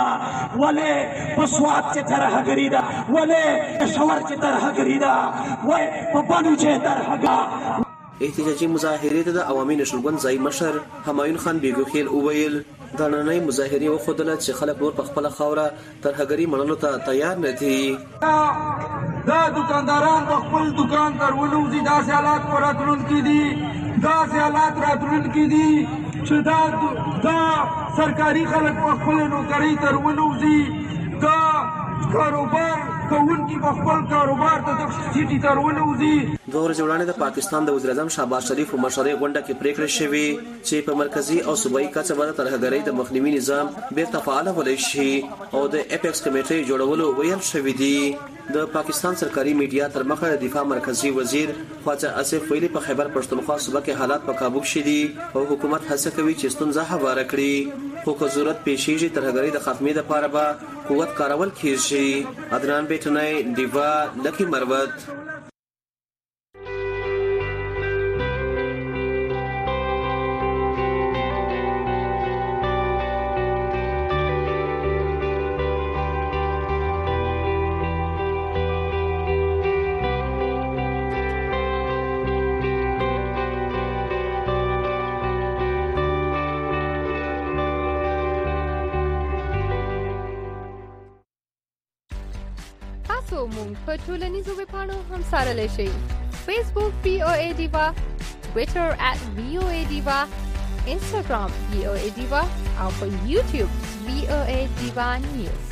ولې په سوات چې ترهګری دا، ولې شور چې ترهګری دا، ولې په بانو چې ترهګا. احتجاجي مظاهرې ته د عوامي نشرګوند ځای مشر همایون خان بیګوخیل وویل دا نننۍ مظاهرې وښودله چې خلک نور په خپله خاوره ترهګري منلو ته تیار نه دي. دا دکانداران په خپل دکان تر ولوځي، داسې حالات په راتلونکي دي، داسې حالات راتلونکي دي چې دا دا سرکاري خلک په خپل نوکرۍ تر ولوځي، دا کاروبار کوونکي په خپل کاروبار ته د سیټي تر ولوځي. دوه ورځې وړاندې د پاکستان د وزیر اعظم شهباز شریف په مشرۍ غونډه کې پریکړه شوې چې په مرکزي او صوبایي کچه به د ترهګرۍ د مخنیوي نظام بیرته فعالولی شي او د اپیکس کمیټې جوړولو ویل شوي دي. د پاکستان سرکاري میډیا تر مخه د دفاع مرکزی وزیر خواجه آصف ویلي په خیبر پښتونخوا صوبه کې حالات په قابو کې دي او حکومت هڅه کوي چې ستونزه هواره کړي، خو که ضرورت پیښیږي ترهګرۍ د خاتمې لپاره به قوت کارول کېږي. عدنان بیټنی، ډیوا، لکی مروت. مونږ په ټولنیزو ویبپاڼو هم سارلی شئ. فیسبوک وی او ای ډیوا، ټویټر ات وی او ای ډیوا، انسټاګرام وی او ای ډیوا او په یوټیوب وی او ای ډیوا نیوز.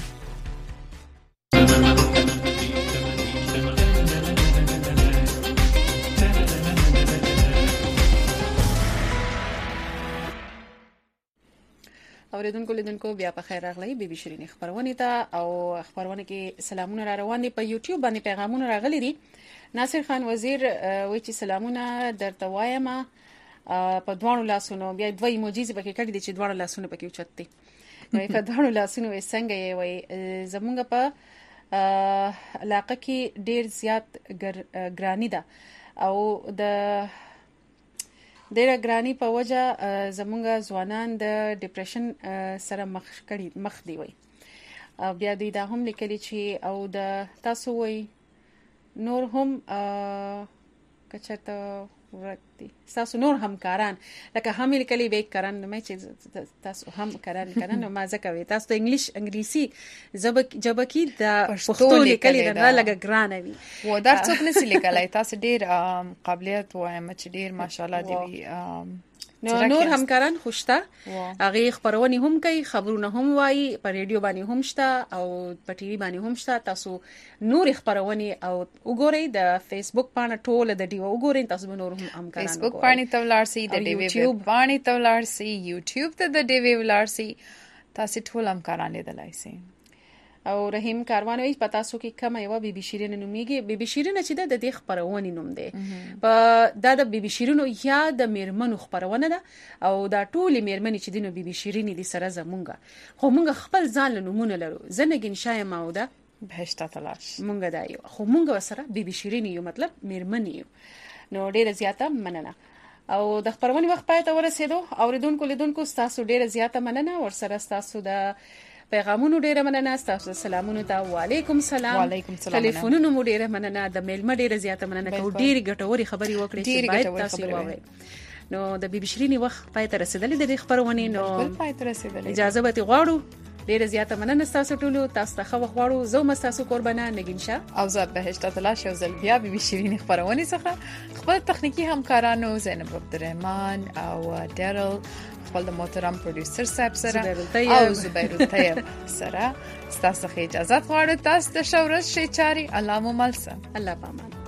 اوریدونکو لیدونکو بیا په خیر راغلی بیبي شیرین خبرونه ته او خبرونه کې سلامونه را روان دي. په یوټیوب باندې پیغامونه راغلي دي. ناصر خان وزیر وایي چې سلامونه درته وایم په دوه لاسونو، بیا دوه ایموجیز پکې کړي دي چې دوه لاسونه پکې اوچت دي. نو په دوه لاسونو یې څنګه یې وایي زمونږ په علاقه کې ډیر زیات ګرانی ده او د ډیره ګرانی په وجه زمونږ ځوانان د ډیپریشن سره مخ کړي مخ دی وي. بیا دوی دا هم لیکلي چې او د تاسو وي نور هم کچته ورته تاسو نور همکاران لکه هم لیکلي به کاران مې چې تاسو هم کاران کاران ما ځکه وي تاسو انګلیش انګلیسي جبکی د پښتو لیکلي نه لګ ګرانه وي و دا څوک نه لیکلای تاسو ډیر قابلیت وایم چې ډیر ماشاءالله دی نو نور همکاران خوشته هغه خبرونه هم کوي خبرونه هم وایي په ریډیو باندې هم شته او په ټي وي باندې هم شته. تاسو نور خبرونه او وګورئ د فیسبوک باندې ټول د ډیو وګورئ تاسو نور هم همکاران فیسبوک باندې تولار سي د ډیو یوټیوب باندې تولار سي یوټیوب ته د ډیو ولار سي تاسو ټول همکاران لیدلای سي. او رحیم کاروان وی پتا سو کې کومه یو بیبي شیرین نوميږي. بیبي شیرین چې د دې خبرونه نوم دی په دا د بیبي شیرینو یا د میرمنو خبرونه ده او دا ټول میرمنې چې دینو بیبي شیرین دي سره زمونږه خو مونږ خپل ځان له نمونه لرو. زنګین شای ماوده بهشته تلاش مونږ دا یو خو مونږ سره بیبي شیرین یو مطلب میرمنې یو. نو ډیره زیاته مننه او د خبرونه وخت پای ته ورسېدو. اوریدونکو لیدونکو تاسو ډیره زیاته مننه ور سره تاسو د پیغامونو ډیره مننه تاسو سلامونه ته وعلیکم سلام وعلیکم سلام ټلیفونونو مو ډیره مننه د میلمه ډیره زیاته مننه کوم ډیره ګټوري خبري وکړي چې باید تاسو واورئ نو د بي بي شيرینی وخت پای ته رسیدلې د خبرونه نو بل پای ته رسیدلې اجازه به غواړو ډیره زیاته مننه تاسو ټولو تاسو ته خو غواړو زه مې تاسو قربانه نگین شه او زه بهشت تلاش او زل بیا بي بي شيرینی خبرونه څخه خپل تخنیکی همکارانو زینب عبدالرحمن او ډیرل خپل د محترم پروډوسر صاحب سره او زبیر الطیب سره تاسو ته اجازه غواړم تاسو د شورش شي چاري الله مو ملسه الله پامان